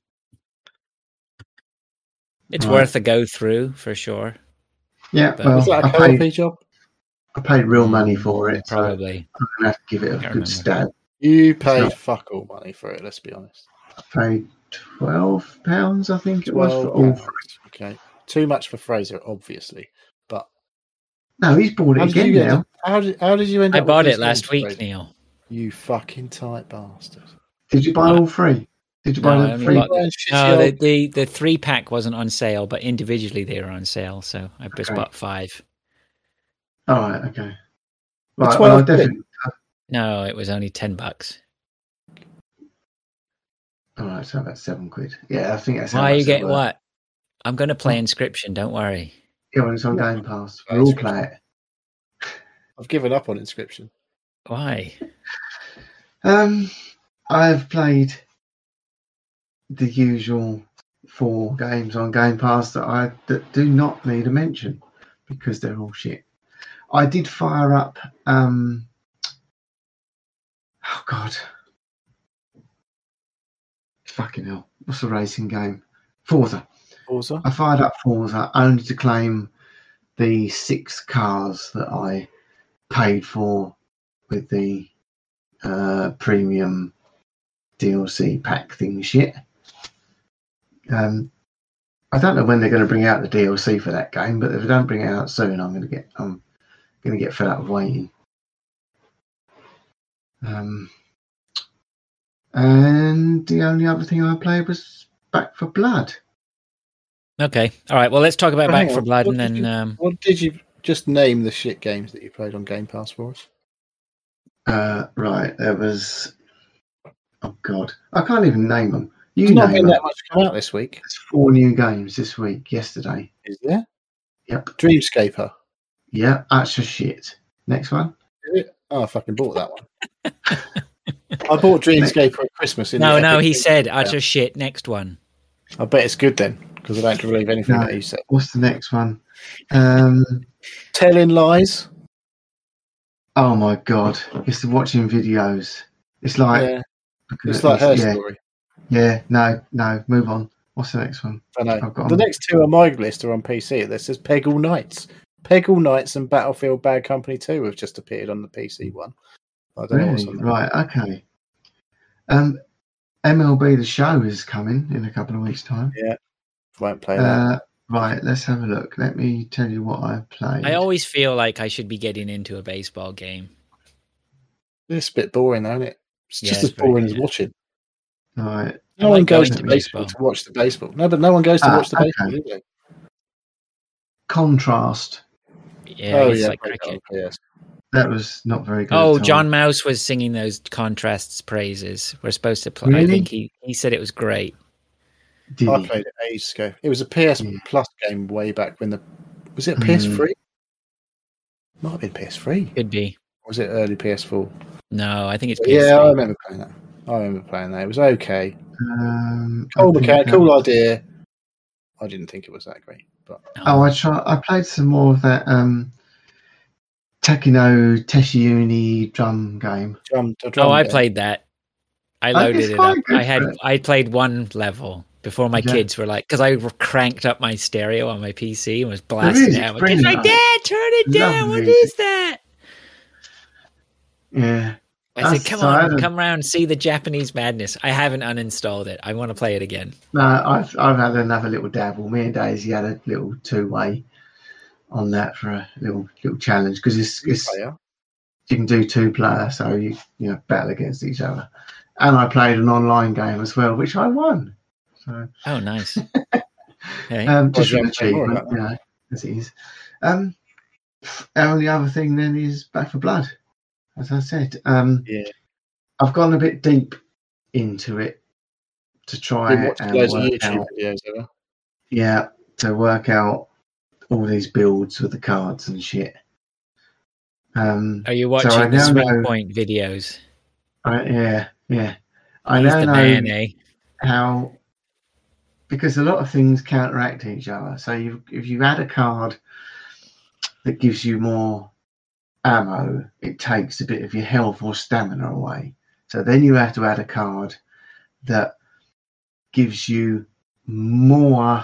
It's worth a go through for sure. Yeah, but was that a co-op job? I paid real money for it. Probably. So I'm gonna have to give it a good stab. You paid fuck all money for it. Let's be honest. I paid £12, I think it was for all 3. Okay, too much for Fraser, obviously, but no, he's bought it again now. How did you end up? I bought it last week, Fraser? Neil. You fucking tight bastard! Did you buy all 3? Did you buy the 3? No, the 3-pack wasn't on sale, but individually they were on sale, so I just bought 5. All right, okay. Right, well, I definitely. No, it was only $10. All right, so about £7. Yeah, I think that's. Why you get what? I'm going to play Inscription. Don't worry. Yeah, when it's on Game Pass, we'll all play it. I've given up on Inscription. Why? I've played the usual 4 games on Game Pass that do not need a mention because they're all shit. I did fire up. Oh God! Fucking hell! What's the racing game? Forza. I fired up Forza only to claim the 6 cars that I paid for with the premium DLC pack thing shit. I don't know when they're going to bring out the DLC for that game, but if they don't bring it out soon, I'm going to get fed up of waiting. And the only other thing I played was Back 4 Blood. Okay, all right. Well, let's talk about Back 4 Blood, and then. What did you just name the shit games that you played on Game Pass for us? Right, there was. Oh God, I can't even name them. There's not been that much come out this week. There's 4 new games this week. Yesterday. Is there? Yep. Dreamscaper. Yeah, that's just shit. Next one. Is it? Oh, I fucking bought that one. I bought Dreamscaper at Christmas. No, he said, utter shit, next one. I bet it's good then, because I don't believe anything that you said. What's the next one? Telling Lies. Oh my God. It's watching videos. It's like... Yeah. It's like her story. Yeah, no, move on. What's the next one? I know. The next 2 on my list are on PC. This says Peggle Knights. Peggle Knights and Battlefield Bad Company 2 have just appeared on the PC one. I don't know what's on there. Right, okay. MLB The Show is coming in a couple of weeks' time. Yeah, won't play that. Right, let's have a look. Let me tell you what I've played. I always feel like I should be getting into a baseball game. It's a bit boring, though, isn't it? It's just as boring as watching. All right. No one goes to baseball to watch the baseball. No, but no one goes to watch the baseball, do they? Contrast. Yeah, he's like cricket. Yes. That was not very good. Oh, John Mouse was singing those contrasts praises. We're supposed to play. Really? I think he said it was great. I played it ages ago. It was a PS Plus game way back when was it PS3? Might have been PS3. Could be. Or was it early PS4? No, I think it's PS3. Yeah, I remember playing that. It was okay. Cool idea. I didn't think it was that great, but I played some more of that Takino Teshiuni drum game. I played that. I loaded it up. I played one level before my kids were like, because I cranked up my stereo on my PC and was blasting out. Kids like, Dad, turn it down. What is that? Yeah. I said, come around and see the Japanese madness. I haven't uninstalled it. I want to play it again. No, I've had another little dabble. Me and Daisy had a little 2-way on that for a little challenge because it's you can do 2-player, so you battle against each other. And I played an online game as well, which I won. So, oh, nice. Okay. Just for an achievement, as it is. And the other thing then is Back 4 Blood. As I said, I've gone a bit deep into it to try and work out. Videos, to work out all these builds with the cards and shit. Are you watching the Swing Point videos? Yeah. I He's now the know man, how, because a lot of things counteract each other. So if you add a card that gives you more ammo, it takes a bit of your health or stamina away. So then you have to add a card that gives you more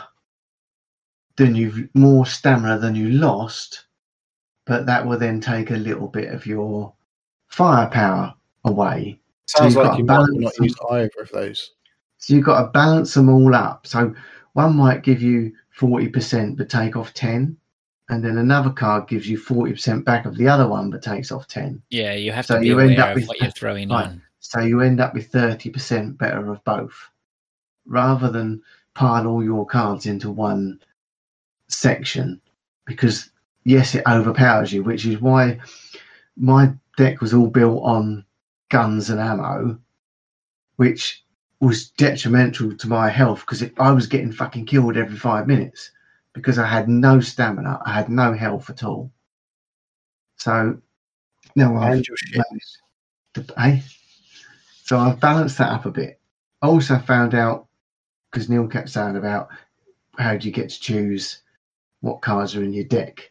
stamina than you lost, but that will then take a little bit of your firepower away. Sounds like you might not use either of those. So you've got to balance them all up. So one might give you 40% but take off 10. And then another card gives you 40% back of the other one, but takes off 10. Yeah, you have to be aware of what you're throwing on. So you end up with 30% better of both, rather than pile all your cards into one section. Because yes, it overpowers you, which is why my deck was all built on guns and ammo, which was detrimental to my health because I was getting fucking killed every 5 minutes. Because I had no stamina, I had no health at all. So now I've balanced that up a bit. I also found out, because Neil kept saying about how do you get to choose what cards are in your deck.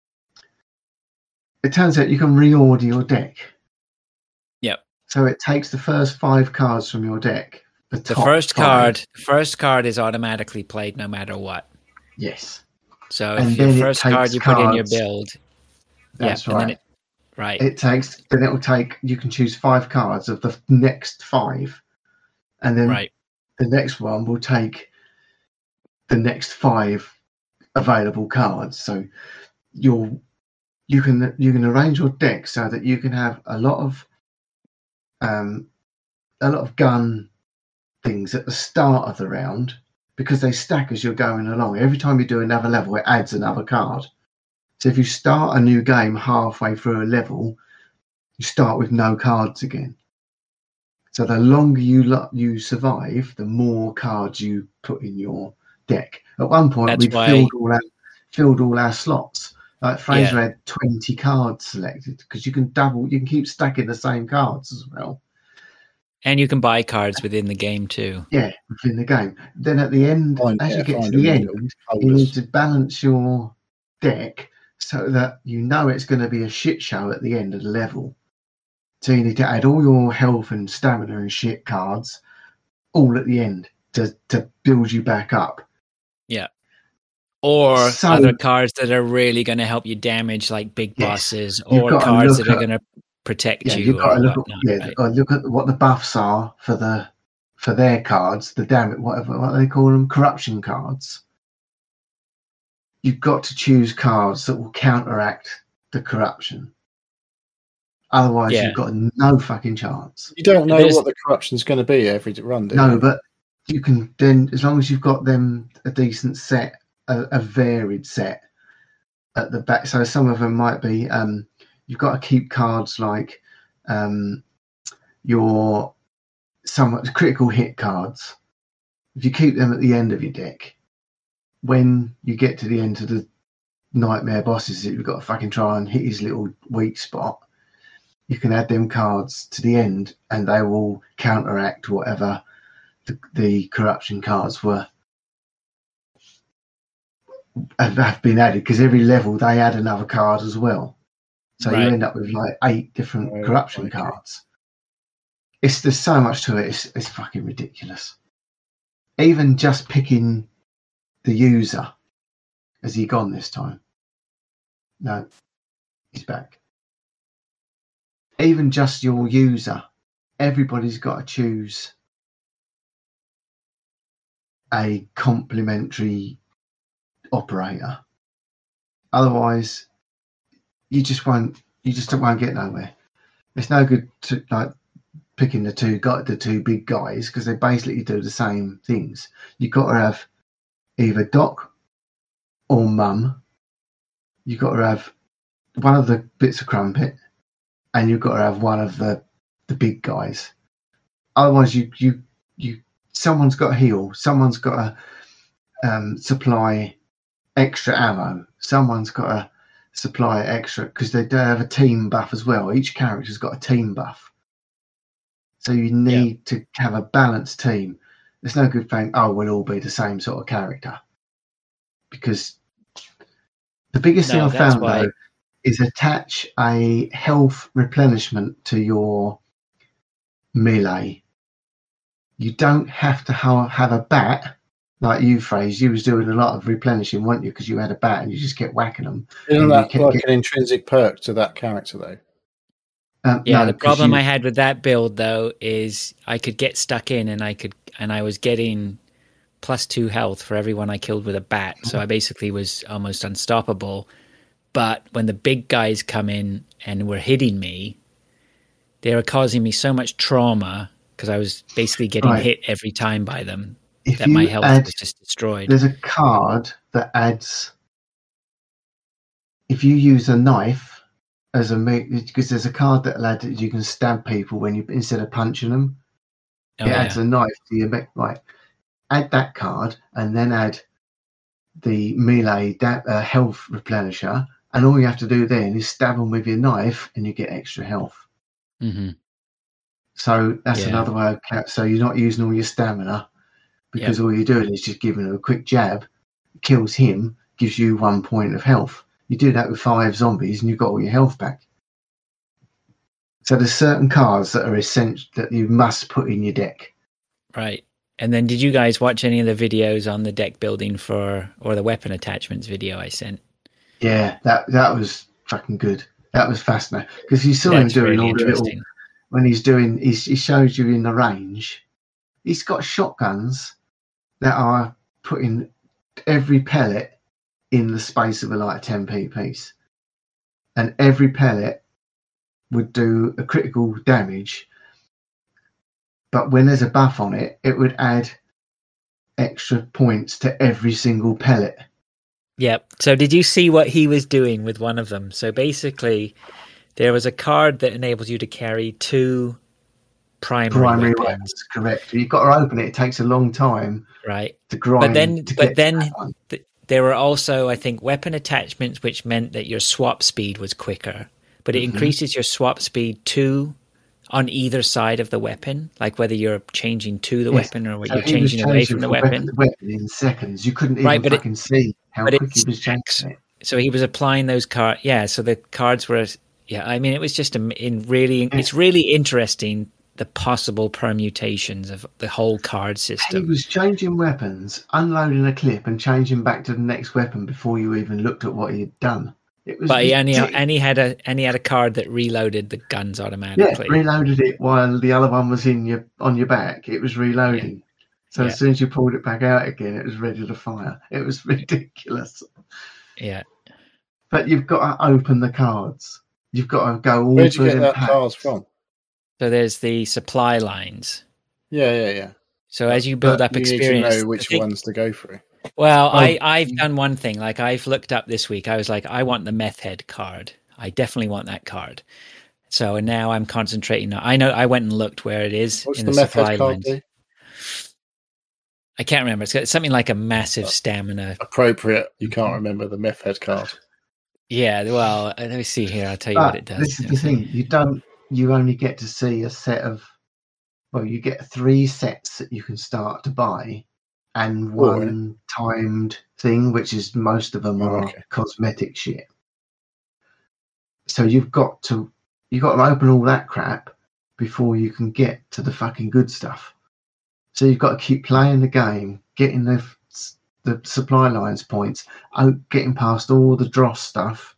It turns out you can reorder your deck. Yep. So it takes the first 5 cards from your deck. The first card is automatically played no matter what. Yes. So if your first card you put in your build, that's right. Right. It will take. You can choose 5 cards of the next 5, and then the next one will take the next 5 available cards. So you can arrange your deck so that you can have a lot of gun things at the start of the round. Because they stack as you're going along. Every time you do another level, it adds another card. So if you start a new game halfway through a level, you start with no cards again. So the longer you survive, the more cards you put in your deck. At one point, we filled all our slots. Like Fraser had 20 cards selected because you can keep stacking the same cards as well. And you can buy cards within the game too. Yeah, within the game. Then at the end, as you get to the end, you need to balance your deck so that you know it's going to be a shit show at the end of the level. So you need to add all your health and stamina and shit cards all at the end to build you back up. Yeah. Or other cards that are really going to help you damage, like big bosses, or cards that are going to protect you. You've got to look at what the buffs are for their cards, the damage, what they call them, corruption cards. You've got to choose cards that will counteract the corruption. Otherwise, you've got no fucking chance. You don't know what the corruption's going to be every run, do you? No, but you can then, as long as you've got them a decent set, a varied set, at the back. So some of them might be you've got to keep cards like your somewhat critical hit cards. If you keep them at the end of your deck, when you get to the end of the nightmare bosses that you've got to fucking try and hit his little weak spot, you can add them cards to the end and they will counteract whatever the corruption cards have been added, because every level they add another card as well. So you end up with like 8 different corruption cards. There's so much to it. It's fucking ridiculous. Even just picking the user. Has he gone this time? No, he's back. Even just your user, everybody's got to choose a complementary operator. Otherwise, you just won't get nowhere. It's no good to like picking the two big guys, because they basically do the same things. You've got to have either Doc or Mum. You've got to have one of the bits of Crumpet, and you've got to have one of the big guys. Otherwise, you someone's got to heal. Someone's got to supply extra ammo. Someone's got to supply extra, because they do have a team buff as well. Each character's got a team buff. So you need to have a balanced team. There's no good thing, we'll all be the same sort of character. Because the biggest thing I found, though, is attach a health replenishment to your melee. You don't have to have a bat like you, Fraser. You was doing a lot of replenishing, weren't you? Because you had a bat and you just kept whacking them. Isn't that like an intrinsic perk to that character, though? No, the problem I had with that build, though, is I could get stuck in, and I was getting +2 health for everyone I killed with a bat. So I basically was almost unstoppable. But when the big guys come in and were hitting me, they were causing me so much trauma, because I was basically getting hit every time by them, that my health was just destroyed. There's a card that adds, if you use a knife as because there's a card that adds that you can stab people when you, instead of punching them. It adds a knife to your mech. Right. Add that card and then add the melee health replenisher, and all you have to do then is stab them with your knife and you get extra health. Mm-hmm. So that's another way of so you're not using all your stamina, because all you're doing is just giving him a quick jab, kills him, gives you 1 point of health. You do that with 5 zombies and you've got all your health back. So there's certain cards that are essential that you must put in your deck. Right. And then did you guys watch any of the videos on the deck building or the weapon attachments video I sent? Yeah, that was fucking good. That was fascinating, because you saw him doing all the little, when he's doing, he shows you in the range. He's got shotguns that are putting every pellet in the space of a 10p piece, and every pellet would do a critical damage. But when there's a buff on it, it would add extra points to every single pellet. Yep. So did you see what he was doing with one of them? So basically, there was a card that enables you to carry 2 primary weapons. Correct. You've got to open it. It takes a long time, right? To grind. But then there were also, I think, weapon attachments, which meant that your swap speed was quicker. But it increases your swap speed 2 on either side of the weapon, like whether you're changing to the weapon or you're changing away from the weapon. In seconds, you couldn't even see how quick he was changing it. So he was applying those cards. Yeah, so the cards were. Yeah, I mean, it was just it's really interesting, the possible permutations of the whole card system. He was changing weapons, unloading a clip, and changing back to the next weapon before you even looked at what he had done. But he had a card that reloaded the guns automatically. Yeah, reloaded it while the other one was on your back. It was reloading. Yeah. So as soon as you pulled it back out again, it was ready to fire. It was ridiculous. Yeah. But you've got to open the cards. You've got to go all Where'd you get that cards from? So there's the supply lines. Yeah. So as you build up experience, you need to know which ones to go through. Well, I've done one thing. Like I've looked up this week. I was like, I want the meth head card. I definitely want that card. So now I'm concentrating. I know I went and looked where it is. What's in the meth head card do? I can't remember. It's got something like a massive stamina. Appropriate. You can't remember the meth head card. Yeah. Well, let me see here. I'll tell you what it does. This is the thing. You only get to see a set of. Well, you get 3 sets that you can start to buy, and one timed thing, which is most of them are cosmetic shit. So you've got to open all that crap before you can get to the fucking good stuff. So you've got to keep playing the game, getting the supply lines points, getting past all the dross stuff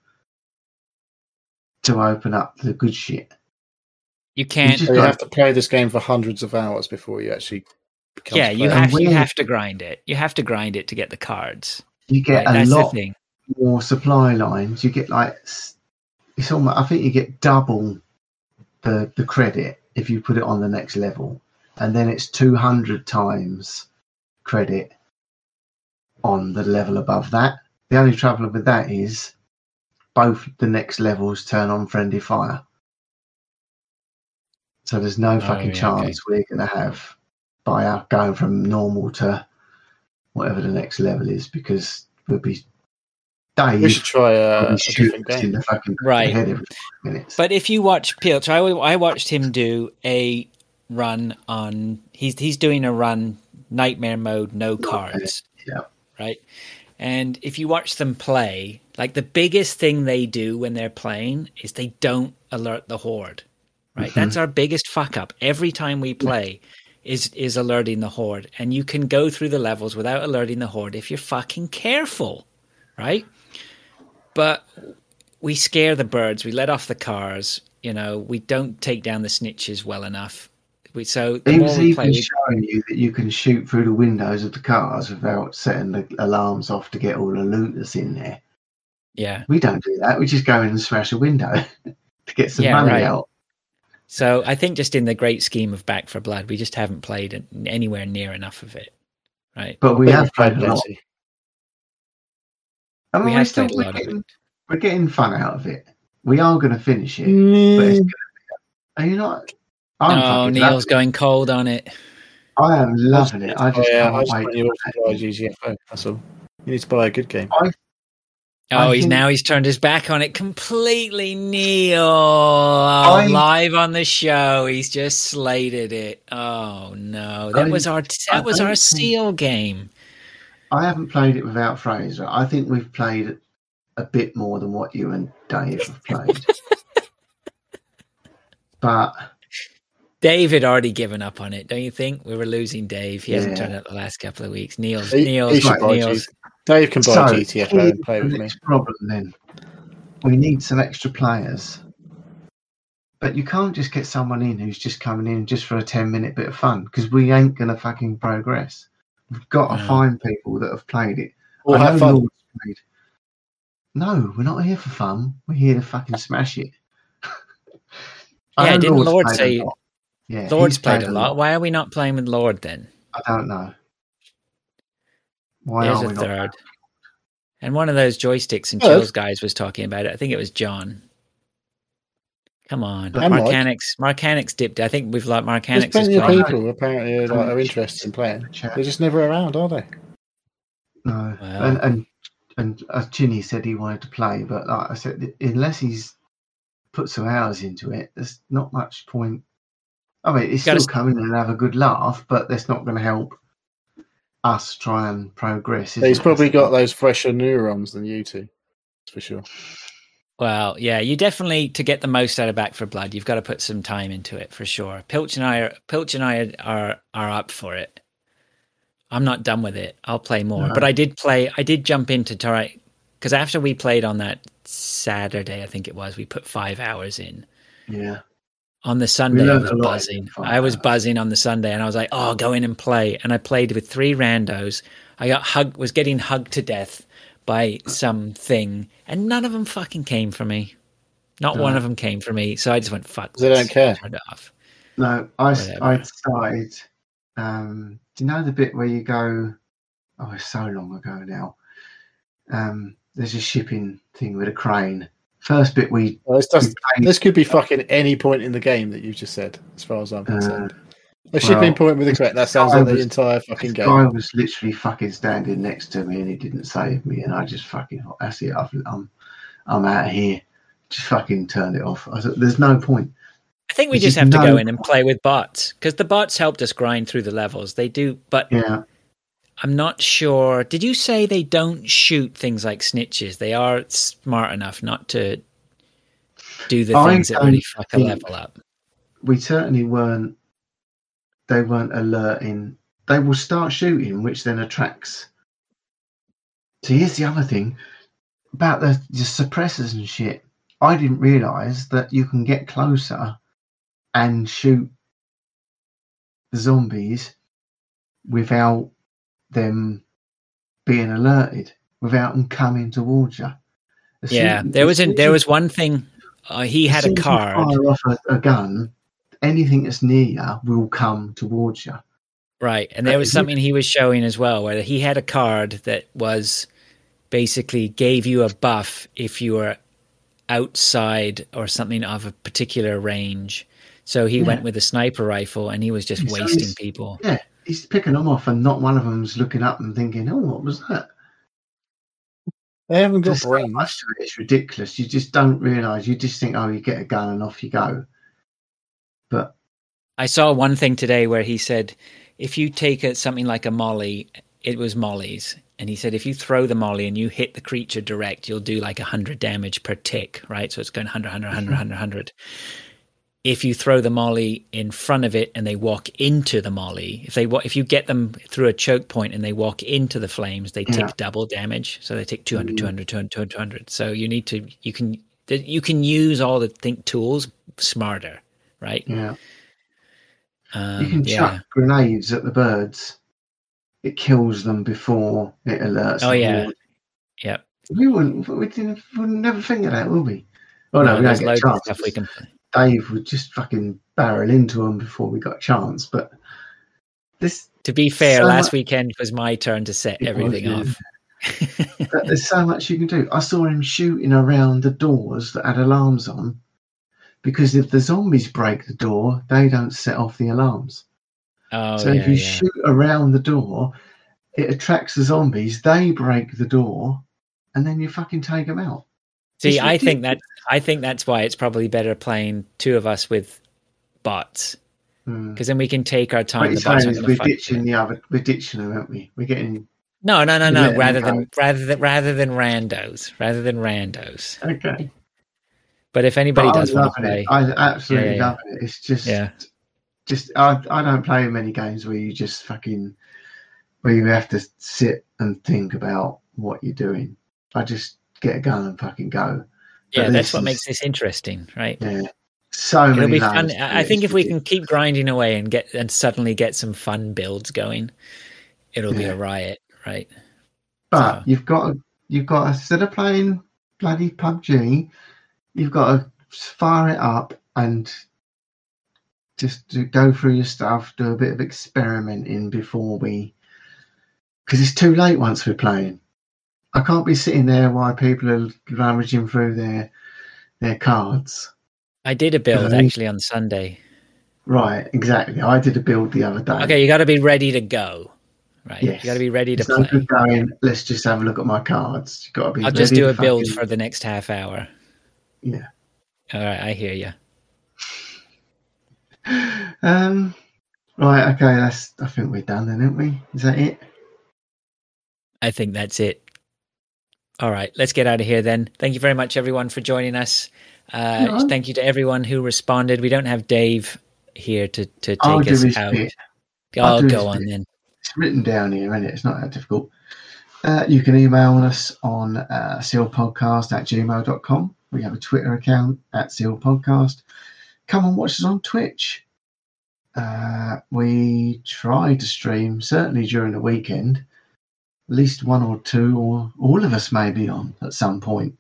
to open up the good shit. You can't. You have to play this game for hundreds of hours before you actually. Yeah, you have to grind it. You have to grind it to get the cards. You get a lot more supply lines. You get it's almost. I think you get double the credit if you put it on the next level, and then it's 200 times credit on the level above that. The only trouble with that is both the next levels turn on friendly fire. So there's no fucking chance we're going to have by going from normal to whatever the next level is, because we'll be Dave. We should try a different game. Right. But if you watch Pilch, I watched him do a run on. He's doing a run nightmare mode, no cards. Yeah. Right. And if you watch them play, like the biggest thing they do when they're playing is they don't alert the horde. Right, that's our biggest fuck up every time we play, is alerting the horde. And you can go through the levels without alerting the horde if you're fucking careful, right? But we scare the birds, we let off the cars, we don't take down the snitches well enough. So the more we play, showing you that you can shoot through the windows of the cars without setting the alarms off to get all the loot that's in there. Yeah, we don't do that. We just go in and smash a window to get some money out. So I think just in the great scheme of Back 4 Blood, we just haven't played anywhere near enough of it, right? But we have played a lot. We have played a lot of it. We're getting fun out of it. We are going to finish it. But it's are you not? Neil's going cold on it. I am loving it. I just can't wait. You buy GGFO. That's all. You need to buy a good game. He's turned his back on it completely, Neil. Live on the show, he's just slated it. Oh no, that was our Seal game. I haven't played it without Fraser. I think we've played a bit more than what you and Dave have played. But Dave had already given up on it, don't you think? We were losing Dave. He hasn't turned up the last couple of weeks. Neil's. Dave can buy GTFO and play with me. Problem then. We need some extra players. But you can't just get someone in who's just coming in just for a 10-minute bit of fun, because we ain't going to fucking progress. We've got to find people that have played it. Or have fun. No, we're not here for fun. We're here to fucking smash it. Didn't Lord say... Yeah, Lord's played a lot. Why are we not playing with Lord then? I don't know. Why There's are we a third. And one of those joysticks and chills guys was talking about it. I think it was John. Come on. Marcanics dipped. I think we've like Marcanics. There's plenty of people apparently are interested in playing. They're just never around, are they? No. Well, and Chinny said he wanted to play, but like I said, unless he's put some hours into it, there's not much point. I mean, he's still come in and have a good laugh, but that's not going to help us try and progress. He's probably got those fresher neurons than you two, for sure. Well, yeah, you definitely, to get the most out of Back 4 Blood, you've got to put some time into it for sure. Pilch and I are up for it. I'm not done with it. I'll play more, but I did jump into try, because after we played on that Saturday, I think it was, we put 5 hours in. Yeah. On the Sunday, I was buzzing. I was buzzing on the Sunday, and I was like, "Oh, go in and play." And I played with 3 randos. I was getting hugged to death by something, and none of them fucking came for me. Not one of them came for me. So I just went, "Fuck." They don't care. Turned it off. No, I started. Do you know the bit where you go it's so long ago now. There's a shipping thing with a crane. First bit this could be fucking any point in the game that you just said, as far as I'm concerned. A shipping point with a crane. That sounds like the entire fucking game. Guy was literally fucking standing next to me, and he didn't save me, and I just fucking that's it. I'm out of here. Just fucking turned it off. I thought, there's no point. I think we just have to go in and play with bots, because the bots helped us grind through the levels. They do, but yeah. I'm not sure. Did you say they don't shoot things like snitches? They are smart enough not to do the things that really fuck a level up. We certainly weren't. They weren't alerting. They will start shooting, which then attracts. So here's the other thing about the suppressors and shit. I didn't realise that you can get closer and shoot the zombies without them being alerted, without them coming towards you. There was one thing. He had a card. Fire off a gun. Anything that's near you will come towards you. Right, and there was something he was showing as well, where he had a card that was basically gave you a buff if you were outside or something of a particular range. So he went with a sniper rifle, and he was just wasting people. Yeah, he's picking them off, and not one of them's looking up and thinking, "Oh, what was that?" They haven't got brains. It's ridiculous. You just don't realise. You just think, "Oh, you get a gun and off you go." But I saw one thing today where he said, if you take something like a molly, it was mollies. And he said, if you throw the molly and you hit the creature direct, you'll do like 100 damage per tick, right? So it's going 100, 100, 100, 100, 100. If you throw the molly in front of it and they walk into the molly, if you get them through a choke point and they walk into the flames, they tick double damage. So they tick 200, 200, 200, 200, 200. So you can use all the think tools smarter. Right. Yeah. You can chuck grenades at the birds. It kills them before it alerts. Oh yeah. Yeah. We wouldn't never think of that, will we? Oh no, we don't get a chance. Stuff we can play. Dave would just fucking barrel into them before we got a chance. But this, to be fair, last weekend was my turn to set everything off. There's so much you can do. I saw him shooting around the doors that had alarms on. Because if the zombies break the door, they don't set off the alarms. So if you shoot around the door, it attracts the zombies. They break the door, and then you fucking take them out. See, I think that's why it's probably better playing two of us with bots, because then we can take our time. We're ditching them, aren't we? We're getting no. Rather than randos. Okay. But if anybody does want to play, I absolutely love it. It's just I don't play many games where you just where you have to sit and think about what you're doing. I just get a gun and fucking go. Yeah, that's what makes this interesting, right? Yeah, it'll be fun. I think if we can keep grinding away and suddenly get some fun builds going, it'll be a riot, right? But you've got to instead of playing bloody PUBG. You've got to fire it up and just go through your stuff, do a bit of experimenting before because it's too late once we're playing. I can't be sitting there while people are rummaging through their cards. I did a build actually on Sunday. Right, exactly. I did a build the other day. Okay, you got to be ready to go. Right, yes. You got to be ready to play. No good going, let's just have a look at my cards. You got to be. I'll just do a build for the next half hour. Yeah. All right, I hear you. Right, okay, I think we're done then, aren't we? Is that it? I think that's it. All right, let's get out of here then. Thank you very much, everyone, for joining us. Thank you to everyone who responded. We don't have Dave here to take us out. I'll go on then. It's written down here, isn't it? It's not that difficult. You can email us on sealpodcast@gmail.com. We have a Twitter account @sealpodcast. Come and watch us on Twitch. We try to stream, certainly during the weekend, at least one or two, or all of us may be on at some point.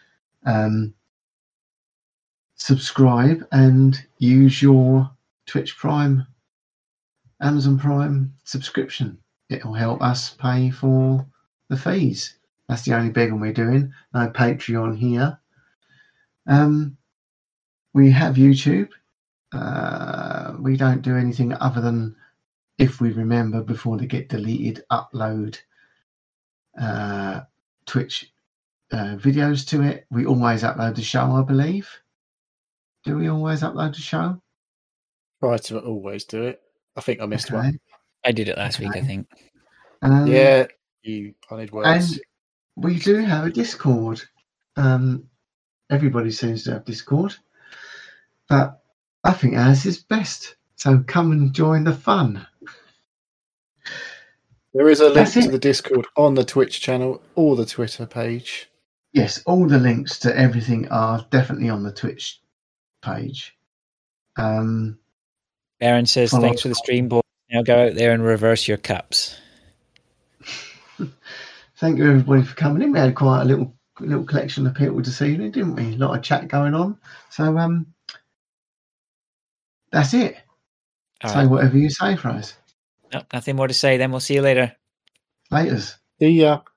Subscribe and use your Twitch Prime, Amazon Prime subscription. it'll help us pay for the fees. That's the only begging we're doing. No Patreon here. We have YouTube. We don't do anything other than, if we remember before they get deleted, upload Twitch videos to it. We always upload the show, I believe. Do we always upload the show? Try to always do it. I think I missed one. I did it last week, I think. Yeah, I need words. And we do have a Discord. Everybody seems to have Discord, but I think ours is best. So come and join the fun. There is a link to the Discord on the Twitch channel or the Twitter page. Yes, all the links to everything are definitely on the Twitch page. Baron says, thanks for the stream, boy. Now go out there and reverse your cups. Thank you, everybody, for coming in. We had quite a little collection of people this evening, didn't we? A lot of chat going on. So that's it. Say whatever you say, Fries. No, nothing more to say. Then we'll see you later. Laters. See ya.